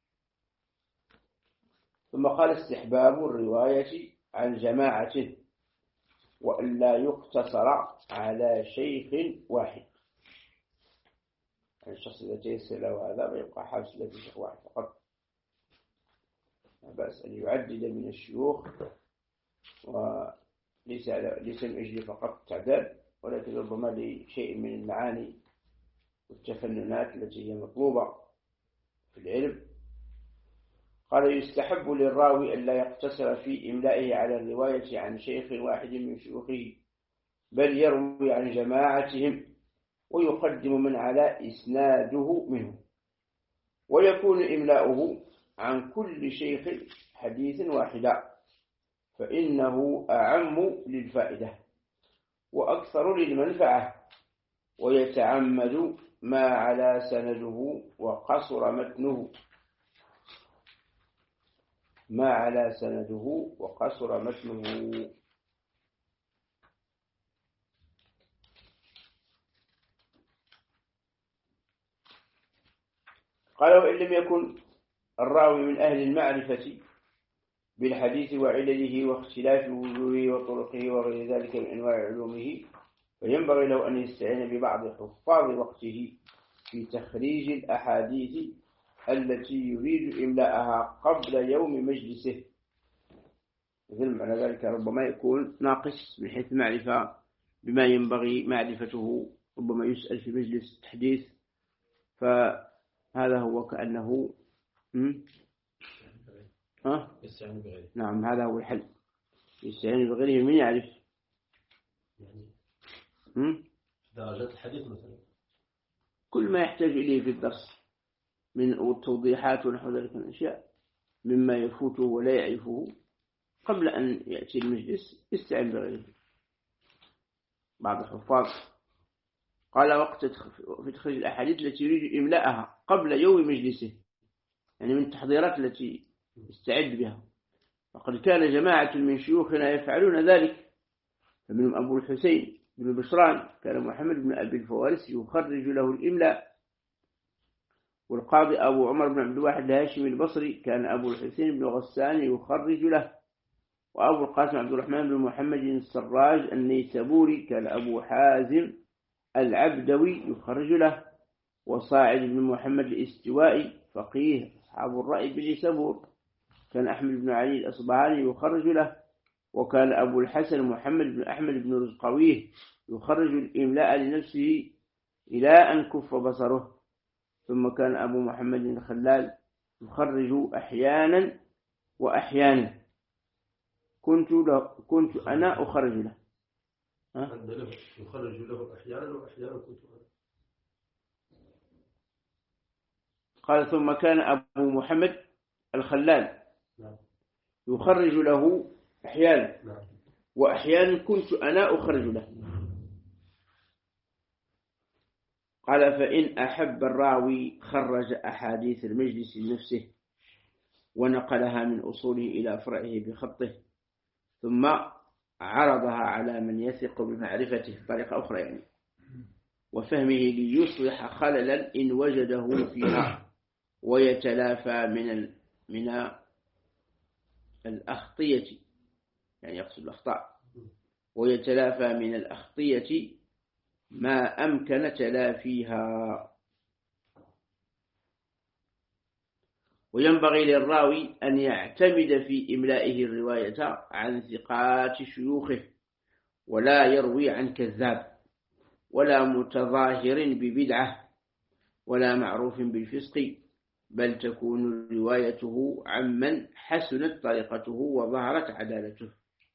ثم قال: استحباب الرواية عن جماعة، وألا يقتصر على شيخ واحد. يعني الشخص إذا تيسر له هذا ويبقى حابس له شيخ واحد فقط، لا بأس أن يعدد من الشيوخ، وليس ليس من أجل فقط تعداد، ولكن ربما لشيء من المعاني والتفننات التي هي مطلوبة في العلم. قال: يستحب للراوي أن لا يقتصر في إملائه على الرواية عن شيخ واحد من شيوخه، بل يروي عن جماعتهم ويقدم من على إسناده منه، ويكون إملاؤه عن كل شيخ حديث واحدا، فإنه أعم للفائدة وأكثر للمنفعة، ويتعمد ما على سنده وقصر متنه ما على سنده وقصر متنه. قال: وإن لم يكن الراوي من أهل المعرفة بالحديث وعلله واختلاف وجوهه وطرقه وغير ذلك من أنواع علومه، فينبغي له أن يستعين ببعض حفاظ وقته في تخريج الأحاديث التي يريد إملاءها قبل يوم مجلسه. مثل معنى ذلك ربما يكون ناقص من حيث المعرفة بما ينبغي معرفته، ربما يسأل في مجلس التحديث، فهذا هو كأنه ها؟ يستعين بغيره. نعم، هذا هو الحل، يستعين بغيره من يعرف يعني هم؟ درجات الحديث مثلا، كل ما يحتاج إليه في الدرس من التوضيحات ونحو ذلك من الأشياء مما يفوته ولا يعرفه قبل أن يأتي المجلس يستعين بغيره. بعض الحفاظ قال: وقت في تخريج الأحاديث التي يريد إملاءها قبل يوم مجلسه، يعني من التحضيرات التي يستعد بها وقد كان جماعة من شيوخنا يفعلون ذلك، فمنهم أبو الحسين بن بشران كان محمد بن أبي الفوارس يخرج له الإملاء، والقاضي أبو عمر بن عبد الواحد الهاشمي البصري كان أبو الحسين بن غسان يخرج له، وأبو القاسم عبد الرحمن بن محمد السراج النيسابوري كان أبو حازم العبدوي يخرج له، وصاعد بن محمد الاستوائي فقيه أصحاب الرأي بالنيسابور كان أحمد بن علي الأصبهاني يخرج له، وكان أبو الحسن محمد بن أحمد بن رزقويه يخرج الإملاء لنفسه إلى أن كف بصره. ثم كان أبو محمد الخلال يخرج أحيانا وأحيانا، كنت له كنت أنا أخرج له. ها؟ يخرج له أحيانا وأحيانا كنت أنا. قال ثم كان أبو محمد الخلال يخرج له أحيانا وأحيانا كنت أنا أخرج له. قال فإن أحب الراوي خرج أحاديث المجلس لنفسه ونقلها من أصوله إلى فرعه بخطه، ثم عرضها على من يثق بمعرفته بطريقة أخرى يعني وفهمه ليصلح خللا إن وجده فيها، ويتلافى من من الأخطية يعني يقصد الأخطاء، ويتلافى من الأخطية ما أمكن تلافيها. وينبغي للراوي أن يعتمد في إملائه الرواية عن ثقات شيوخه، ولا يروي عن كذاب ولا متظاهر ببدعة ولا معروف بالفسق، بل تكون روايته عمن حسنت طريقته وظهرت عدالته.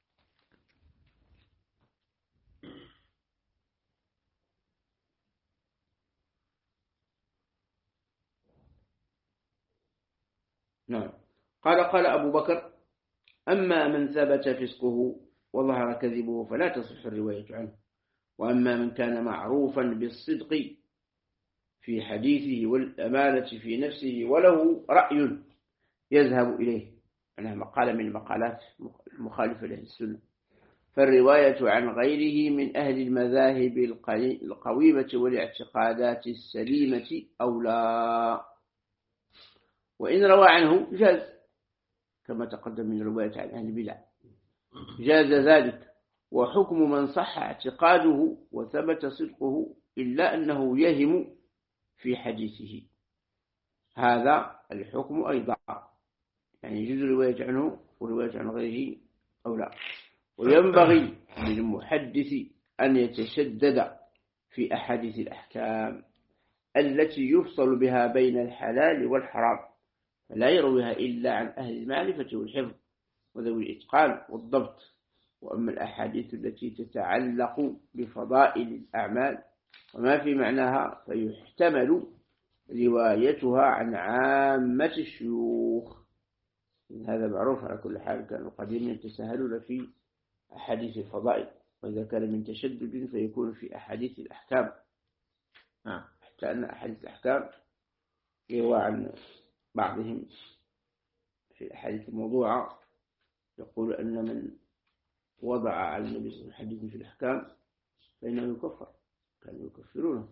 نعم. قال قال أبو بكر أما من ثبت فسقه وظهر كذبه فلا تصح الرواية عنه، وأما من كان معروفا بالصدق في حديثه والأمانة في نفسه وله رأي يذهب إليه، أنها مقالة من المقالات المخالفة لأهل السنة، فالرواية عن غيره من أهل المذاهب القويمة والاعتقادات السليمة أولى. وإن روى عنه جاز كما تقدم من رواية عن أهل البدع جاز ذلك، وحكم من صح اعتقاده وثبت صدقه إلا أنه يهم في حديثه، هذا الحكم أيضا يعني يجوز رواية عنه ورواية عن غيره أو لا. وينبغي للمحدث أن يتشدد في أحاديث الأحكام التي يفصل بها بين الحلال والحرام، فلا يرويها إلا عن أهل المعرفة والحفظ وذوي الإتقان والضبط. وأما الأحاديث التي تتعلق بفضائل الأعمال وما في معناها فيحتمل روايتها عن عامة الشيوخ، هذا معروف على كل حال. كانوا قديما يتساهلون في أحاديث الفضائل، وإذا كان من تشدد فيكون في أحاديث الأحكام، حتى أن أحاديث الأحكام يروى عن بعضهم في الأحاديث الموضوعة يقول أن من وضع على النبي صلى الله عليه وسلم حديث في الأحكام فإنه يكفر، كانوا يكفرونه.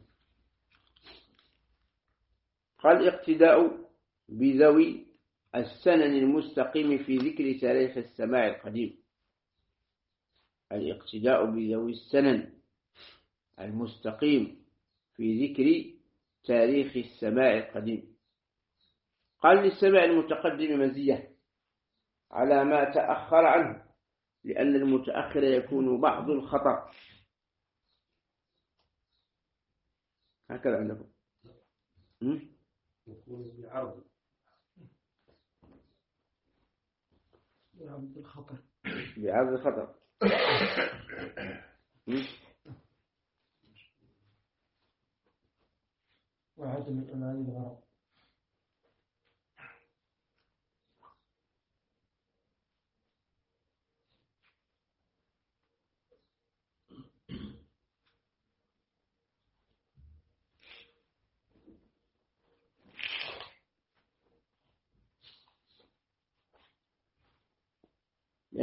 قال اقتداء بذوي السنن المستقيم في ذكر تاريخ السماع القديم. الاقتداء بذوي السنن المستقيم في ذكر تاريخ السماع القديم. قال للسماع المتقدم مزية على ما تأخر عنه، لأن المتأخر يكون بعض الخطأ، هكذا عندكم يكون بعرض بعرض الخطأ بعرض الخطأ وعدم الأمان الغرض.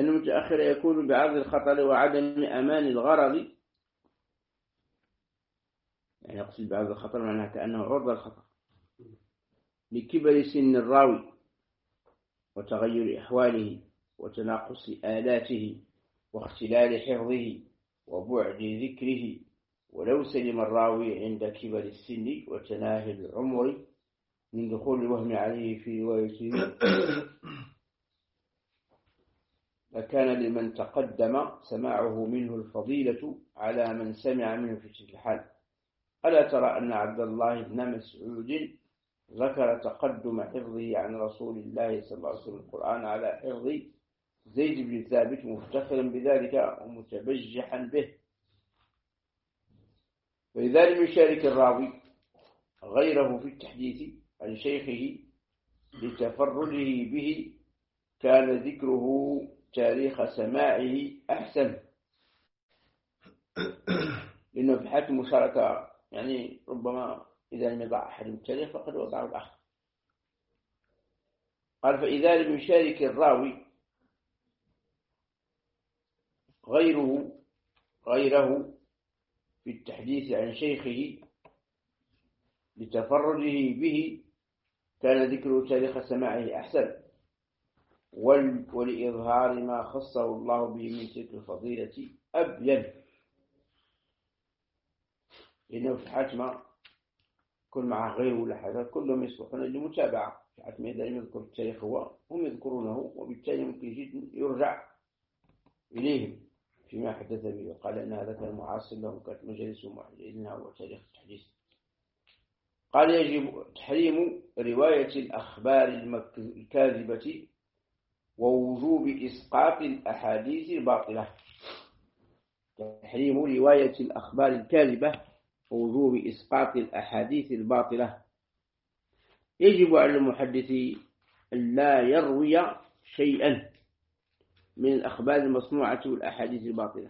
لأن المتأخر يكون بعرض الخطر وعدم أمان الغرض، يعني يقصد بعرض الخطر معناه كأنه عرض الخطر لكبر سن الراوي وتغير أحواله وتناقص آلاته واختلال حفظه وبعد ذكره. ولو سلم الراوي عند كبر السن وتناهي العمر من دخول الوهم عليه في روايته لكان لمن تقدم سماعه منه الفضيلة على من سمع منه في تلك الحال. ألا ترى أن عبد الله بن مسعود ذكر تقدم حفظه عن رسول الله صلى الله عليه وسلم القرآن على حفظ زيد بن ثابت مفتخرا بذلك ومتبجحا به. ولذلك يشارك الراوي غيره في التحديث عن شيخه لتفرده به كان ذكره تاريخ سماعه أحسن، لأنه في حالة المشاركة يعني ربما إذا لم يضع أحد التاريخ فقد وضعه الآخر. قال فإذا لم يشارك الراوي غيره غيره في التحديث عن شيخه لتفرده به كان ذكر تاريخ سماعه أحسن، ولإظهار ما خصه الله به من تلك الفضيلة أبين. لأنه في حاتمة كل مع غيره ولا حاجة كلهم يصلحون للمتابعة. في حاتمة إذا لم يذكر التاريخ هو هم يذكرونه، وبالتالي ممكن جدا يرجع إليهم فيما حدث به. قال أن هذا كان معاصر لهم، كانت مجالس محدثينها وتاريخ التحديث. قال يجب تحريم رواية الأخبار الكاذبة ووجوب إسقاط الأحاديث الباطلة. تحريم رواية الأخبار الكاذبة ووجوب إسقاط الأحاديث الباطلة. يجب على المحدث أن لا يروي شيئا من الأخبار المصنوعة والأحاديث الباطلة.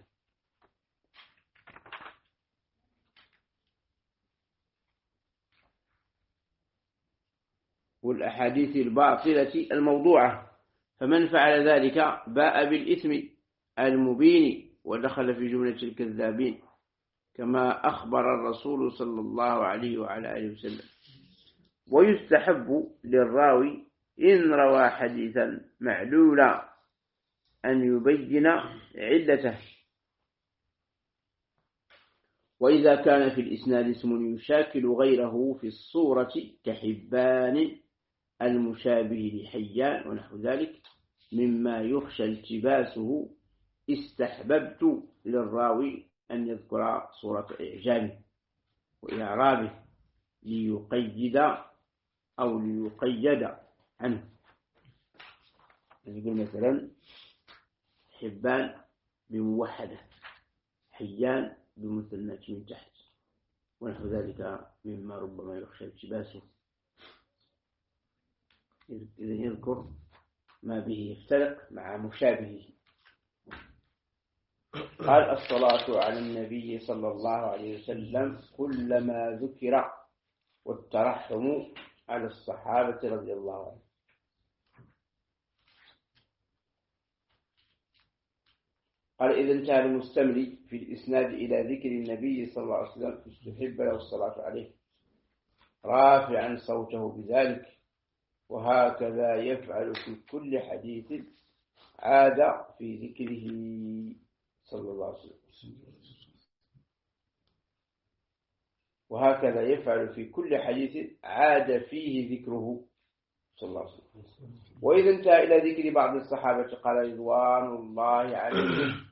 والأحاديث الباطلة الموضوعة، فمن فعل ذلك باء بالإثم المبين ودخل في جملة الكذابين، كما أخبر الرسول صلى الله عليه وعلى آله وسلم. ويستحب للراوي إن روى حديثا معلولا أن يبين علته، وإذا كان في الإسناد اسم يشاكل غيره في الصورة كحبان المشابه لحيان ونحو ذلك مما يخشى التباسه، استحببت للراوي أن يذكر صورة إعجابه وإعرابه ليقيد أو ليقيد عنه. يقول مثلا حبان بموحدة، حيان بمثنى من تحت ونحو ذلك مما ربما يخشى التباسه. إذا يذكر ما به يفترق مع مشابهه. قال الصلاة على النبي صلى الله عليه وسلم كلما ذكر، والترحم على الصحابة رضي الله عنهم. قال إذا انتهى المستملي في الإسناد إلى ذكر النبي صلى الله عليه وسلم استحب له الصلاة عليه رافعا صوته بذلك، وهكذا يفعل في كل حديث عاد في ذكره صلى الله عليه وسلم. وهكذا يفعل في كل حديث عاد فيه ذكره صلى الله عليه وسلم. وإذا انتهى إلى ذكر بعض الصحابة قال رضوان الله عليهم.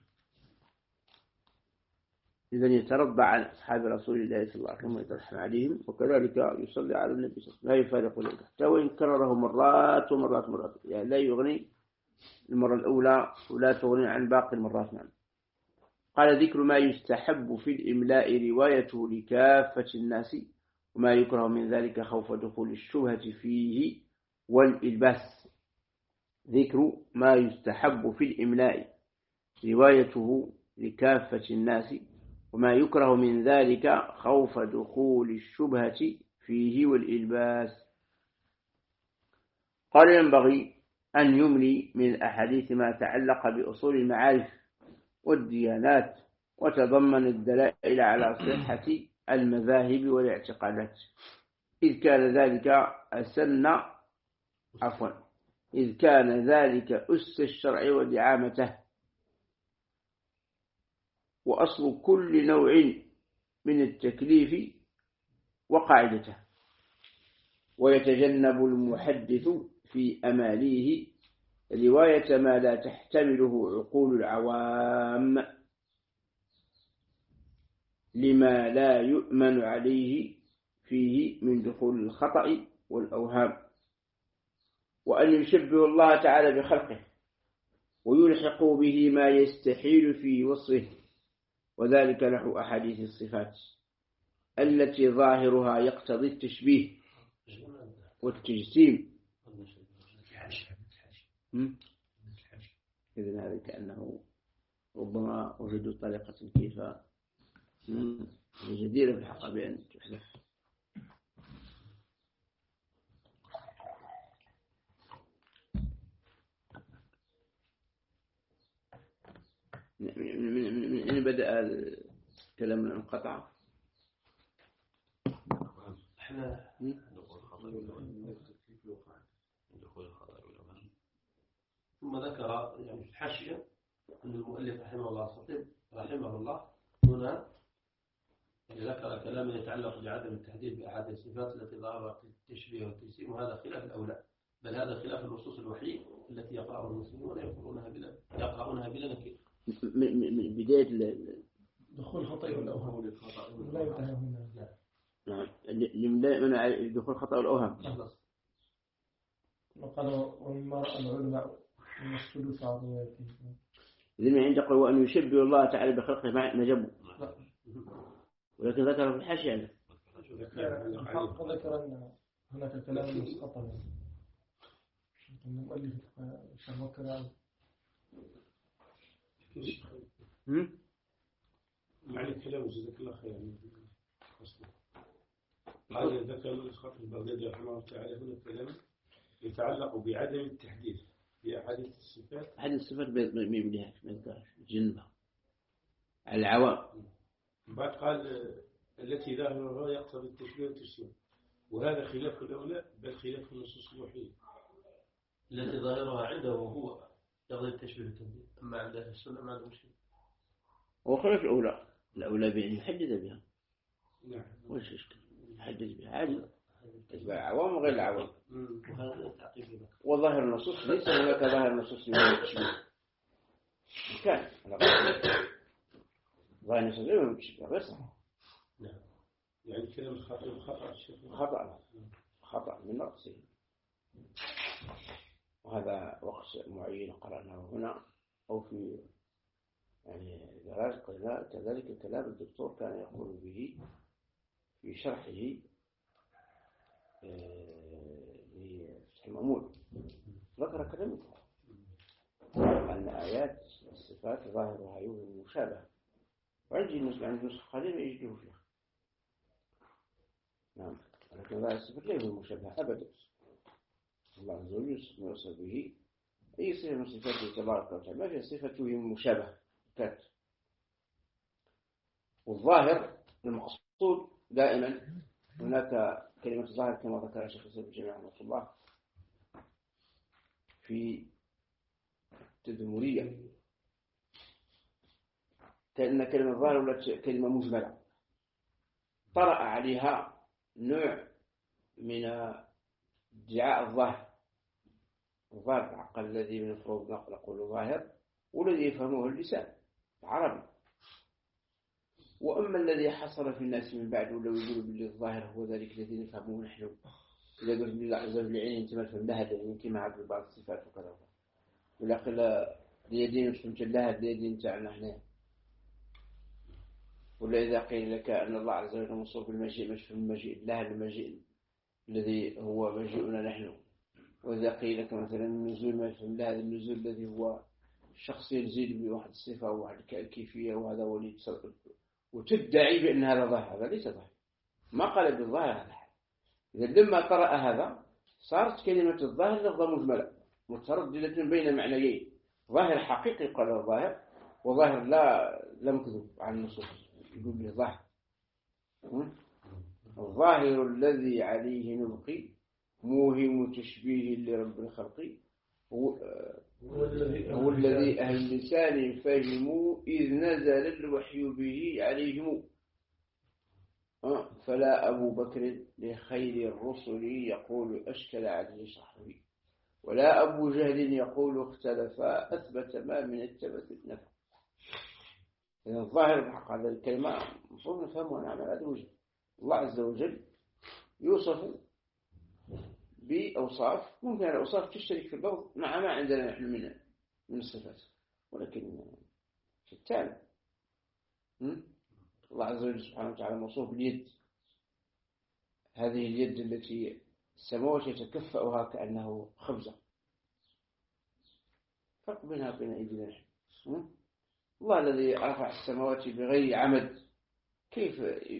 إذا يترضى عن أصحاب رسول الله صلى الله عليه وسلم ويترحم عليهم، وكذلك يصلي على النبي صلى الله عليه وسلم، لا يفارق ذلك حتى وإن كرره مرات ومرات مرات، يعني لا يغني المرة الأولى ولا تغني عن باقي المرات. نعم. قال ذكر ما يستحب في الإملاء روايته لكافة الناس، وما يكره من ذلك خوف دخول الشبهة فيه والإلباس. ذكر ما يستحب في الإملاء روايته لكافة الناس، وما يكره من ذلك خوف دخول الشبهة فيه والإلباس. قال ينبغي أن يملي من الأحاديث ما تعلق بأصول المعارف والديانات وتضمن الدلائل على صحة المذاهب والاعتقادات، إذ كان ذلك أسن عفوا إذ كان ذلك أس الشرع ودعامته وأصل كل نوع من التكليف وقاعدته، ويتجنب المحدث في أماليه رواية ما لا تحتمله عقول العوام لما لا يؤمن عليه فيه من دخول الخطأ والأوهام، وأن يشبه الله تعالى بخلقه ويلحق به ما يستحيل في وصفه، وذلك نحو أحاديث الصفات التي ظاهرها يقتضي التشبيه والتجسيم. إذن هذا كأنه ربما وجدوا طريقة كيف جديرة بالحق بأن تحذف. من من من أين بدأ الكلام من انقطع؟ إحنا ثم ذكر يعني في الحاشية أن المؤلف رحمه الله الخطيب رحمه الله هنا ذكر كلاما يتعلق بعدم التحديد بأحد الصفات التي ظهرت التشبيه والتجسيم، وهذا خلاف الأولى، بل هذا خلاف النصوص الوحي التي يقرأها المسلمون يقرؤونها بلا يقرؤونها بلا نكير. من بداية دخول خطأ والأوهام لا ينتهي هنا. نعم، من دخول خطأ والأوهام. وقالوا ومما رأى العلماء من السدوس عظيماته. إذن عند قول وأن يشبه الله تعالى بخلقه ما جبوا، ولكن ذكر في الحاشية الحق ذكر أن هناك كلام مسقطا المؤلف شرك له. معنى الكلام جزاك الله خير. هذا ذكر الخطيب البغدادي رحمه الله تعالى هنا كلام يتعلق بعدم التحديد بأحاديث الصفات. أحاديث الصفات ما يمليهاش ما يذكرش جنبها على العوام. بعد قال التي ظاهرها يقتضي التشبيه والتجسيم، وهذا خلاف الأولى بل خلاف النصوص الوحية التي ظاهرها عنده وهو يقتضي التشبيه والتمثيل، أما عند أهل السنة ما له شيء. وخلاف الأولى الأولى بأن يحدد بها. نعم. وش إشكال؟ يحدد بها عادي. تتبع العوام وغير العوام. وهذا تعقيب. وظاهر النصوص ليس هناك ظاهر النصوص من التشبيه. كان ظاهر النصوص من التشبيه بس. نعم. يعني كلام الخطأ خطأ خطأ خطأ من نقصه. وهذا وقت معين قرأناه هنا أو في يعني دراسة قلنا كذلك كلام الدكتور كان يقول به في شرحه لفتح المأمول، ذكر كلامه أن آيات الصفات ظاهرها يوجد المشابهة، وعندي النسخة عند النسخة قديمة يجده فيها. نعم، ولكن ظاهر الصفات لا يوجد المشابهة أبدا. الله عز وجل يوصف به أي صفة من صفاته تبارك وتعالى ما فيها صفة توهم المشابهة كات. والظاهر المقصود دائما هناك كلمة ظاهر كما ذكر الشيخ الإسلام ابن تيمية رحمه الله في التدمرية، كأن كلمة ظاهر ولا كلمة مجملة طرأ عليها نوع من ادعاء الظاهر. الظاهر العقل الذي من المفروض نقول ظاهر والذي يفهمه اللسان العربي. وأما الذي حصل في الناس من بعد ولو يقولوا بالله الظاهر هو ذلك الذي نفهمه نحن، إذا قلت بالله عز وجل العين أنت ما تفهم لها يعني أنت ما عبد بعض الصفات وكذا، ولكن ليدين مش فهمت لها ليدين تاعنا احنا. ولا إذا قيل لك أن الله عز وجل مصور بالمجيء مش في المجيء لها المجيء الذي هو مجيئنا نحن. وإذا قيل لك مثلا النزول ما يفهم لها النزول الذي هو الشخص يزيد بواحد الصفة أو واحد الكيفية وهذا هو اللي وتدعي بأن هذا ظاهر، هذا ليس ظاهر، ما قال بالظاهر هذا. إذا لما قرأ هذا صارت كلمة الظاهر لفظة مجملة مترددة بين معنيين، ظاهر حقيقي قال الظاهر، وظاهر لا لم كذب عن النصوص يقول به ظاهر. الظاهر الذي عليه نبقي موهم تشبيه لرب الخلق هو, هو الذي أهل اللسان فهموا إذ نزل الوحي به عليهم. فلا أبو بكر لخير الرسل يقول أشكل عليه شرحه، ولا أبو جهل يقول اختلفا أثبت ما من التبت نفع. إذن الظاهر بحق هذا الكلمة مفروض نفهمه نعمل هذا الوجه. الله عز وجل يوصف بأوصاف ممكن الأوصاف تشترك في البعض مع ما عندنا نحن من من الصفات، ولكن في التالي الله عز وجل سبحانه وتعالى موصوف باليد، هذه اليد التي السماوات يتكفأها كأنه خبزة، فرق بينها وبين أيدينا نحن. الله الذي رفع السماوات بغير عمد كيف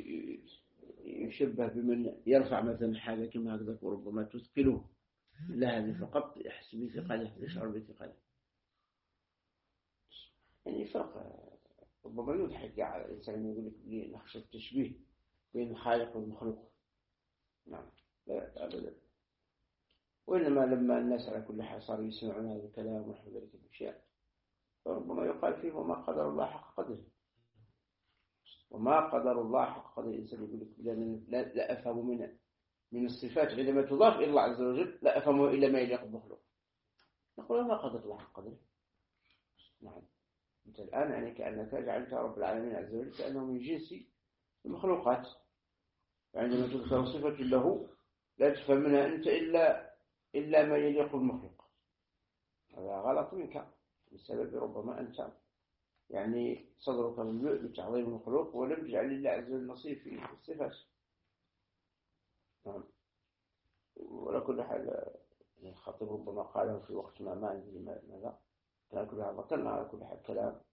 يشبه بمن يرفع مثلا حاجة كما هكذا وربما تثقله؟ لا، هذه فقط يحس بثقله، يشعر بثقله. يعني فرق ربما يضحك على الإنسان يقول لك لي نخشى التشبيه بين الخالق والمخلوق. نعم، لا أبدا. وإنما لما الناس على كل حال صاروا يسمعون هذا الكلام ونحو ذلك الأشياء، فربما يقال فيه وما قدر الله حق قدره، وما قدر الله حق قدر. الإنسان يقول لك لا, لا أفهم من من الصفات عندما تضاف إلى الله عز وجل لا أفهمه إلا ما يليق بالمخلوق. نقول ما قدر الله حق قدره. نعم، أنت الآن يعني كأنك جعلت رب العالمين عز وجل كأنه من جنس المخلوقات، عندما تذكر صفة له لا تفهم منها أنت إلا إلا ما يليق بالمخلوق. هذا غلط منك بسبب ربما أنت يعني صدرك مملوء بتعظيم المخلوق ولم تجعل لله عز وجل نصيب في الصفات. نعم. ولا كل حال الخطيب ربما قاله في وقت ما ما عندي ماذا كان كل هذا ذكرنا على كل حال كلام.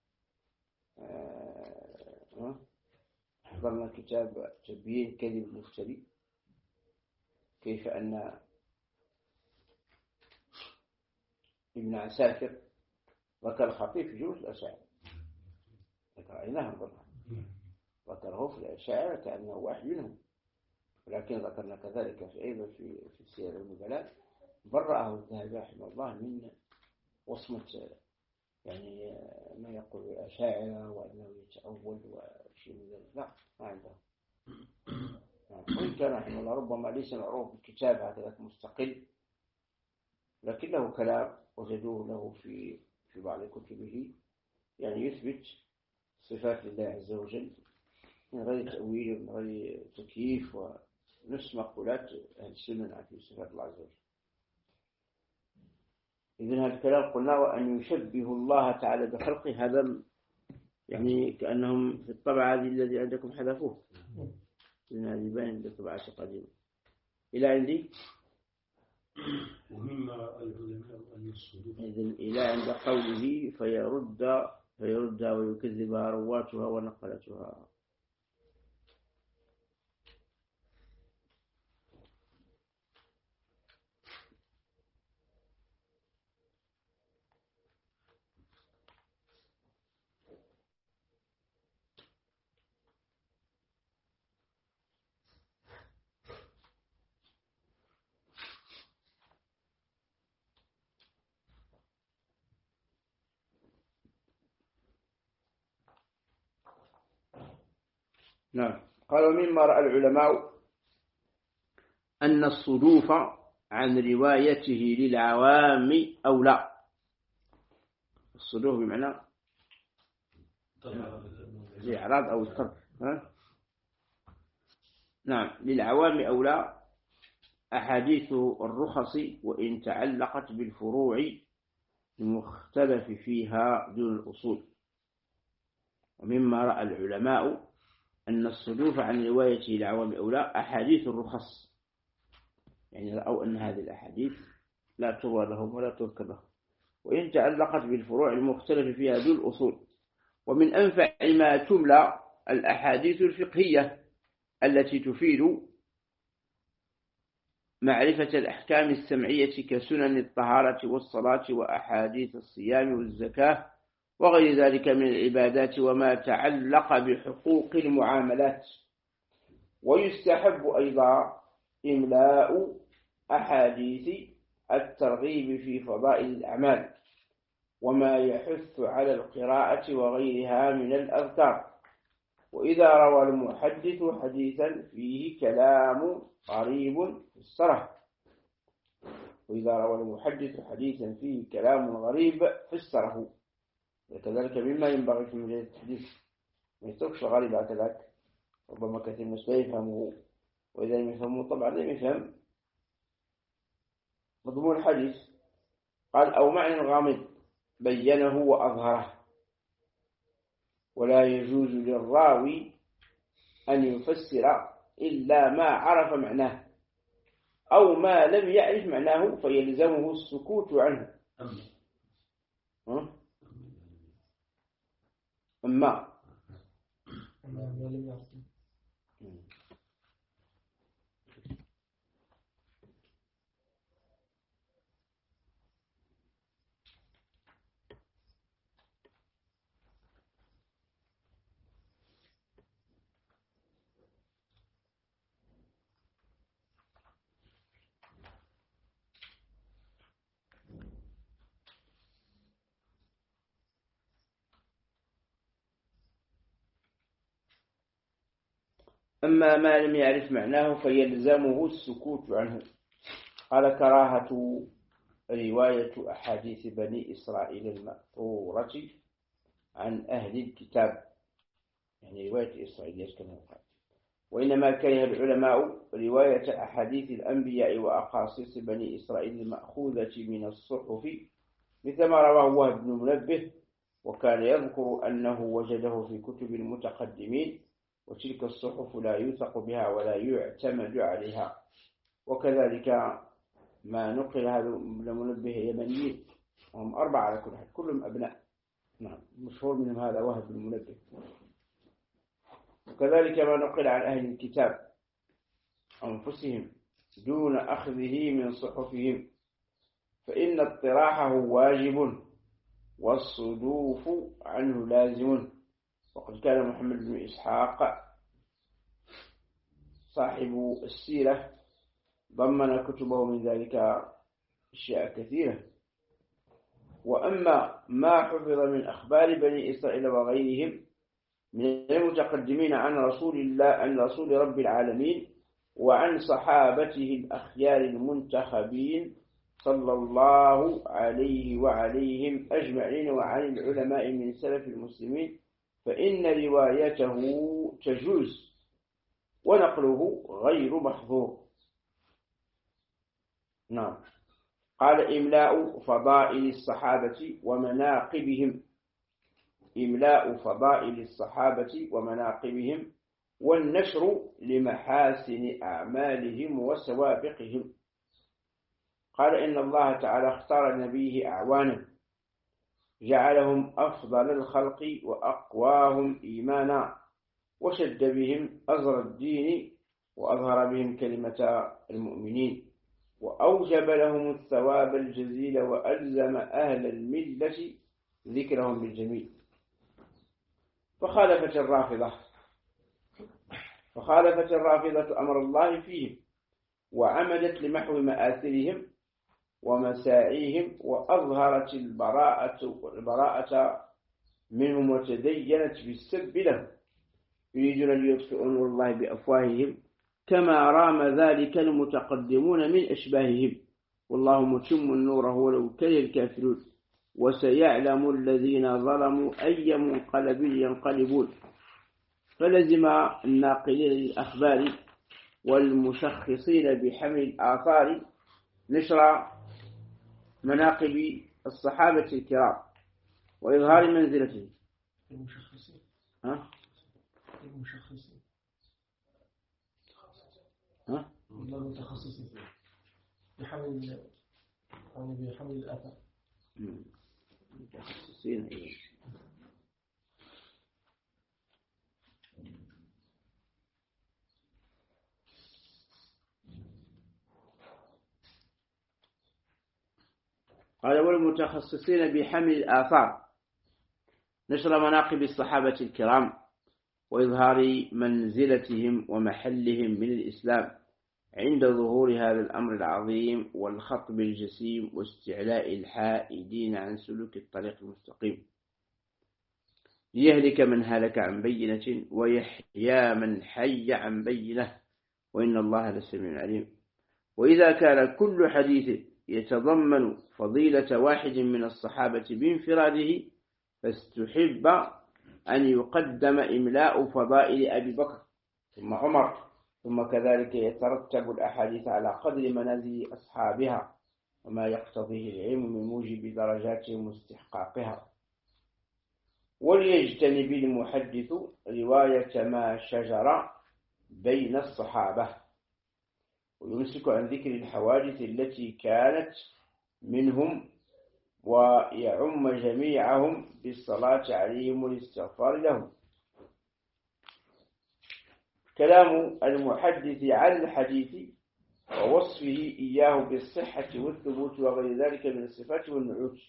حضرنا كتاب تبيين كذب المفتري، كيف أن ابن عساكر ذكر الخطيب في جملة الأشاعرة، ذكرناها بالله ذكره في الأشاعرة كأنه واحد منهم، ولكن ذكرنا كذلك في أيضا في في سير النبلاء برأه الذهبي رحمه الله من وصمة يعني ما يقول الأشاعرة وأنه يتأول وشيء من ذلك. لا، ما عنده. وإن كان رحمه الله ربما ليس معروف بالكتاب هكذا مستقل، لكن له كلام وجدوه له في في بعض كتبه يعني يثبت صفات الله عز وجل من غير تأويل ومن غير تكييف ونفس مقولات أهل السنة في صفات الله عز وجل. إذن هذا الكلام قلنا وأن يشبه الله تعالى بخلقه، هذا يعني كأنهم في الطبعة هذه الذي عندكم حذفوه، إذن هذه باين بطبعة قديمة. إلى عندي ومما العلماء أن الصدوق إذن إلى عند قوله فيرد فيردها ويكذبها رواتها ونقلتها. نعم. قال ومما رأى العلماء أن الصدوف عن روايته للعوام أولى. الصدوف بمعنى الإعراض أو الترك. نعم، للعوام أولى أحاديث الرخص وإن تعلقت بالفروع المختلف فيها دون الأصول. ومما رأى العلماء أن الصدوف عن روايته للعوام أولى أحاديث الرخص، يعني رأوا أن هذه الأحاديث لا تروى لهم ولا تذكر لهم، وإن تعلقت بالفروع المختلف فيها دون الأصول. ومن أنفع ما تملى الأحاديث الفقهية التي تفيد معرفة الأحكام السمعية كسنن الطهارة والصلاة وأحاديث الصيام والزكاة وغير ذلك من العبادات وما تعلق بحقوق المعاملات. ويستحب أيضا إملاء أحاديث الترغيب في فضائل الأعمال وما يحث على القراءة وغيرها من الأذكار. وإذا روى المحدث حديثا فيه كلام غريب فسره وإذا روى المحدث حديثا فيه كلام غريب فسره وكذلك مما ينبغي في مجال الحديث ما يتركش غريب هكذا، ربما كثير من الناس لا يفهمه، وإذا لم يفهمه طبعا لم يفهم مضمون الحديث. قال أو معنى غامض بينه وأظهره، ولا يجوز للراوي أن يفسر إلا ما عرف معناه أو ما لم يعرف معناه فيلزمه السكوت عنه. أما أما ما لم يعرف معناه فيلزمه السكوت عنه. قال كراهة رواية أحاديث بني إسرائيل المأثورة عن أهل الكتاب، يعني رواية إسرائيل كما قال. وإنما كره العلماء رواية أحاديث الأنبياء وأقاصيص بني إسرائيل المأخوذة من الصحف مثل ما رواه وهب بن منبه، وكان يذكر أنه وجده في كتب المتقدمين، وتلك الصحف لا يوثق بها ولا يعتمد عليها. وكذلك ما نقل هذا المنبه يمنيين وهم أربعة على كل حال كلهم أبناء، نعم مشهور منهم هذا وهب بن منبه. وكذلك ما نقل عن أهل الكتاب أنفسهم دون أخذه من صحفهم، فإن اطراحه واجب والصدوف عنه لازم. وقد كان محمد بن إسحاق صاحب السيرة ضمن كتبه من ذلك أشياء كثيرة. وأما ما حفظ من أخبار بني إسرائيل وغيرهم من المتقدمين عن رسول الله عن رسول رب العالمين وعن صحابته الأخيار المنتخبين صلى الله عليه وعليهم أجمعين وعن العلماء من سلف المسلمين فإن روايته تجوز ونقله غير محظور. نعم. قال إملاء فضائل الصحابة ومناقبهم، إملاء فضائل الصحابة ومناقبهم والنشر لمحاسن أعمالهم وسوابقهم. قال إن الله تعالى اختار نبيه أعوانا جعلهم أفضل الخلق وأقواهم إيمانا وشد بهم أزر الدين وأظهر بهم كلمة المؤمنين وأوجب لهم الثواب الجزيل وألزم أهل الملة ذكرهم بالجميل. فخالفت الرافضة فخالفت الرافضة أمر الله فيهم وعمدت لمحو مآثرهم ومساعيهم وأظهرت البراءة, البراءة منهم وتدينت بالسب لهم يريدون أن يطفئوا نور الله بأفواههم كما رام ذلك المتقدمون من أشباههم والله متم نوره ولو كره الكافرون وسيعلم الذين ظلموا أي منقلب ينقلبون. فلزم الناقلين للأخبار والمشخصين بحمل الآثار نشر مناقب الصحابة الكرام وإظهار منزلتهم. المشخصين ها؟ المشخصين ها؟ المتخصصين بحمل يعني بحمل الآثار. المتخصصين أيضا. قال والمتخصصين بحمل الآثار نشر مناقب الصحابة الكرام وإظهار منزلتهم ومحلهم من الإسلام عند ظهور هذا الأمر العظيم والخطب الجسيم واستعلاء الحائدين عن سلوك الطريق المستقيم ليهلك من هلك عن بينة ويحيى من حي عن بينة وإن الله لسميع عليم. وإذا كان كل حديث يتضمن فضيلة واحد من الصحابة بانفراده فاستحب أن يقدم إملاء فضائل أبي بكر ثم عمر ثم كذلك يترتب الأحاديث على قدر منازل أصحابها وما يقتضيه العلم من موجب درجاتهم واستحقاقها. وليجتنب المحدث رواية ما شجر بين الصحابة ويمسك عن ذكر الحوادث التي كانت منهم ويعم جميعهم بالصلاة عليهم والاستغفار لهم. كلام المحدث عن الحديث ووصفه إياه بالصحة والثبوت وغير ذلك من الصفات والنعوت.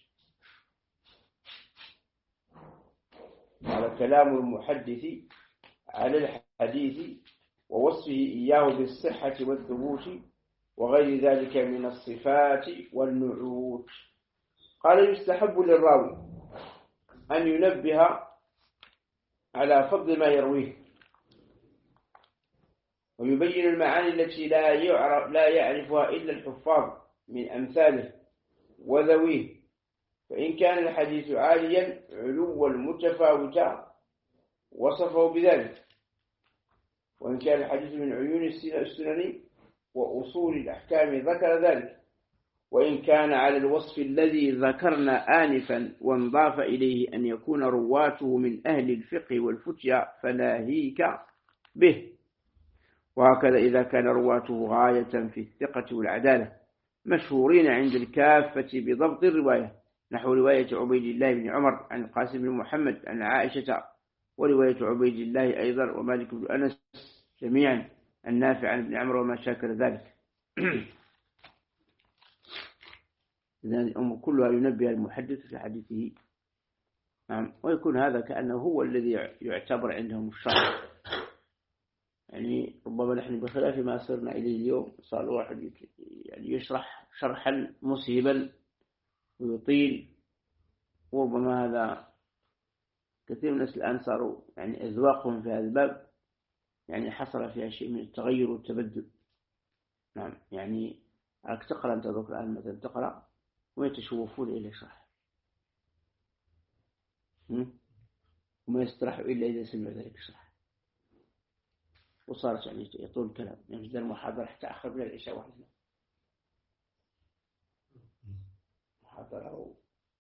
على كلام المحدث على الحديث ووصفه إياه بالصحة والثبوت وغير ذلك من الصفات والنعوت. قال يستحب للراوي أن ينبه على فضل ما يرويه ويبين المعاني التي لا يعرف لا يعرفها إلا الحفاظ من أمثاله وذويه، فإن كان الحديث عاليا علوا متفاوتا وصفه بذلك، وإن كان الحديث من عيون السنن وأصول الأحكام ذكر ذلك، وإن كان على الوصف الذي ذكرنا آنفا وانضاف إليه أن يكون رواته من أهل الفقه والفتيا فناهيك به. وهكذا إذا كان رواته غاية في الثقة والعدالة مشهورين عند الكافة بضبط الرواية، نحو رواية عبيد الله بن عمر عن القاسم بن محمد عن عائشة، ورواية عبيد الله أيضا ومالك بن أنس جميعا النافع عن ابن عمر وما شاكل ذلك. إذن الأمر كلها ينبه المحدث في حديثه، نعم، ويكون هذا كأنه هو الذي يعتبر عندهم الشرع. يعني ربما نحن بخلاف ما صرنا إليه اليوم صار الواحد يعني يشرح شرحا مسهبا ويطيل، وربما هذا كثير من الناس الآن صاروا يعني أذواقهم في هذا الباب يعني حصل فيها شيء من التغير والتبدل. نعم، يعني عك تقرأ أنت ذوق الآن مثلا تقرأ ويتشوفون إلى شرح وما يسترحوا إلا إذا سمعوا ذلك الشرح، وصارت يعني يطول الكلام يعني جدا المحاضرة حتى آخر من العشاء واحد محاضرة و...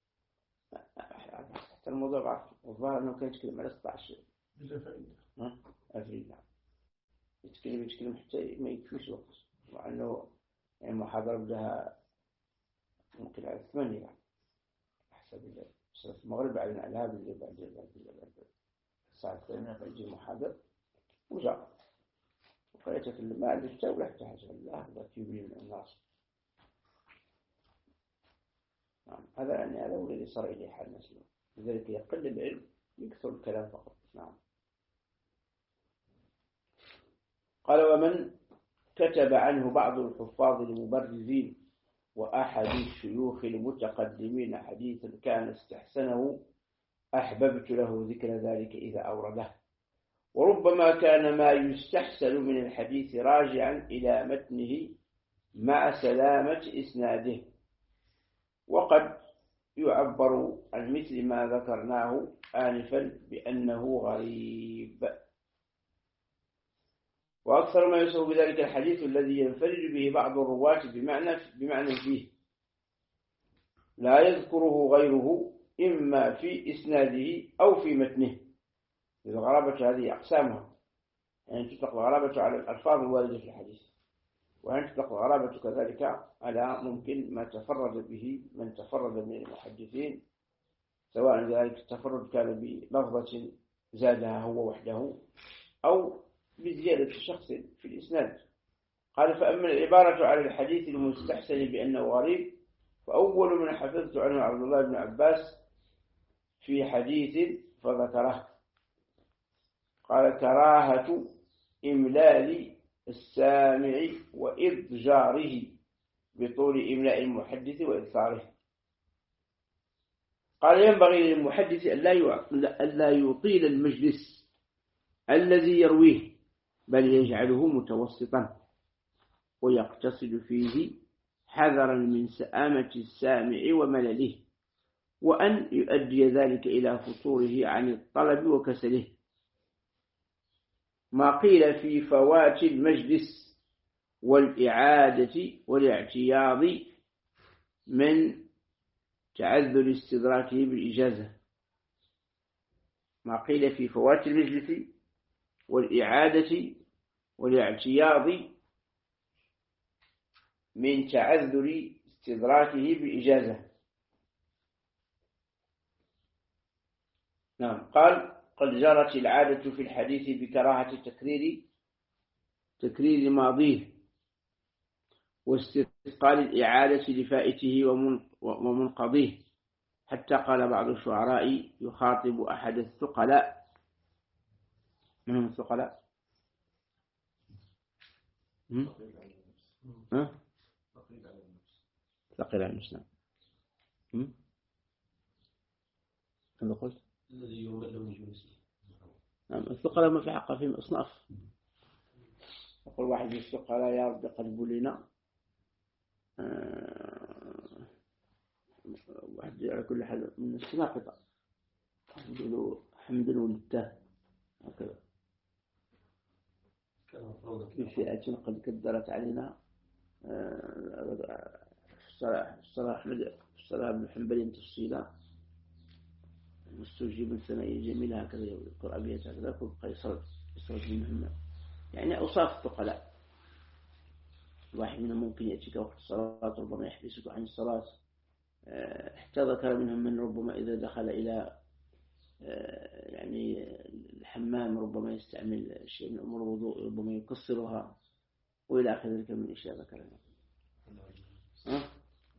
حتى الموضوع بعض الظاهر أنه كان يتكلم على ستة عشر بلا فائدة ها أفريد. نعم، يتكلم يتكلم حتى ما يكفيش وقت، مع أنه يعني المحاضرة بدها ممكن على ثمانية يعني حسب صلاة المغرب بعد على هذا اللي بعد بعد الساعة الثانية فيجي المحاضر وجاء وقرأت ما عندك ولا حتى حاجة الله هذا كبير من الناس. نعم، هذا يعني هذا هو الذي صار إليه حال الناس، لذلك يقل العلم يكثر الكلام فقط. نعم. قال ومن كتب عنه بعض الحفاظ المبرزين وأحد الشيوخ المتقدمين حديثا كان استحسنه أحببت له ذكر ذلك إذا أورده، وربما كان ما يستحسن من الحديث راجعا إلى متنه مع سلامة إسناده، وقد يعبر عن مثل ما ذكرناه آنفا بأنه غريب. وأكثر ما يصف بذلك الحديث الذي ينفرد به بعض الرواة بمعنى بمعنى فيه لا يذكره غيره إما في إسناده أو في متنه. الغرابة هذه أقسامها، يعني تطلق الغرابة على الألفاظ الواردة في الحديث، وأن تطلق الغرابة كذلك على ممكن ما تفرد به من تفرد من المحدثين، سواء ذلك التفرد كان بلفظة زادها هو وحده أو بزيادة شخص في الإسناد. قال فأما العبارة على الحديث المستحسن بأنه غريب فأول من حفظت عنه عبد الله بن عباس في حديث فذكره قال كراهة إملال السامع وإضجاره بطول إملاء المحدث وإكثاره. قال ينبغي للمحدث ألا يطيل المجلس الذي يرويه بل يجعله متوسطا ويقتصد فيه حذرا من سآمة السامع وملله، وأن يؤدي ذلك إلى فطوره عن الطلب وكسله. ما قيل في فوات المجلس والإعادة والاعتياض من تعذر استدراكه بالإجازة. ما قيل في فوات المجلس والإعادة والاعتياض من تعذر استدراكه بالإجازة. نعم. قال قد جرت العادة في الحديث بكراهة تكرير تكرير ماضيه واستثقال الإعادة لفائته ومنقضيه، حتى قال بعض الشعراء يخاطب أحد الثقلاء. من هم الثقلاء؟ ها؟ ثقيل على النفس. نعم. ماذا قلت؟ الذي يمل من جلسه. نعم. الثقلاء ما في حق فيهم أصناف. يقول واحد من الثقلاء يا رب قلبوا لنا أه... واحد على كل حال من السناقطة يقولوا حمد ولله هكذا. في فئة قد كدرت علينا الصلاة أحمد الصلاة بن حنبل تفصيلا مستوجب الثنائي جميل هكذا يذكر أبيات هكذا يقول قيصر قيصر بن محمد. يعني أوصاف الثقلاء. الواحد منهم ممكن يأتيك وقت الصلاة ربما يحبسك عن الصلاة. حتى ذكر منهم من ربما إذا دخل إلى يعني الحمام ربما يستعمل شيء من أمور الوضوء ربما يكسرها وإلى آخر ذلك من الأشياء ذكرها. ها؟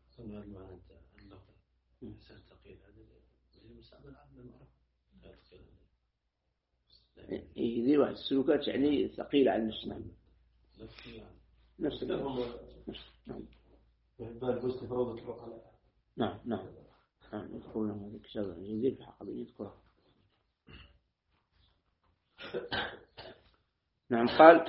إيه ذي واحد السلوكات يعني ثقيلة على النفس. نعم. نفس نعم. نعم نعم نعم يذكرون هذا الكتاب جزيل في حق بين يذكره. نعم. قال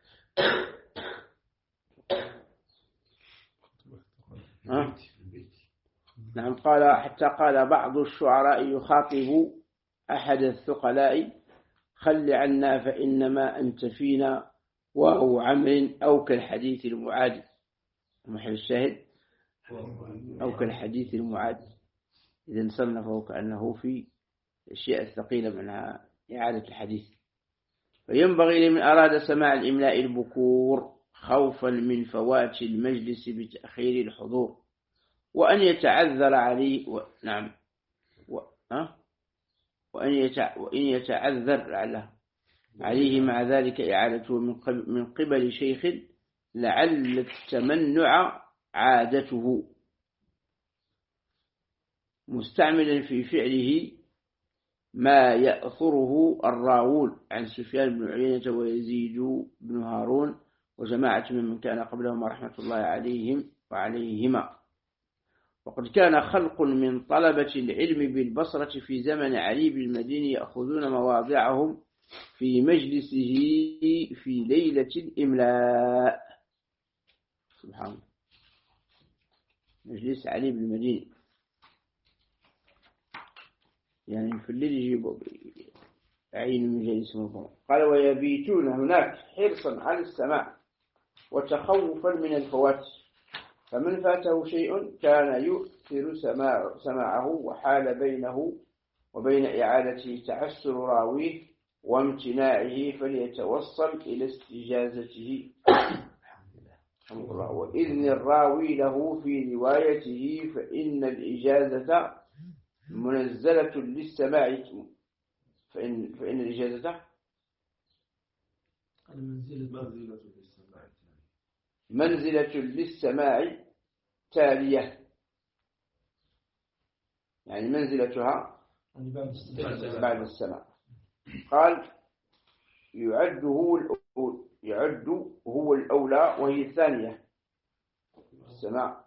ها؟ نعم. قال حتى قال بعض الشعراء يخاطب أحد الثقلاء خل عنا فإنما أنت فينا وهو عمر أو كالحديث المعاد. محل الشاهد أو كالحديث المعاد. إذا صنفه كأنه في الأشياء الثقيلة منها إعادة الحديث. فينبغي لمن أراد سماع الإملاء البكور خوفا من فوات المجلس بتأخير الحضور وأن يتعذر عليه و... نعم و... أه؟ وأن يتع... وإن يتعذر له عليه مع ذلك إعادته من قبل, من قبل شيخ لعل التمنع عادته مستعملا في فعله ما يأثره الراوون عن سفيان بن عيينة ويزيد بن هارون وجماعة ممن كان قبلهم رحمة الله عليهم وعليهما. وقد كان خلق من طلبة العلم بالبصرة في زمن علي بن المديني يأخذون مواضعهم في مجلسه في ليلة الإملاء. سبحان الله. مجلس علي بن المديني يعني في الليل يجيبوا عين من جلس مضمون. قال ويبيتون هناك حرصا على السماع وتخوفا من الفوات، فمن فاته شيء كان يؤثر سماع سماعه وحال بينه وبين إعادته تعسر راويه وامتناعه فليتوصل إلى استجازته وإذن الراوي له في روايته، فإن الإجازة منزلة للسماع فإن, فإن الإجازة منزلة للسماع تالية يعني منزلتها يعني بعد السماء. بعد السماء. قال يعد هو الأول يعد هو الأولى وهي الثانية السماء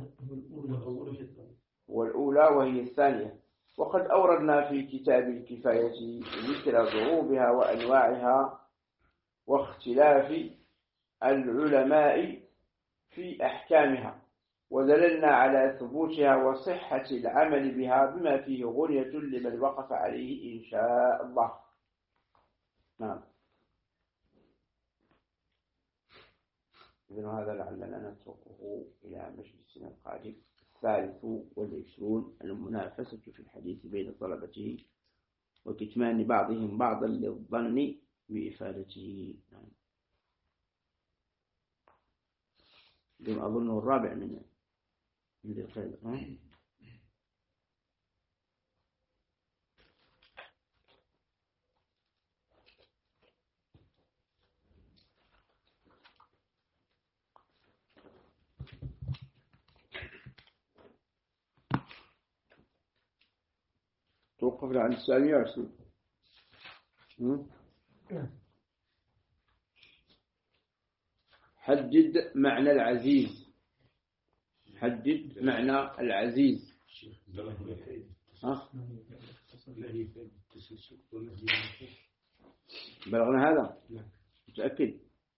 والأولى وهي الثانية. وقد أوردنا في كتاب الكفاية ذكر ضروبها وأنواعها واختلاف العلماء في أحكامها، ودللنا على ثبوتها وصحة العمل بها بما فيه غنية لمن وقف عليه إن شاء الله. نعم. إذن هذا لعلنا نتركه إلى مجلسنا القادم. الثالث والعشرون المنافسة في الحديث بين طلبته وكتمان بعضهم بعضا للظن بإفادته. نعم. أظنه الرابع من من الخير. توقفنا عن السابع والعشرين. حدد معنى العزيز. حدد معنى العزيز. ها؟ بلغنا هذا؟ متأكد؟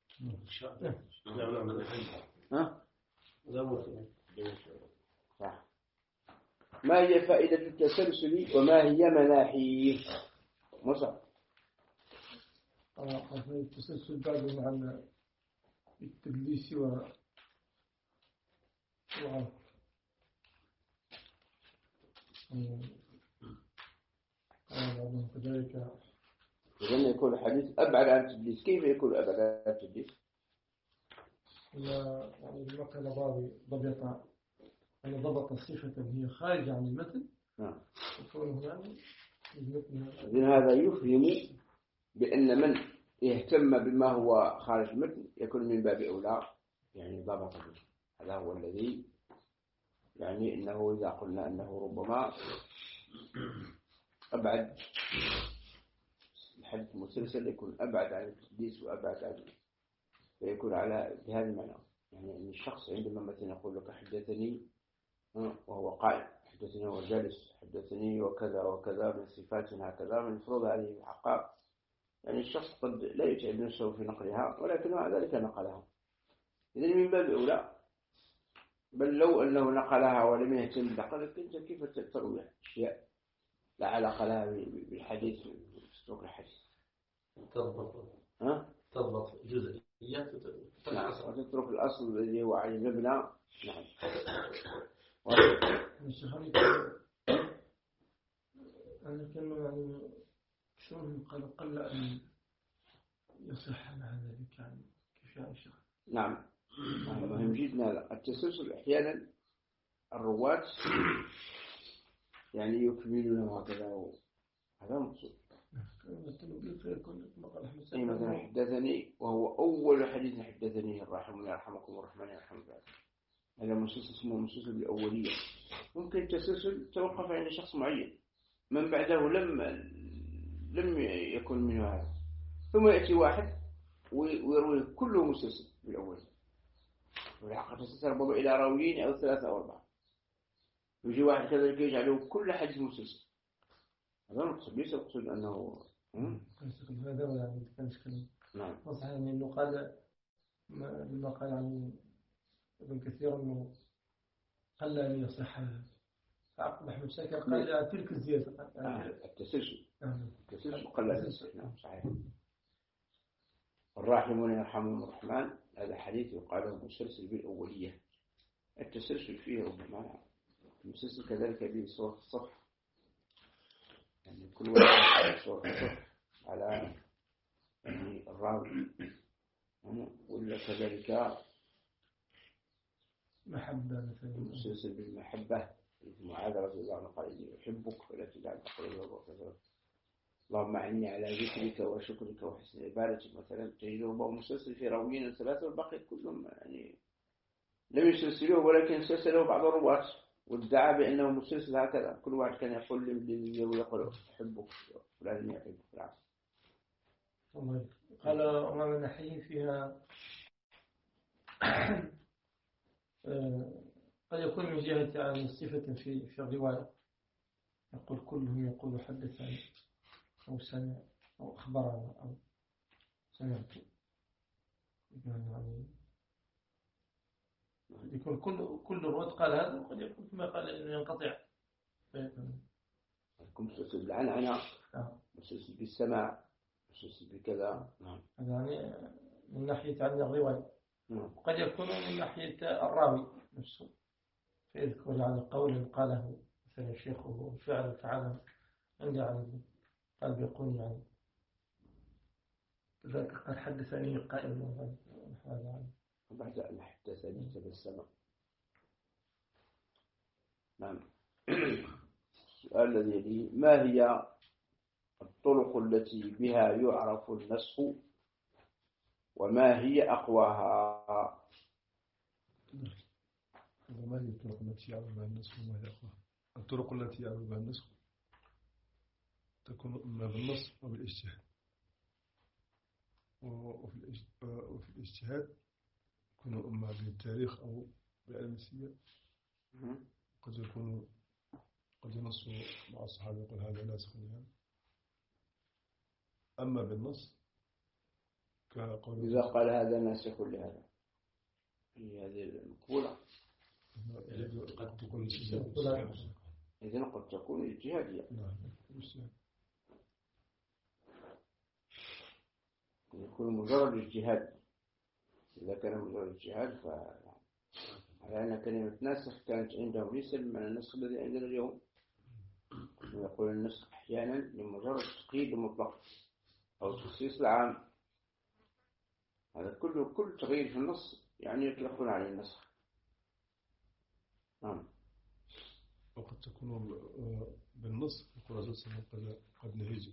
ها؟ صح. ما هي فائدة التسلسل وما هي مناحيه؟ مصعب. التسلسل بعد مع التدليس و وعرف. قال كذلك. إذن يكون الحديث أبعد عن التدليس. كيف يكون أبعد عن التدليس؟ يعني المكان ضابط ضبط أن ضبط الصفة هي خارجة عن المتن. نعم. يعني إذن هذا يفهم بأن من يهتم بما هو خارج المتن يكون من باب أولى يعني ضبط به. هذا هو الذي يعني إنه إذا قلنا أنه ربما أبعد الحديث المسلسل يكون أبعد عن التدليس وأبعد عن فيكون على بهذا المعنى. يعني أن الشخص عندما مثلا يقول لك حدثني وهو قائم، حدثني وهو جالس، حدثني وكذا وكذا من صفات هكذا من فروض عليه الحقائق، يعني الشخص قد لا يتعب نفسه في نقلها ولكن مع ذلك نقلها. إذن من باب أولى. بل لو أنه نقلها ولم يهتم بنقلها أنت كيف تروي أشياء لا علاقة لها بالحديث وسلوك الحديث. تضبط ها؟ تضبط جزئيات وتترك الأصل الذي هو على المبنى. نعم. أنا كان يعني شلون قال قل أن يصح مع ذلك يعني كيف يعني شيخ. نعم. مهم جدا التسلسل. أحيانا الرواة يعني يكملون هكذا هذا مقصود. أي مثلا حدثني وهو أول حديث حدثني الرحمن يرحمكم الرحمن يرحم بعد. هذا مسلسل اسمه مسلسل بالأولية. ممكن التسلسل توقف عند شخص معين من بعده لم لم يكن منه هذا، ثم يأتي واحد ويروي كله مسلسل بالأولية. والحقيقة تسلسل ربما إلى راويين أو ثلاثة أو أربعة. يجي واحد كذلك يجعله كل حديث مسلسل. هذا المقصود ليس المقصود أنه هذا ولا كانش كلام. نعم. صحيح إنه قال لما قال عن ابن كثير إنه قل أن يصح. عقب محمد شاكر قال تلك الزيادة. آه. التسلسل. آه. التسلسل قل أن يصح. نعم صحيح. الراحمون يرحمهم الرحمن هذا حديث يقال مسلسل بالأولية. التسلسل فيه ربما المسلسل كذلك به صورة الصف، يعني كل واحد صورة الصف على يعني الراوي، ولا كذلك محبة مثلا المسلسل بالمحبة. معاذ رضي الله عنه قال إني أحبك فلا تجعل تقربه وكذا. اللهم أعني على ذكرك وشكرك وحسن عبادتك مثلا. تجده هو مسلسل في راويين ثلاثة والباقي كلهم يعني لم يسلسلوه ولكن سلسلوه بعض الرواة وادعى بأنه مسلسل هكذا، كل واحد كان يقول لي ويقول أحبك ولازم يحبك بالعكس. قال وما من ناحية فيها قد يكون من جهة عن صفة في في الرواية، يقول كلهم يقول حدثني أو سمع أو أخبرنا أو سمعت، يعني يكون كل كل الرواد قال هذا، وقد يكون كما قال إنه ينقطع. يكون مسلسل بالعنعنة، مسلسل بالسماع، مسلسل بكذا. نعم. يعني من ناحية عن الرواية. نعم. قد يكون من ناحية الراوي نفسه، فيذكر عن القول قاله مثلا شيخه فعل فعله عند عن قال بيقول يعني ذاك قد حدثني قائل هذا عنه بعد أن حدثني تبسم. نعم. السؤال الذي يلي: ما هي الطرق التي بها يعرف النسخ وما هي أقواها؟ ما هي الطرق التي يعرف بها النسخ وما هي أقواها؟ الطرق التي يعرف بها النسخ تكون إما بالنص أو بالاجتهاد، وفي الاجتهاد يكون إما بالتاريخ أو بعلم السير، قد يكون قد ينص مع الصحابة يقول هذا ناسخ يعني. أما بالنص كقول إذا قال هذا ناسخ لهذا في هذه المقولة قد تكون إذن قد تكون اجتهادية. نعم. يكون مجرد اجتهاد. إذا كان مجرد اجتهاد فعلى أن كلمة ناسخ كانت عندهم ليس من النسخ الذي عندنا اليوم. يقول النسخ أحيانا لمجرد تقييد مطلق أو تخصيص العام، هذا كله كل تغيير في النص يعني يطلقون عليه النسخ. نعم. وقد تكون بالنص يقول الرسول صلى الله عليه وسلم قد نهيت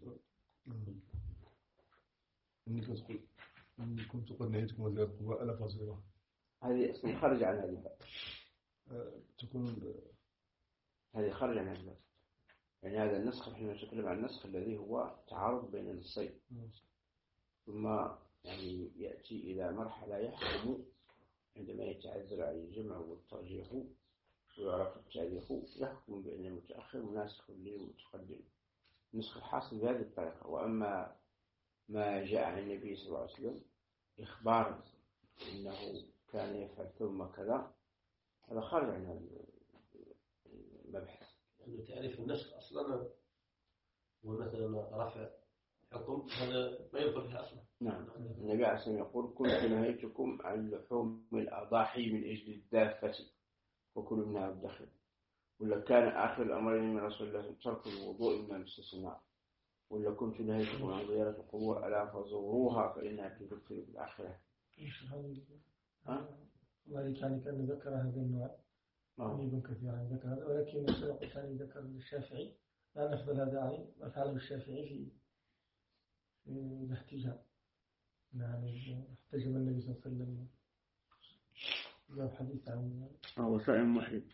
إني كنت قل إني كنت قد نهيتكم وزيادة قوة ألا فاصلة. هذه أصلا خرج عن هذه تكون هذه خرج عن هذه يعني هذا النسخ. نحن نتكلم عن النسخ الذي هو تعارض بين النصين، ثم يعني يأتي إلى مرحلة يحكم عندما يتعذر عليه الجمع والترجيح ويعرف التاريخ، يحكم بأن المتأخر مناسخ للمتقدم. النسخ الحاصل بهذه الطريقة. وأما ما جاء عن النبي صلى الله عليه وسلم إخبار أنه كان يفعل ثم كذا، هذا خارج عن هذا المبحث. يعني تعريف النسخ أصلا ومثلا رفع حكم هذا ما يدخل فيها أصلا. نعم. النبي عليه الصلاة والسلام يقول: كنت نهيتكم عن لحوم الأضاحي من أجل الدافة وكل منها الدخل. ولا كان آخر الأمرين من رسول الله ترك الوضوء من المستثناء. ولا كنت نهيتكم عن زيارة القبور ألا فزوروها فإنها تذكر بالآخرة. ها؟ الله كان كان ذكر هذا النوع ابن كثير ذكر هذا، ولكن السبق الثاني ذكر الشافعي لا نفضل هذا عليه ما فعله الشافعي في في الاحتجاب. يعني احتجب النبي صلى الله عليه وسلم جاء حديث عن هو صائم محرم،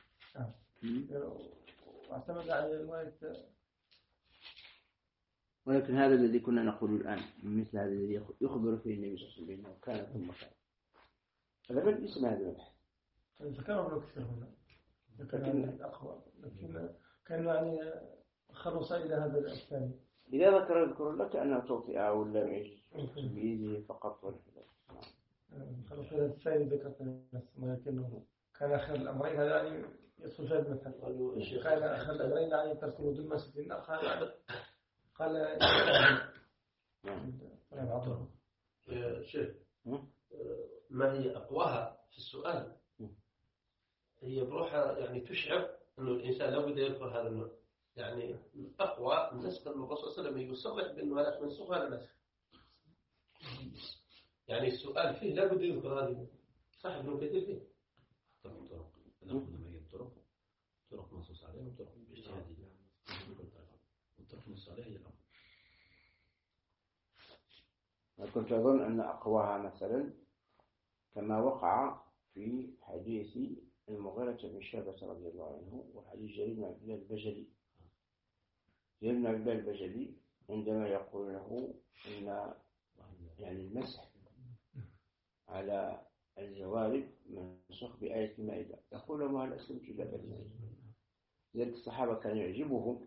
واعتمد على رواية. ولكن هذا الذي كنا نقول الآن مثل هذا الذي يخبر فيه النبي صلى الله عليه وسلم أنه كان ثم كان، هذا من اسم هذا المبحث. ذكره ابن كثير هنا، لكن أقوى، لكن كان يعني خلص إلى هذا الثاني. إذا ذكر يذكر لك أنه توطئة ولا معيش بإيده فقط ولا خلص إلى الثاني ذكرت ولكنه كان آخر الأمرين هذا يعني يدخل في المبحث. كان آخر الأمرين يعني ترك الوضوء المسجد النار قال قال بعضهم شيخ ما هي أقواها في السؤال؟ هي بروحها يعني تشعر أنه الإنسان لو بده يذكر هذا النوع، يعني أقوى النسخ من الرسول صلى الله عليه وسلم يصرح بأنه هذا منسوخ هذا نسخ. يعني السؤال فيه لا بده يذكر هذه صح ابن كثير فيه. طرق طرق نأخذ ما هي الطرق طرق منصوص عليها وطرق اجتهادية. الطرق منصوص عليها هي الأمر. كنت أظن أن أقواها مثلا كما وقع في حديث المغيرة بن شعبة رضي الله عنه وحديث جرير بن عبد الله البجلي. جرير بن عبد الله البجلي عندما يقول له إن يعني المسح على الجوارب منسوخ بآية المائدة، يقول لهم هل أسلمت إلا بالمائدة. لذلك الصحابة كان يعجبهم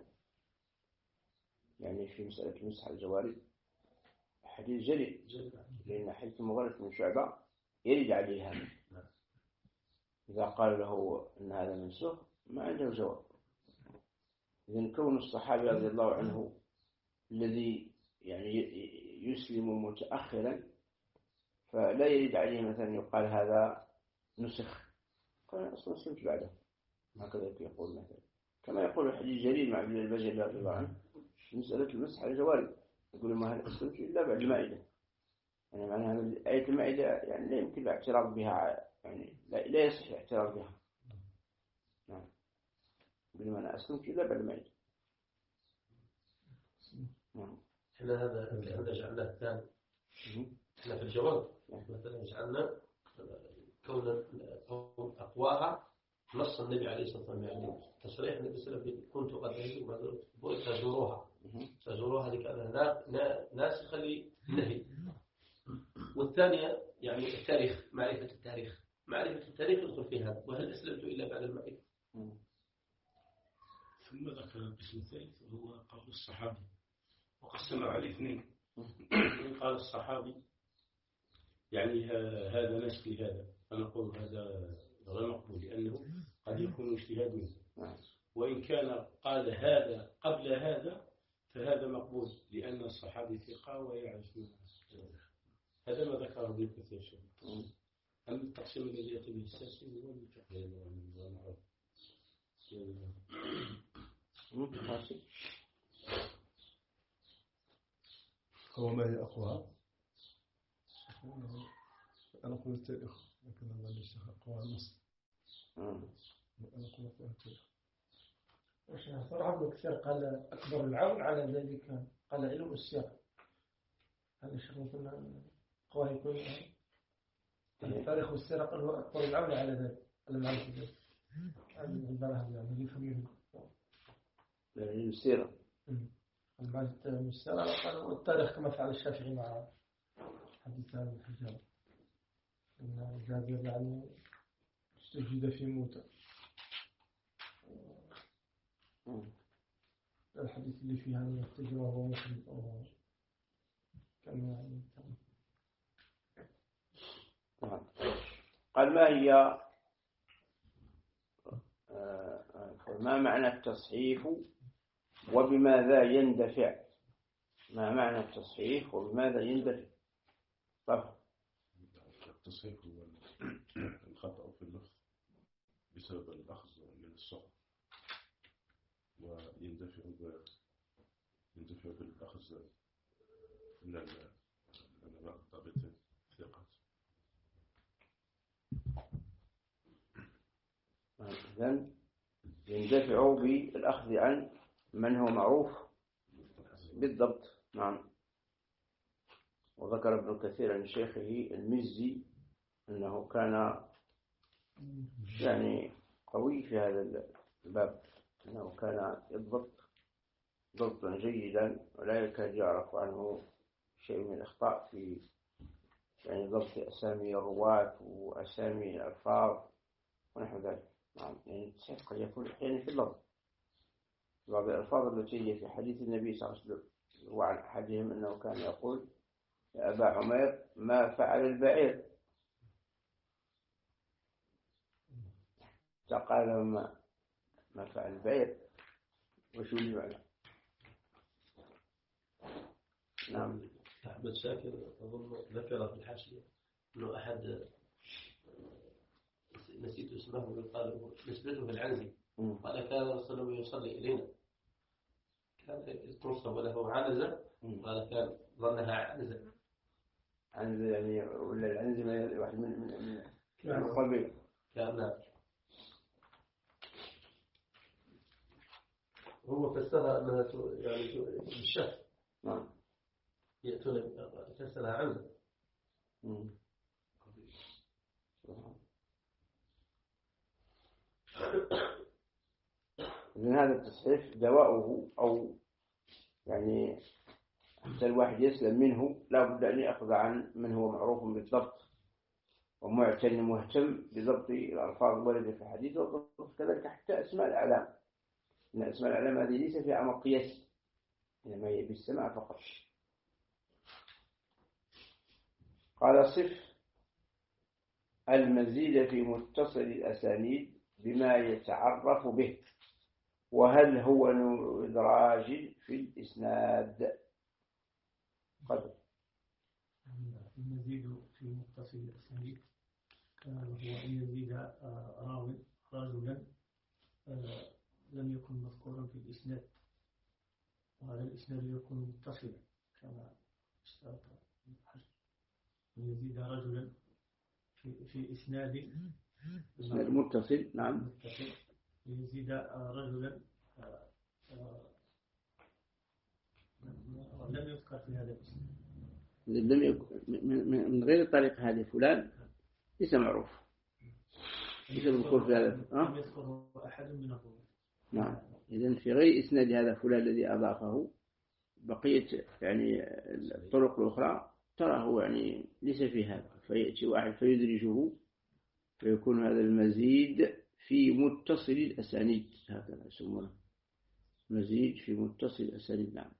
يعني في مسألة المسح على الجوارب حديث جرير، لأن حديث المغيرة بن شعبة يرد عليه هذا. إذا قال له أن هذا منسوخ ما عنده جواب. إذن كون الصحابي رضي الله عنه الذي يعني يسلم متأخرا فلا يرد عليه مثلا يقال هذا نسخ، قال أصلا سلمت بعده، هكذا يقول مثلا. كما يقول الحديث جرير مع ابن البجلي رضي الله عنه مسألة المسح على الجوارب، يقول ما هل أسلمت إلا بعد المائدة، يعني معناها آية المائدة يعني لا يمكن الاعتراض بها، يعني لا, لا يصح الاعتراض بها. نعم، يقول ما أنا أسلمت إلا بعد المائدة. نعم. إحنا هذا هذا جعلناه الثاني. إحنا في الجواب مثلا جعلنا كون أقواها نص النبي عليه الصلاة والسلام، يعني تصريح النبي صلى الله عليه وسلم كنت قد أهدي تزوروها تزوروها هذه كانت ناسخة للنهي. والثانية يعني التاريخ، معرفة التاريخ معرفة التاريخ يدخل في هذا، وهل أسلمت إلا بعد المائدة. ثم ذكر القسم الثالث وهو قول الصحابي، وقسم على اثنين. قال الصحابي يعني هذا نسبي هذا، فنقول هذا غير مقبول لأنه قد يكون اجتهاد منه، وإن كان قال هذا قبل هذا فهذا مقبول لأن الصحابي ثقة ويعرف منه. هذا ما ذكره ابن كثير. أما التقسيم الذي يأتي به الساسي هو الفقه والمعروف. هو ما هي أقوى؟ أنا أقول التاريخ، لكن الله ليس أقوى النص. أنا أقول أقوى التاريخ. صراحة ابن كثير قال أكبر العون على ذلك، قال علم السياق. هذا الشيخ قلنا قواه يكون التاريخ والسيرة قال هو أكبر العون على ذلك، على معرفة ذلك. هذه العبارة هذه يعني اللي يفهمونه. علم السيرة. المعرفة السيرة قال التاريخ كما فعل الشافعي مع حديث عن الحجاب، إن جابر يعني استجد في موته. الحديث اللي فيها من التجربة وهو مسلم كان يعني قال ما هي ما معنى التصحيف وبماذا يندفع؟ ما معنى التصحيف وبماذا يندفع؟ طبعا التصحيف هو الخطأ في اللفظ بسبب الأخذ من الصحف، ويندفع يندفع بالأخذ من العلماء ضابط الثقات. إذن يندفع بالأخذ عن من هو معروف بالضبط. نعم. وذكر ابن كثير عن شيخه المزي أنه كان يعني قوي في هذا الباب، أنه كان يضبط ضبطا جيدا ولا يكاد يعرف عنه شيء من الأخطاء في يعني ضبط أسامي الرواة وأسامي الألفاظ ونحو ذلك. نعم. يعني التصحيح قد يكون أحيانا في اللفظ، بعض الألفاظ التي هي في حديث النبي صلى الله عليه وسلم، وعن أحدهم أنه كان يقول يا أبا عمير ما فعل البعير، فقال ما ما فعل البعير وشو المعنى؟ نعم. أحمد شاكر أظن ذكر في الحاشية أنه أحد نسيت اسمه قال نسبته بالعنزي، قال كان رسول الله يصلي إلينا كان تنصب له عنزة، قال كان ظنها عنزة. عنزة يعني ولا العنزة واحد من من من القبيل كان هو فسرها أنها يعني بالشك. نعم. يأتون فسرها عنزة. من هذا التصحيف دواؤه، أو يعني حتى الواحد يسلم منه لا بد أن يأخذ عن من هو معروف بالضبط ومعتن مهتم بضبط الألفاظ الواردة في الحديث، وكذلك حتى أسماء الأعلام، إن أسماء الأعلام هذه ليس فيها مقياس، إنما هي بالسماع فقط. قال صف المزيد في متصل الأسانيد بما يتعرف به، وهل هو نوع إدراج في الإسناد؟ قدر المزيد في متصل الأسانيد هو أن يزيد راوي رجلا لم يكن مذكورا في الإسناد، وهذا الإسناد يكون متصلا كما اشترط الحجر، أن يزيد رجلا في في إسناد إسناد متصل. نعم متصل، يزيد رجلا لم يذكر في هذا الإسناد، لم يكن من غير طريق هذه فلان ليس معروف، ليس مذكور في هذا. لم يذكره أحد من الرواة. نعم، إذن في غير إسناد هذا فلان الذي أضافه بقية يعني الطرق الأخرى تراه يعني ليس في هذا، فيأتي واحد فيدرجه فيكون هذا المزيد في متصل الأسانيد، هكذا يسمونه مزيد في متصل الأسانيد. نعم.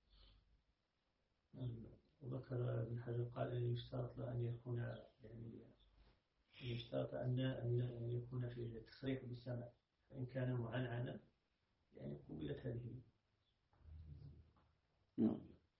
وذكر ابن حجر قال أن يشترط له أن يكون يعني يشترط أن أن يكون في التصريح بالسمع، فإن كان معنعنا يعني قبلت هذه. نعم.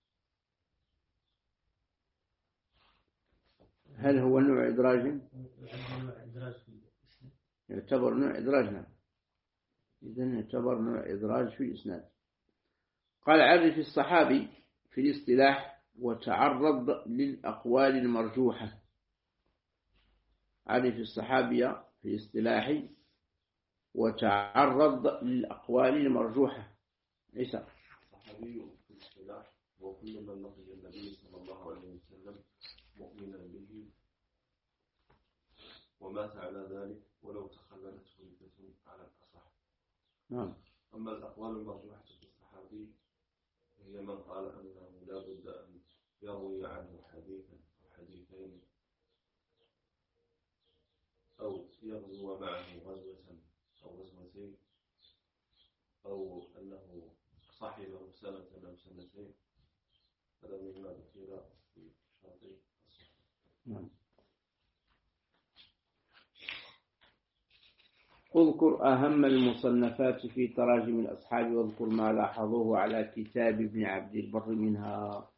هل هو نوع إدراج؟ نوع إدراج في الإسناد. يعتبر نوع إدراج. نعم. إذن يعتبر نوع إدراج في الإسناد. قال عرف الصحابي في الاصطلاح وتعرض للأقوال المرجوحة. عرف الصحابي في الاصطلاح وتعرض للأقوال المرجوحة. ليس الصحابي في الاصطلاح وكل من لقي النبي صلى الله عليه وسلم مؤمنا به ومات على ذلك ولو تخللته ردته على الأصح. نعم. أما الأقوال المرجوحة في الصحابي هي من قال أنه لا بد أن يروي عنه حديثا أو حديثين أو يغزو معه غزوة أو غزوتين أو أنه صحبه سنة أو سنتين، هذا مما ذكر في شرطي الصحيح. نعم. اذكر أهم المصنفات في تراجم الأصحاب واذكر ما لاحظوه على كتاب ابن عبد البر منها.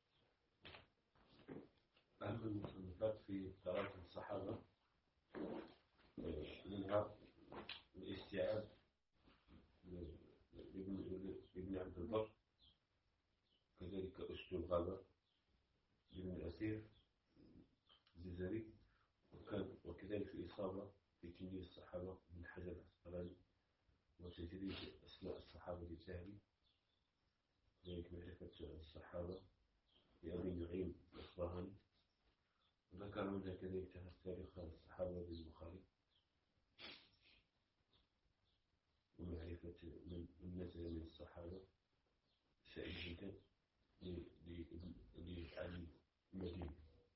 أهم المصنفات في تراجم الصحابة منها الاستيعاب لابن عبد البر، كذلك أسلوب الغابة لابن الأثير الجزري، وكذلك الإصابة في تمييز الصحابة من حجر العسقلاني، وتجريد أسماء الصحابة للذهبي، كذلك معرفة الصحابة لأبي نعيم الأصبهاني، وذكر منها كذلك تاريخ الصحابة للبخاري، ومعرفة من نزل من الصحابة سعيد جدا لعلي المديني.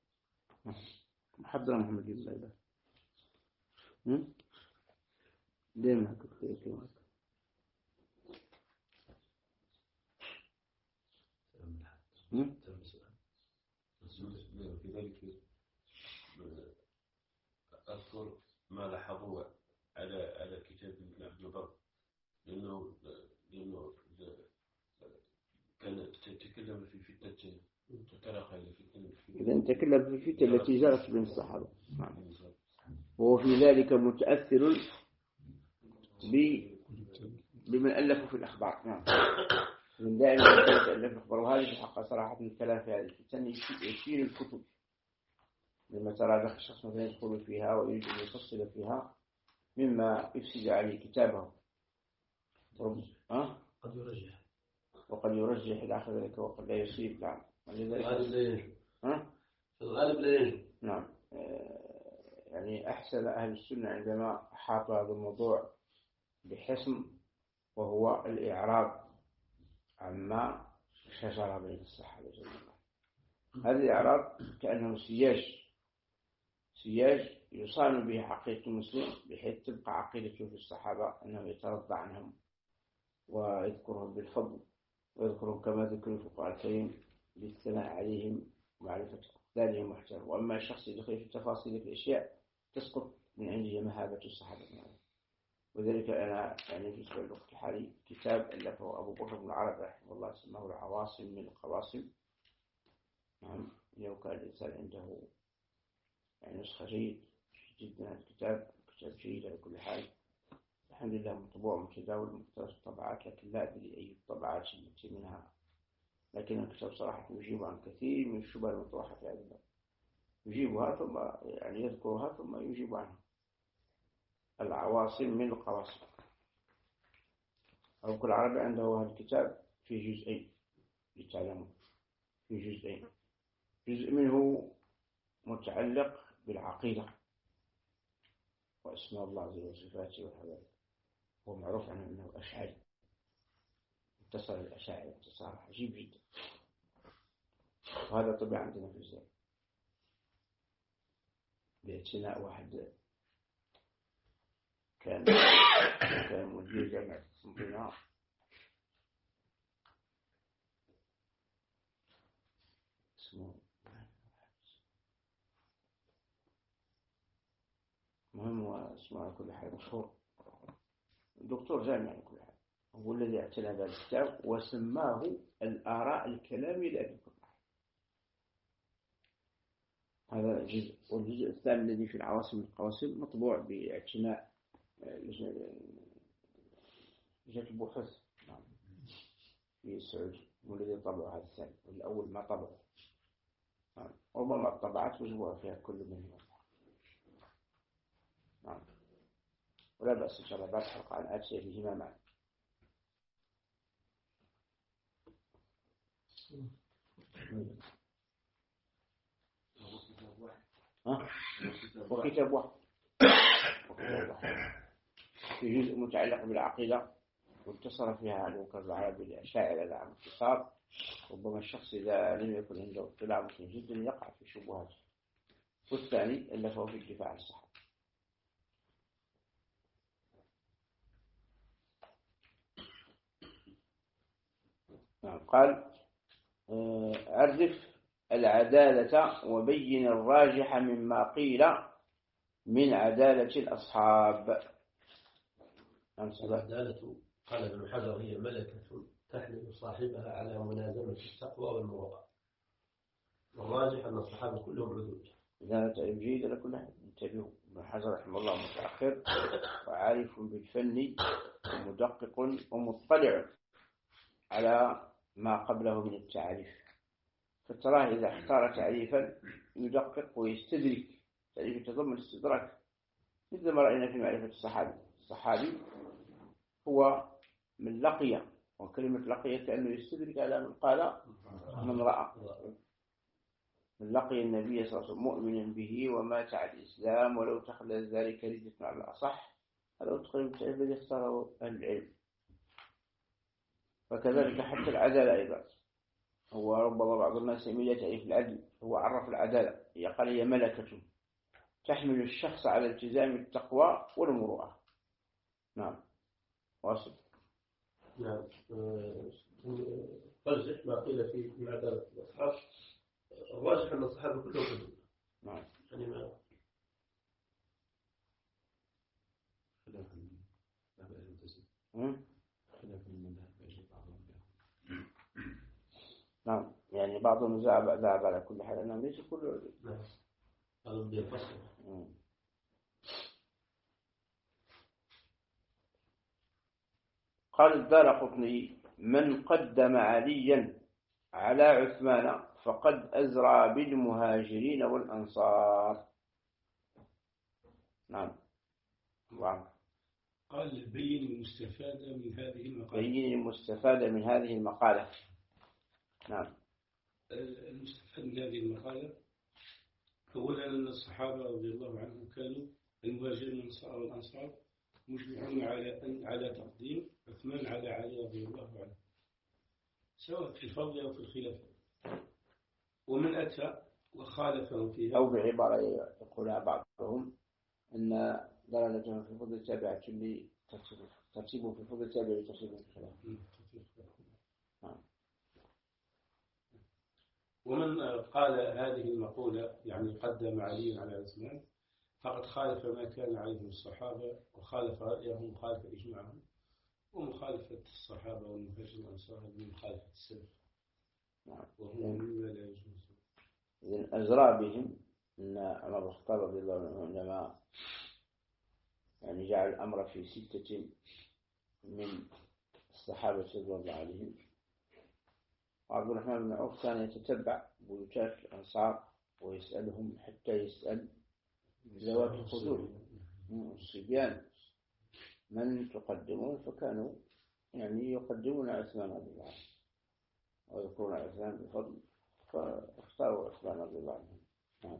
محضر محمد الله إله دائما هكذا خير كلمات. كذلك أذكر ما لاحظوه على على كتاب ابن عبد البر، لأنه لأنه كان تتكلم في فتنة تترقى إلى فتنة. إذا تكلم في الفتنة التي جرت بين الصحابة، وهو في ذلك متأثر بمن ألفوا في الأخبار. نعم. من دائما ألف الأخبار، وهذه الحق صراحة من الكلام في هذه الفتن يشير الكتب، لما ترى دخل الشخص مثلا يدخل فيها ويريد أن يفصل فيها مما يفسد عليه كتابه. أه؟ قد يرجح وقد يرجح إلى آخر ذلك وقد لا يصيب. نعم. الغالب لا ينجو. أه؟ الغالب لا ينجو. نعم. يعني أحسن أهل السنة عندما أحاطوا هذا الموضوع بحصن وهو الإعراب عما شجر بين الصحابة جميعا. هذا الإعراب كأنه سياج سياج يصان به عقيدة المسلم بحيث تبقى عقيدته في الصحابة أنه يترضى عنهم ويذكرهم بالفضل ويذكرهم كما ذكر الفقهاء الكريم بالثناء عليهم ومعرفة أقدارهم واحترامهم. وأما الشخص يدخل في تفاصيل الأشياء تسقط من عنده مهابة الصحابة. وذلك أنا يعني في الوقت الحالي كتاب ألفه أبو بكر بن العربي رحمه الله اسمه العواصم من القواصم. نعم، لو كان الإنسان عنده يعني نسخة جيد جدا هذا الكتاب كتاب جيد على كل حال، الحمد لله مطبوع متداول مختلف الطبعات، لكن لا أدري أي الطبعات التي منها، لكن الكتاب صراحة يجيب عن كثير من الشبهات المطروحة في هذا الباب، يجيبها ثم يعني يذكرها ثم يجيب عنها. العواصم من القواصم. أبو بكر العربي عنده هذا الكتاب في جزئين لتعلموا، في جزئين، جزء منه متعلق بالعقيدة واسماء الله عز وجل وصفاته وحذاته، هو معروف عنه أنه أشعري، اتصل الأشاعرة اتصال عجيب جدا، وهذا طبعا عندنا في الزمان باعتناء واحد كان كان مدير جامعة قنطنة اسمه مهم واسمه على كل حال مشهور، دكتور جامعي على كل حال، هو الذي اعتنى بهذا الكتاب وسماه الآراء الكلامية لأبي بكر. هذا الجزء. والجزء الثاني الذي في العواصم القواسم مطبوع باعتناء لجنة البحوث في السعودية، والذي طبعوا هذا الثاني، والأول ما طبعوا، ربما الطبعات وجبوها فيها كل منهم. نعم، ولا بأس إن شاء الله بعد حلقة عن آتية بهما معا. ها؟ وكتاب واحد في جزء متعلق بالعقيدة واتصل فيها أبو بكر العربي لأشاعر على اختصار، ربما الشخص إذا لم يكن عنده اطلاع ممكن جدا يقع في شبهات. والثاني اللي هو في الدفاع عن الصحابة. قال عرف العدالة وبين الراجح مما قيل من عدالة الأصحاب. العدالة قال ابن حجر هي ملكة تحمل صاحبها على ملازمة التقوى والمروءة، والراجح أن الصحابة كلهم عدول. إذا تأجيد لكل أحد انتبهوا، ابن حجر رحمه الله متأخر وعارف بالفن ومدقق ومطلع على ما قبله من التعريف، فتراه إذا اختار تعريفا يدقق ويستدرك، تعريف يتضمن الاستدراك، مثل ما رأينا في معرفة الصحابي. الصحابي هو من لقي، وكلمة لقي كأنه يستدرك على من قال من رأى، من لقي النبي صلى الله عليه وسلم مؤمنا به ومات على الإسلام ولو تخلى ذلك ردة على الأصح. هذا تقريبا التعريف الذي اختاره أهل العلم. فكذلك حتى العدالة أيضا، هو ربما بعض الناس يميل تعريف العدل، هو عرف العدالة هي قال هي ملكة تحمل الشخص على التزام التقوى والمروءة. نعم، واصل. نعم، رجح ما قيل في عدالة الأصحاب، الراجح أن الصحابة كلهم عدول. نعم، يعني ما خلاف لا بأس المتزم خلاف من ذهب يجب بعضهم. نعم، يعني بعضهم ذهب ذهب على كل حال أنهم ليس كل عدول. نعم، هذا بيفصل. قال الدارقطني من قدم عليا على عثمان فقد أزرى بالمهاجرين والأنصار. نعم، نعم. قال بين المستفادة من هذه المقالة. بين المستفادة من هذه المقالة. نعم، المستفاد من هذه المقالة أولا أن الصحابة رضي الله عنهم كانوا المهاجرين والأنصار مجمعون على على تقديم عثمان على علي رضي الله عنه سواء في الفضل أو في الخلافة. ومن أتى وخالفهم فيها أو بعبارة يقولها بعضهم أن ضلالتهم في فضل التابعة اللي ترتيبه في فضل التابعة لترتيبه في الخلافة. ومن قال هذه المقولة يعني قدم علي على عثمان فقد خالف ما كان عليه الصحابة وخالف رأيهم وخالف إجماعهم. ومخالفة الصحابة والمهاجرين والأنصار من مخالفة السلف وهو مما لا يجوز. إذن أزرع بهم أن عمر بن الخطاب رضي الله عنه عندما يعني جعل الأمر في ستة من الصحابة رضي الله عنهم، عبد الرحمن بن عوف كان يتتبع بيوتات الأنصار ويسألهم حتى يسأل ذوات الخدور الصبيان من تقدمون، فكانوا يعني يقدمون عثمان رضي الله عنه ويذكرون عثمان بفضل، فاختاروا عثمان رضي الله عنه. نعم.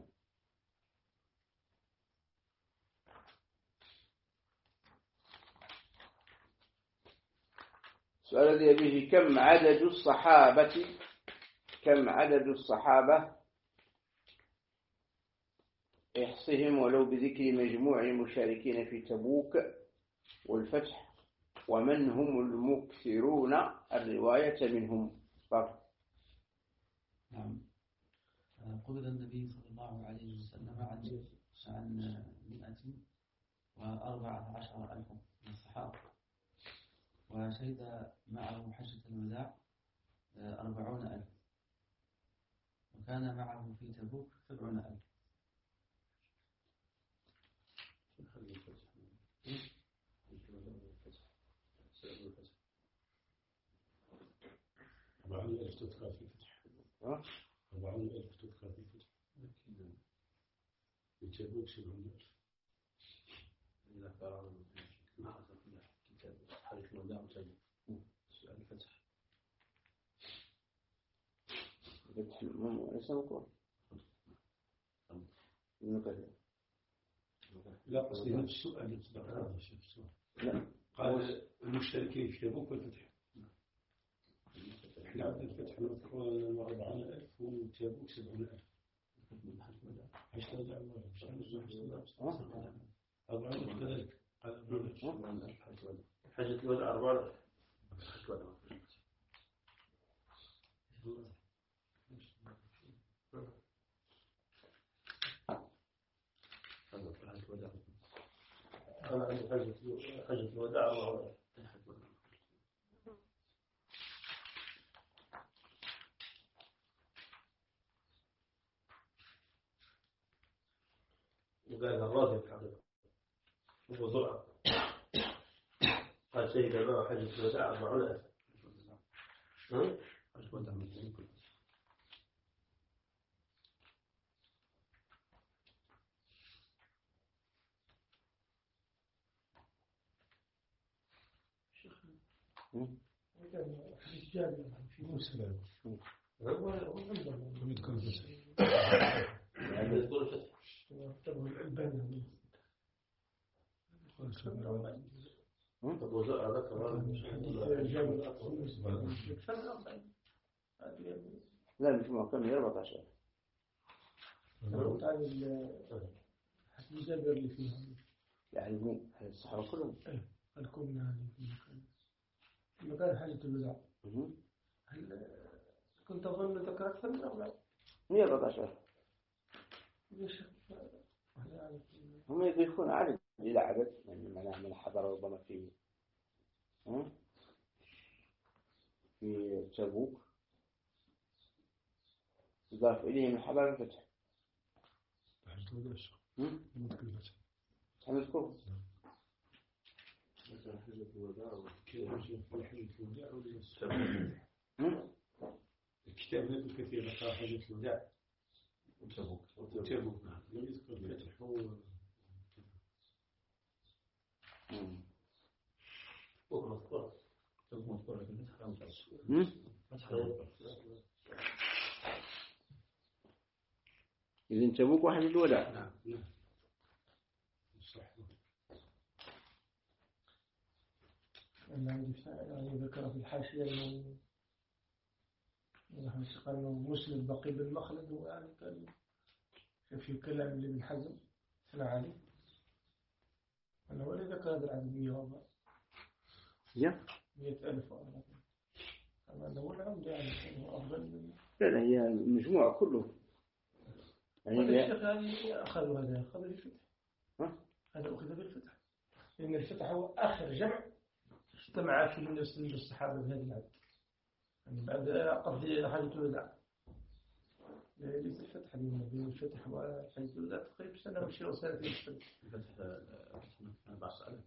السؤال الذي به كم عدد الصحابة كم عدد الصحابة احصهم ولو بذكر مجموع المشاركين في تبوك والفتح ومن هم المكثرون الرواية منهم. طب. نعم. قبض النبي صلى الله عليه وسلم عن عن مئة وأربعة عشر ألف من الصحابة، وشهد معه حجة الوداع أربعون ألف، وكان معه في تبوك سبعون ألف. أربعون ألف تذكر في الفتح. أربعون ألف تذكر في الفتح. في تبوك سبعون ألف. إذا قرأنا ما أصدقنا كتاب حديث الوداع وتبوك. سؤال الفتح. الفتح ليس مقرأ. لا قصدي نفس السؤال اللي تذكره الشيخ السؤال. لا. قال المشتركين في تبوك والفتح. احنا عندنا الفتح نذكر أربعون ألف وتبوك سبعون ألف. حشد الله أربعون ألف كذلك. قال أربعون ألف حجة الوداع أربعون ألف. أنا عندي حجة حجة الوداع أربعون ألف. وقال الرازي في الحقيقة هو زرعة قال شيء معه حجة الوداع أربعون ألف. حجة الوداع من كل حديث جابر في موسى هو لم يذكر الفتح. يعني يذكر الفتح. وكتبه الألباني. أبو زرع ذكر حديث جابر. لا مش مكمل أربعة عشر. حديث جابر اللي فيها يعني هو الصحابة كلهم. الكون يعني في مكان في مكان حاجة الوداع. هل كنت أظن ذكر أكثر من أربعة؟ مية أربعة عشر. ليش؟ هم يضيفون عدد إلى عدد، يعني معناه من حضر ربما في في تبوك يضاف إليه من حضر الفتح. حجة الوداع لم يذكر الفتح. هنذكره. مثلا حجة الوداع كذا حجة الوداع ولا الكتاب ابن كثير ذكر حجة الوداع وتبوك وتبوك لم يذكر الفتح. هو هو مذكور تبوك مذكور في الفتح. إذن تبوك وحجة الوداع. نعم نعم صح. يعني ذكر في الحاشية أنه أنه مسلم بقي بالمخلد، ويعني كان في كلام اللي بن حزم سمع عليه أنه ولا ذكر هذا العدد مية وأربعة مئة ألف وأربعة أنه هو العمد يعني أفضل من لا لا هي المجموعة كله يعني الشيخ يعني أخذوا هذا أخذ بالفتح، هذا أخذ بالفتح لأن الفتح هو آخر جمع اجتمع فيه الناس الصحابة بهذا العدد، يعني بعد قصدي حاجة الوداع ليس الفتح بين الفتح وحاجة الوداع تقريبا سنة وشيء وسنتين. الفتح أربع سنوات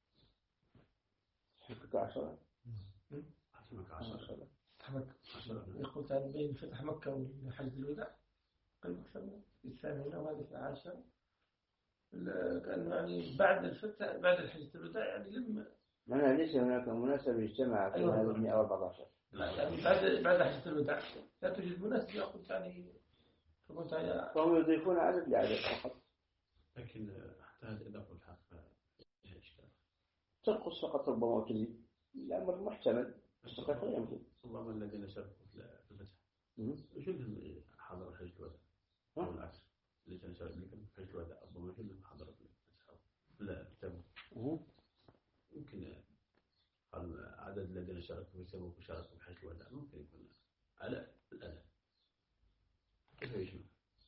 حكك عشرة حكك عشرة يقول تعالى بين فتح مكة وحاجة الوداع قريبا أكثر في الثامنة وهذه في العاشرة، كأنه يعني بعد الفتح بعد الحجة الوداع يعني لما أنا ليس هناك مناسبة اجتمع في هذه مئة وأربعة عشر يعني بعد بعد حجة الوداع لا توجد مناسبة قلت يعني فقلت يعني فهم يضيفون عدد لعدد فقط، لكن حتى هذا إضافة الحق فيها إشكال تنقص فقط ربما وتزيد الأمر محتمل الصفات لا يمكن. اللهم الذين شاركوا في الفتح وجودهم حضر الحجة الوداع أو العكس اللي كان شارك اللي كان في الحجة الوداع ربما وجودهم حضر الفتح لا كتابه ممكن العدد الذين شاركوا في تبوك وشاركوا في حج الوداع ممكن يكون على الأداء كيف يجمع؟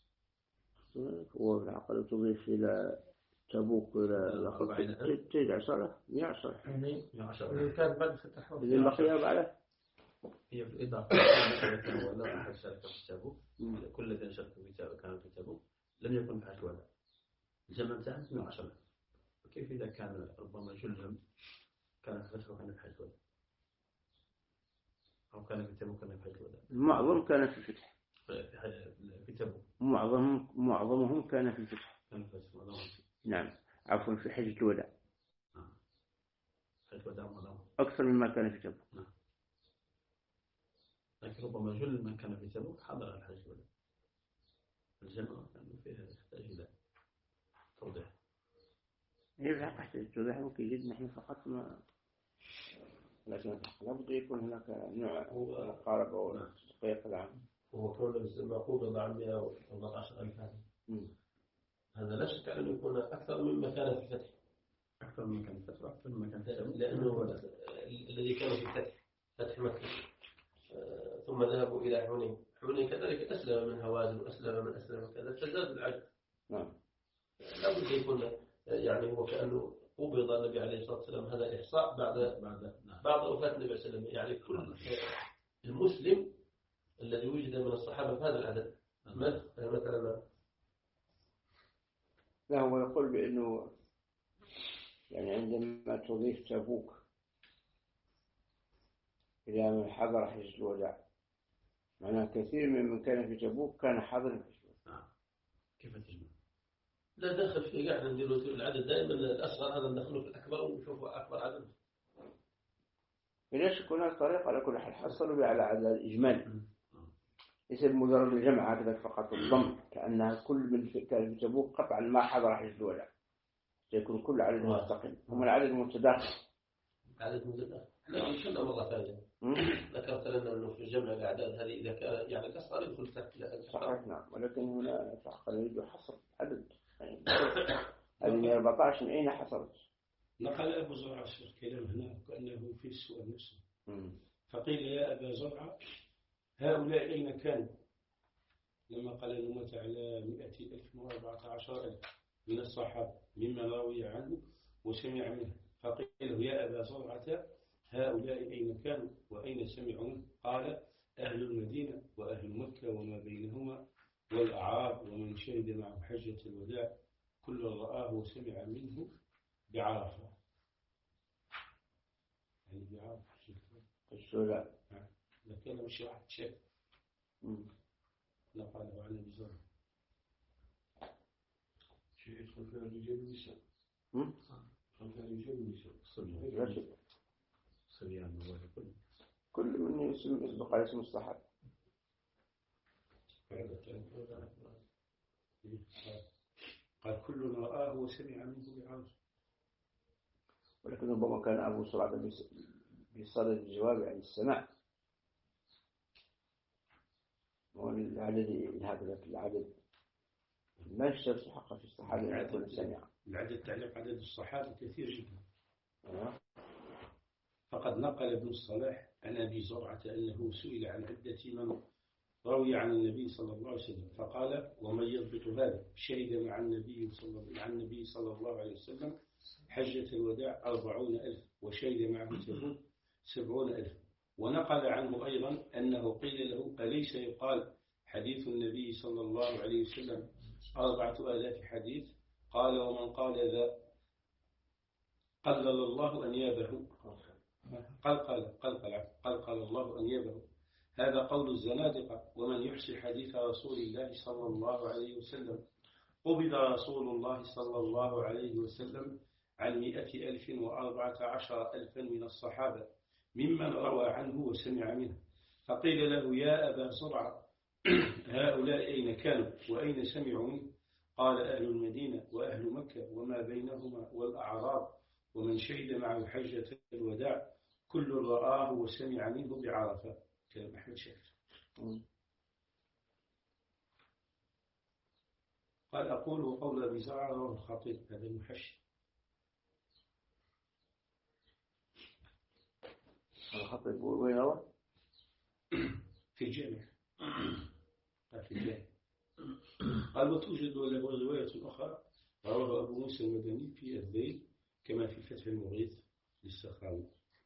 هو العقل تضيف إلى تبوك إلى تجد عشرة مئة عشرة مئة عشرة كان بعد فتح إذا بقي أربعة هي في الإضافة ولا أحد شارك في تبوك كل الذين شاركوا في تبوك كانوا في تبوك لم يكن في حج الوداع الجمع بتاعه مئة وعشرة، وكيف إذا كان ربما جلهم كان في فتح وكان في حج الوداع أو كان في تبوك وكان في حج الوداع؟ معظم كان في الفتح في تبوك معظم معظمهم كان في الفتح كان في الفتح معظمهم نعم عفوا في حجة الوداع نعم حج الوداع معظمهم أكثر أكثر مما كان في تبوك نعم، لكن ربما جل من كان في تبوك حضر الحج الوداع الجمع كان فيها يحتاج إلى توضيح. هي بالحق يحتاج توضيح ممكن جدا نحن فقط ما لكن لابد يكون هناك نوع مقاربة وتدقيق العام. هو كون المعقود عن مئة وأربعة عشر ألف هذا لا شك أنه يكون أكثر مما كان في الفتح أكثر مما كان في الفتح وأكثر مما كان في الفتح لأنه الذي كان في الفتح فتح مكة ثم ذهبوا إلى حنين حنين كذلك أسلم من هوازن وأسلم من أسلم كذا فزاد العدد. نعم لا بد يكون يعني هو كأنه قبض النبي عليه الصلاة والسلام هذا إحصاء بعد بعد بعد وفاة النبي صلى الله عليه وسلم يعني كل المسلم الذي وجد من الصحابة في هذا العدد مثلا لا هو يقول بأنه يعني عندما تضيف تبوك إلى من حضر حجة الوداع معناه كثير من كان في تبوك كان حاضر في حجة الوداع. كيف تجمع؟ لا دخل في قاعدة نديروا العدد دائما الأصغر هذا ندخله في الأكبر ونشوفه أكبر عدد. ليش هناك طريقة على كل حال حصلوا بها على عدد إجمالي ليس بمجرد الجمع هكذا فقط الضم كأنها كل من كان في تبوك قطعا ما حضر حجة الوداع سيكون كل عدد مستقل هم العدد المتداخل عدد متداخل. لا شلنا مرة ثانية ذكرت لنا أنه في جمع الأعداد هذه إذا كان يعني الأصغر يدخل تحت صحيح نعم ولكن هنا فقط يريد حصر عدد هذه أربعة عشر من أين حصلت؟ نقل أبو زرعة الكلام هنا كأنه في السؤال نفسه فقيل يا أبا زرعة هؤلاء أين كانوا لما قال أنه مات على مئة ألف وأربعة عشر ألف من الصحابة مما روي عنه وسمع منه فقيل له يا أبا زرعة هؤلاء أين كانوا وأين سمعون قال أهل المدينة وأهل مكة وما بينهما والأعراب ومن شهد معه حجة الوداع كل رآه وسمع منه بعرفة يعني بعرفة السؤال لكن مش واحد شك نقاله عن أبي زرعة شيء يدخل في الرجال والنساء يدخل في الرجال والنساء الصبيان صبيان كل كل من اسم يسبق على اسم الصحابة قال كل رآه وسمع منه بعرفة ولكن ربما كان أبو سرعة بصدد الجواب عن السماع، والعدد هذا العدد ما يشترط حقا في الصحابة أن يكون سمع. العدد تعلق عدد الصحابة كثير جدا. أه. فقد نقل ابن الصلاح عن أبي زرعة أنه سئل عن عدة من روي عن النبي صلى الله عليه وسلم فقال: ومن يضبط هذا؟ شهد مع النبي صلى مع النبي صلى الله عليه وسلم حجة الوداع أربعون ألف، وشهد معه تبوك سبعون ألف. ونقل عنه أيضا أنه قيل له: أليس يقال حديث النبي صلى الله عليه وسلم أربعة آلاف حديث؟ قال: ومن قال ذا قلل الله أنيابه قلقل قلقل قلقل الله أنيابه. هذا قول الزنادقة. ومن يحصي حديث رسول الله صلى الله عليه وسلم. قبض رسول الله صلى الله عليه وسلم عن مئة ألف وأربعة عشر ألفا من الصحابة ممن روى عنه وسمع منه. فقيل له: يا أبا زرعة، هؤلاء أين كانوا وأين سمعوا منه؟ قال: أهل المدينة وأهل مكة وما بينهما والأعراب ومن شهد معه حجة الوداع كل رآه وسمع منه بعرفة. كلام أحمد شاكر. قال: أقول قول أبي زرعة رواه الخطيب. هذا المحشي. الخطيب وين روى؟ في الجامع. في الجامع. قال: وتوجد له رواية أخرى رواه أبو موسى المدني في الذيل كما في فتح المغيث للسخاوي.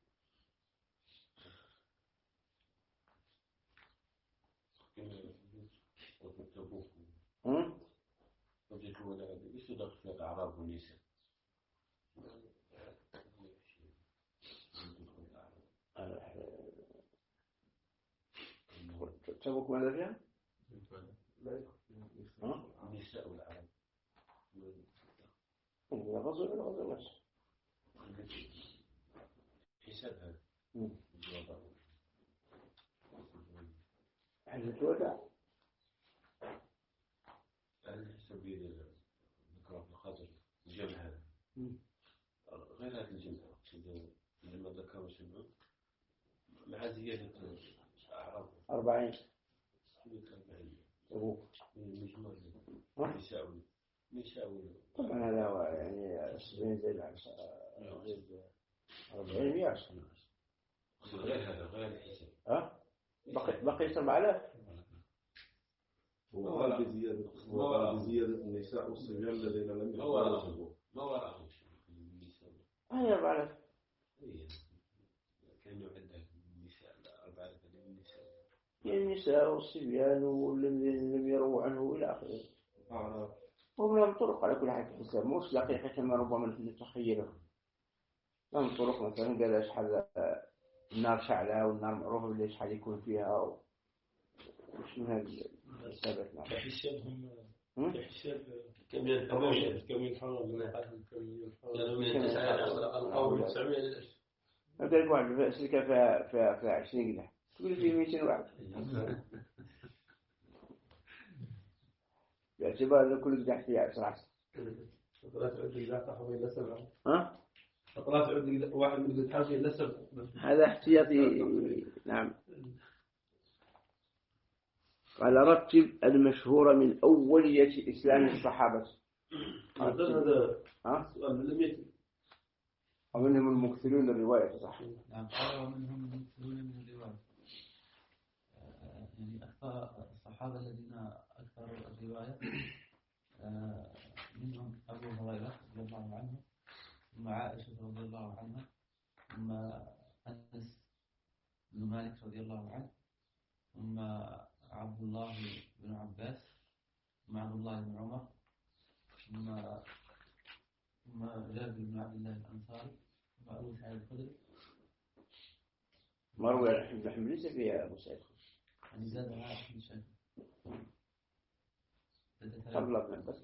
وجدت ولا إيش دخل في الأعراب والنساء؟ تبوك ماذا فيها؟ النساء والعرب. لا غزو ولا غزو ماشي. حساب هذا. حجة الوداع. هل سبيل ذكر ابن خاطر الجمع هذا؟ غير هذا الجمع لما ذكروا سمعوا مع زيادة أعراض أربعين. أبوك المجموع نساء نساء. طبعا هذا هو يعني سبعين زي العشرة أربعين يعشر. غير هذا غير الحساب. ها؟ بقي بقي سبعة آلاف. وقال بزيادة وقال بزيادة النساء والصبيان الذين لم يتزوجوا. ما وراءهم النساء. هاي أربعة آلاف. كانوا عندهم النساء أربعة آلاف النساء. النساء والصبيان والذين لم يروا عنه إلى آخره. آه. هم لهم طرق على كل حال حساب مش دقيقة كما ربما نتخيله. لهم طرق مثلا قال إيش حال النار شعلة والنار معروفة بالإيش حال يكون فيها و... مش من هذا السبب. نعم. كحسابهم كحساب كم ينحرون كم ينحرون لما كم ينحرون لأنه من تسعة عشر ألقوا من تسعمائة ألف. أبدأ الواحد في سلكة في في في عشرين كده تقول في مئتين واحد. باعتبار كل قدح في عشر عشر. فطلعت عد قدح تحوي إلى سبعة. ها؟ فطلعت عد واحد من قدح تحوي إلى سبعة. هذا احتياطي. نعم. قال: رتب المشهور من أولية إسلام الصحابة. هذا سؤال لم يتم. ومنهم المكثرون الرواية صح. نعم. قال: ومنهم المكثرون من الرواية. يعني أكثر الصحابة الذين أكثروا الرواية منهم أبو هريرة رضي الله عنه، ثم عائشة رضي الله عنها، ثم أنس بن مالك رضي الله عنه، ثم عبد الله بن عباس، ثم عبد الله بن عمر، ثم ثم جابر بن عبد الله الأنصاري، ثم أبو سعيد الخدري. مروي عن أحمد بن ليس فيها أبو سعيد. يعني زاد على أحمد شيء. قبل ابن عباس.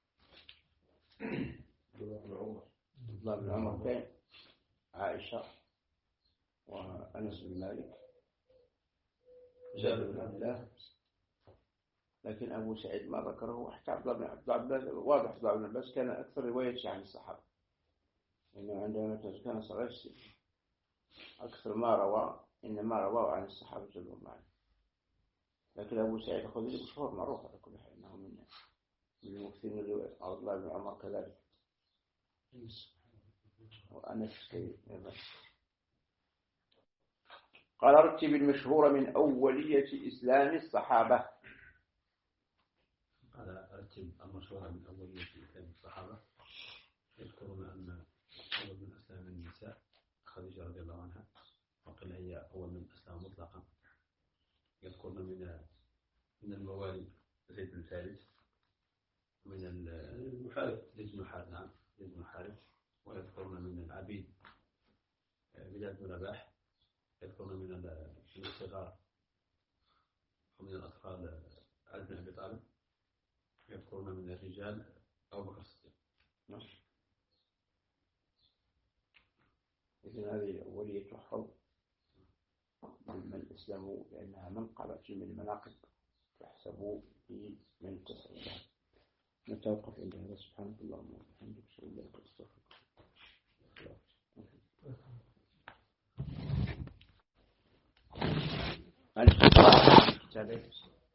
الله بن عمر كان عائشة وأنس بن مالك جابر بن عبد الله، لكن أبو سعيد ما ذكره. حتى عبد الله بن عباس واضح عبد الله بن عباس كان أكثر رواية عن الصحابة. إنه عندما كان صغير السن أكثر ما روى إنما روى عن الصحابة رضي الله عنهم. لكن أبو سعيد الخدري مشهور معروف على كل حال أنه من من المكثرين الرواية. عبد الله بن عمر كذلك وأنس كذلك. قال رتب المشهور من أولية إسلام الصحابة. قال رتب المشهور من أولية إسلام الصحابة. يذكرون أن أول من أسلم النساء خديجة رضي الله عنها، وقيل هي أول من أسلم مطلقا. يذكرون من من الموالي زيد بن ثابت، من المحارب زيد بن حارث، نعم زيد بن حارث. ويذكرون من العبيد بلال بن رباح. يذكرون من الصغار ومن الأطفال علي بن أبي طالب. يذكرون من الرجال أبو بكر الصديق. إذن هذه الأولية تحفظ ممن أسلموا لأنها منقبة من المناقب تحسب في من تسعى. نتوقف عند هذا. سبحانك اللهم وبحمدك أشهد أن لا إله إلا أنت أستغفرك.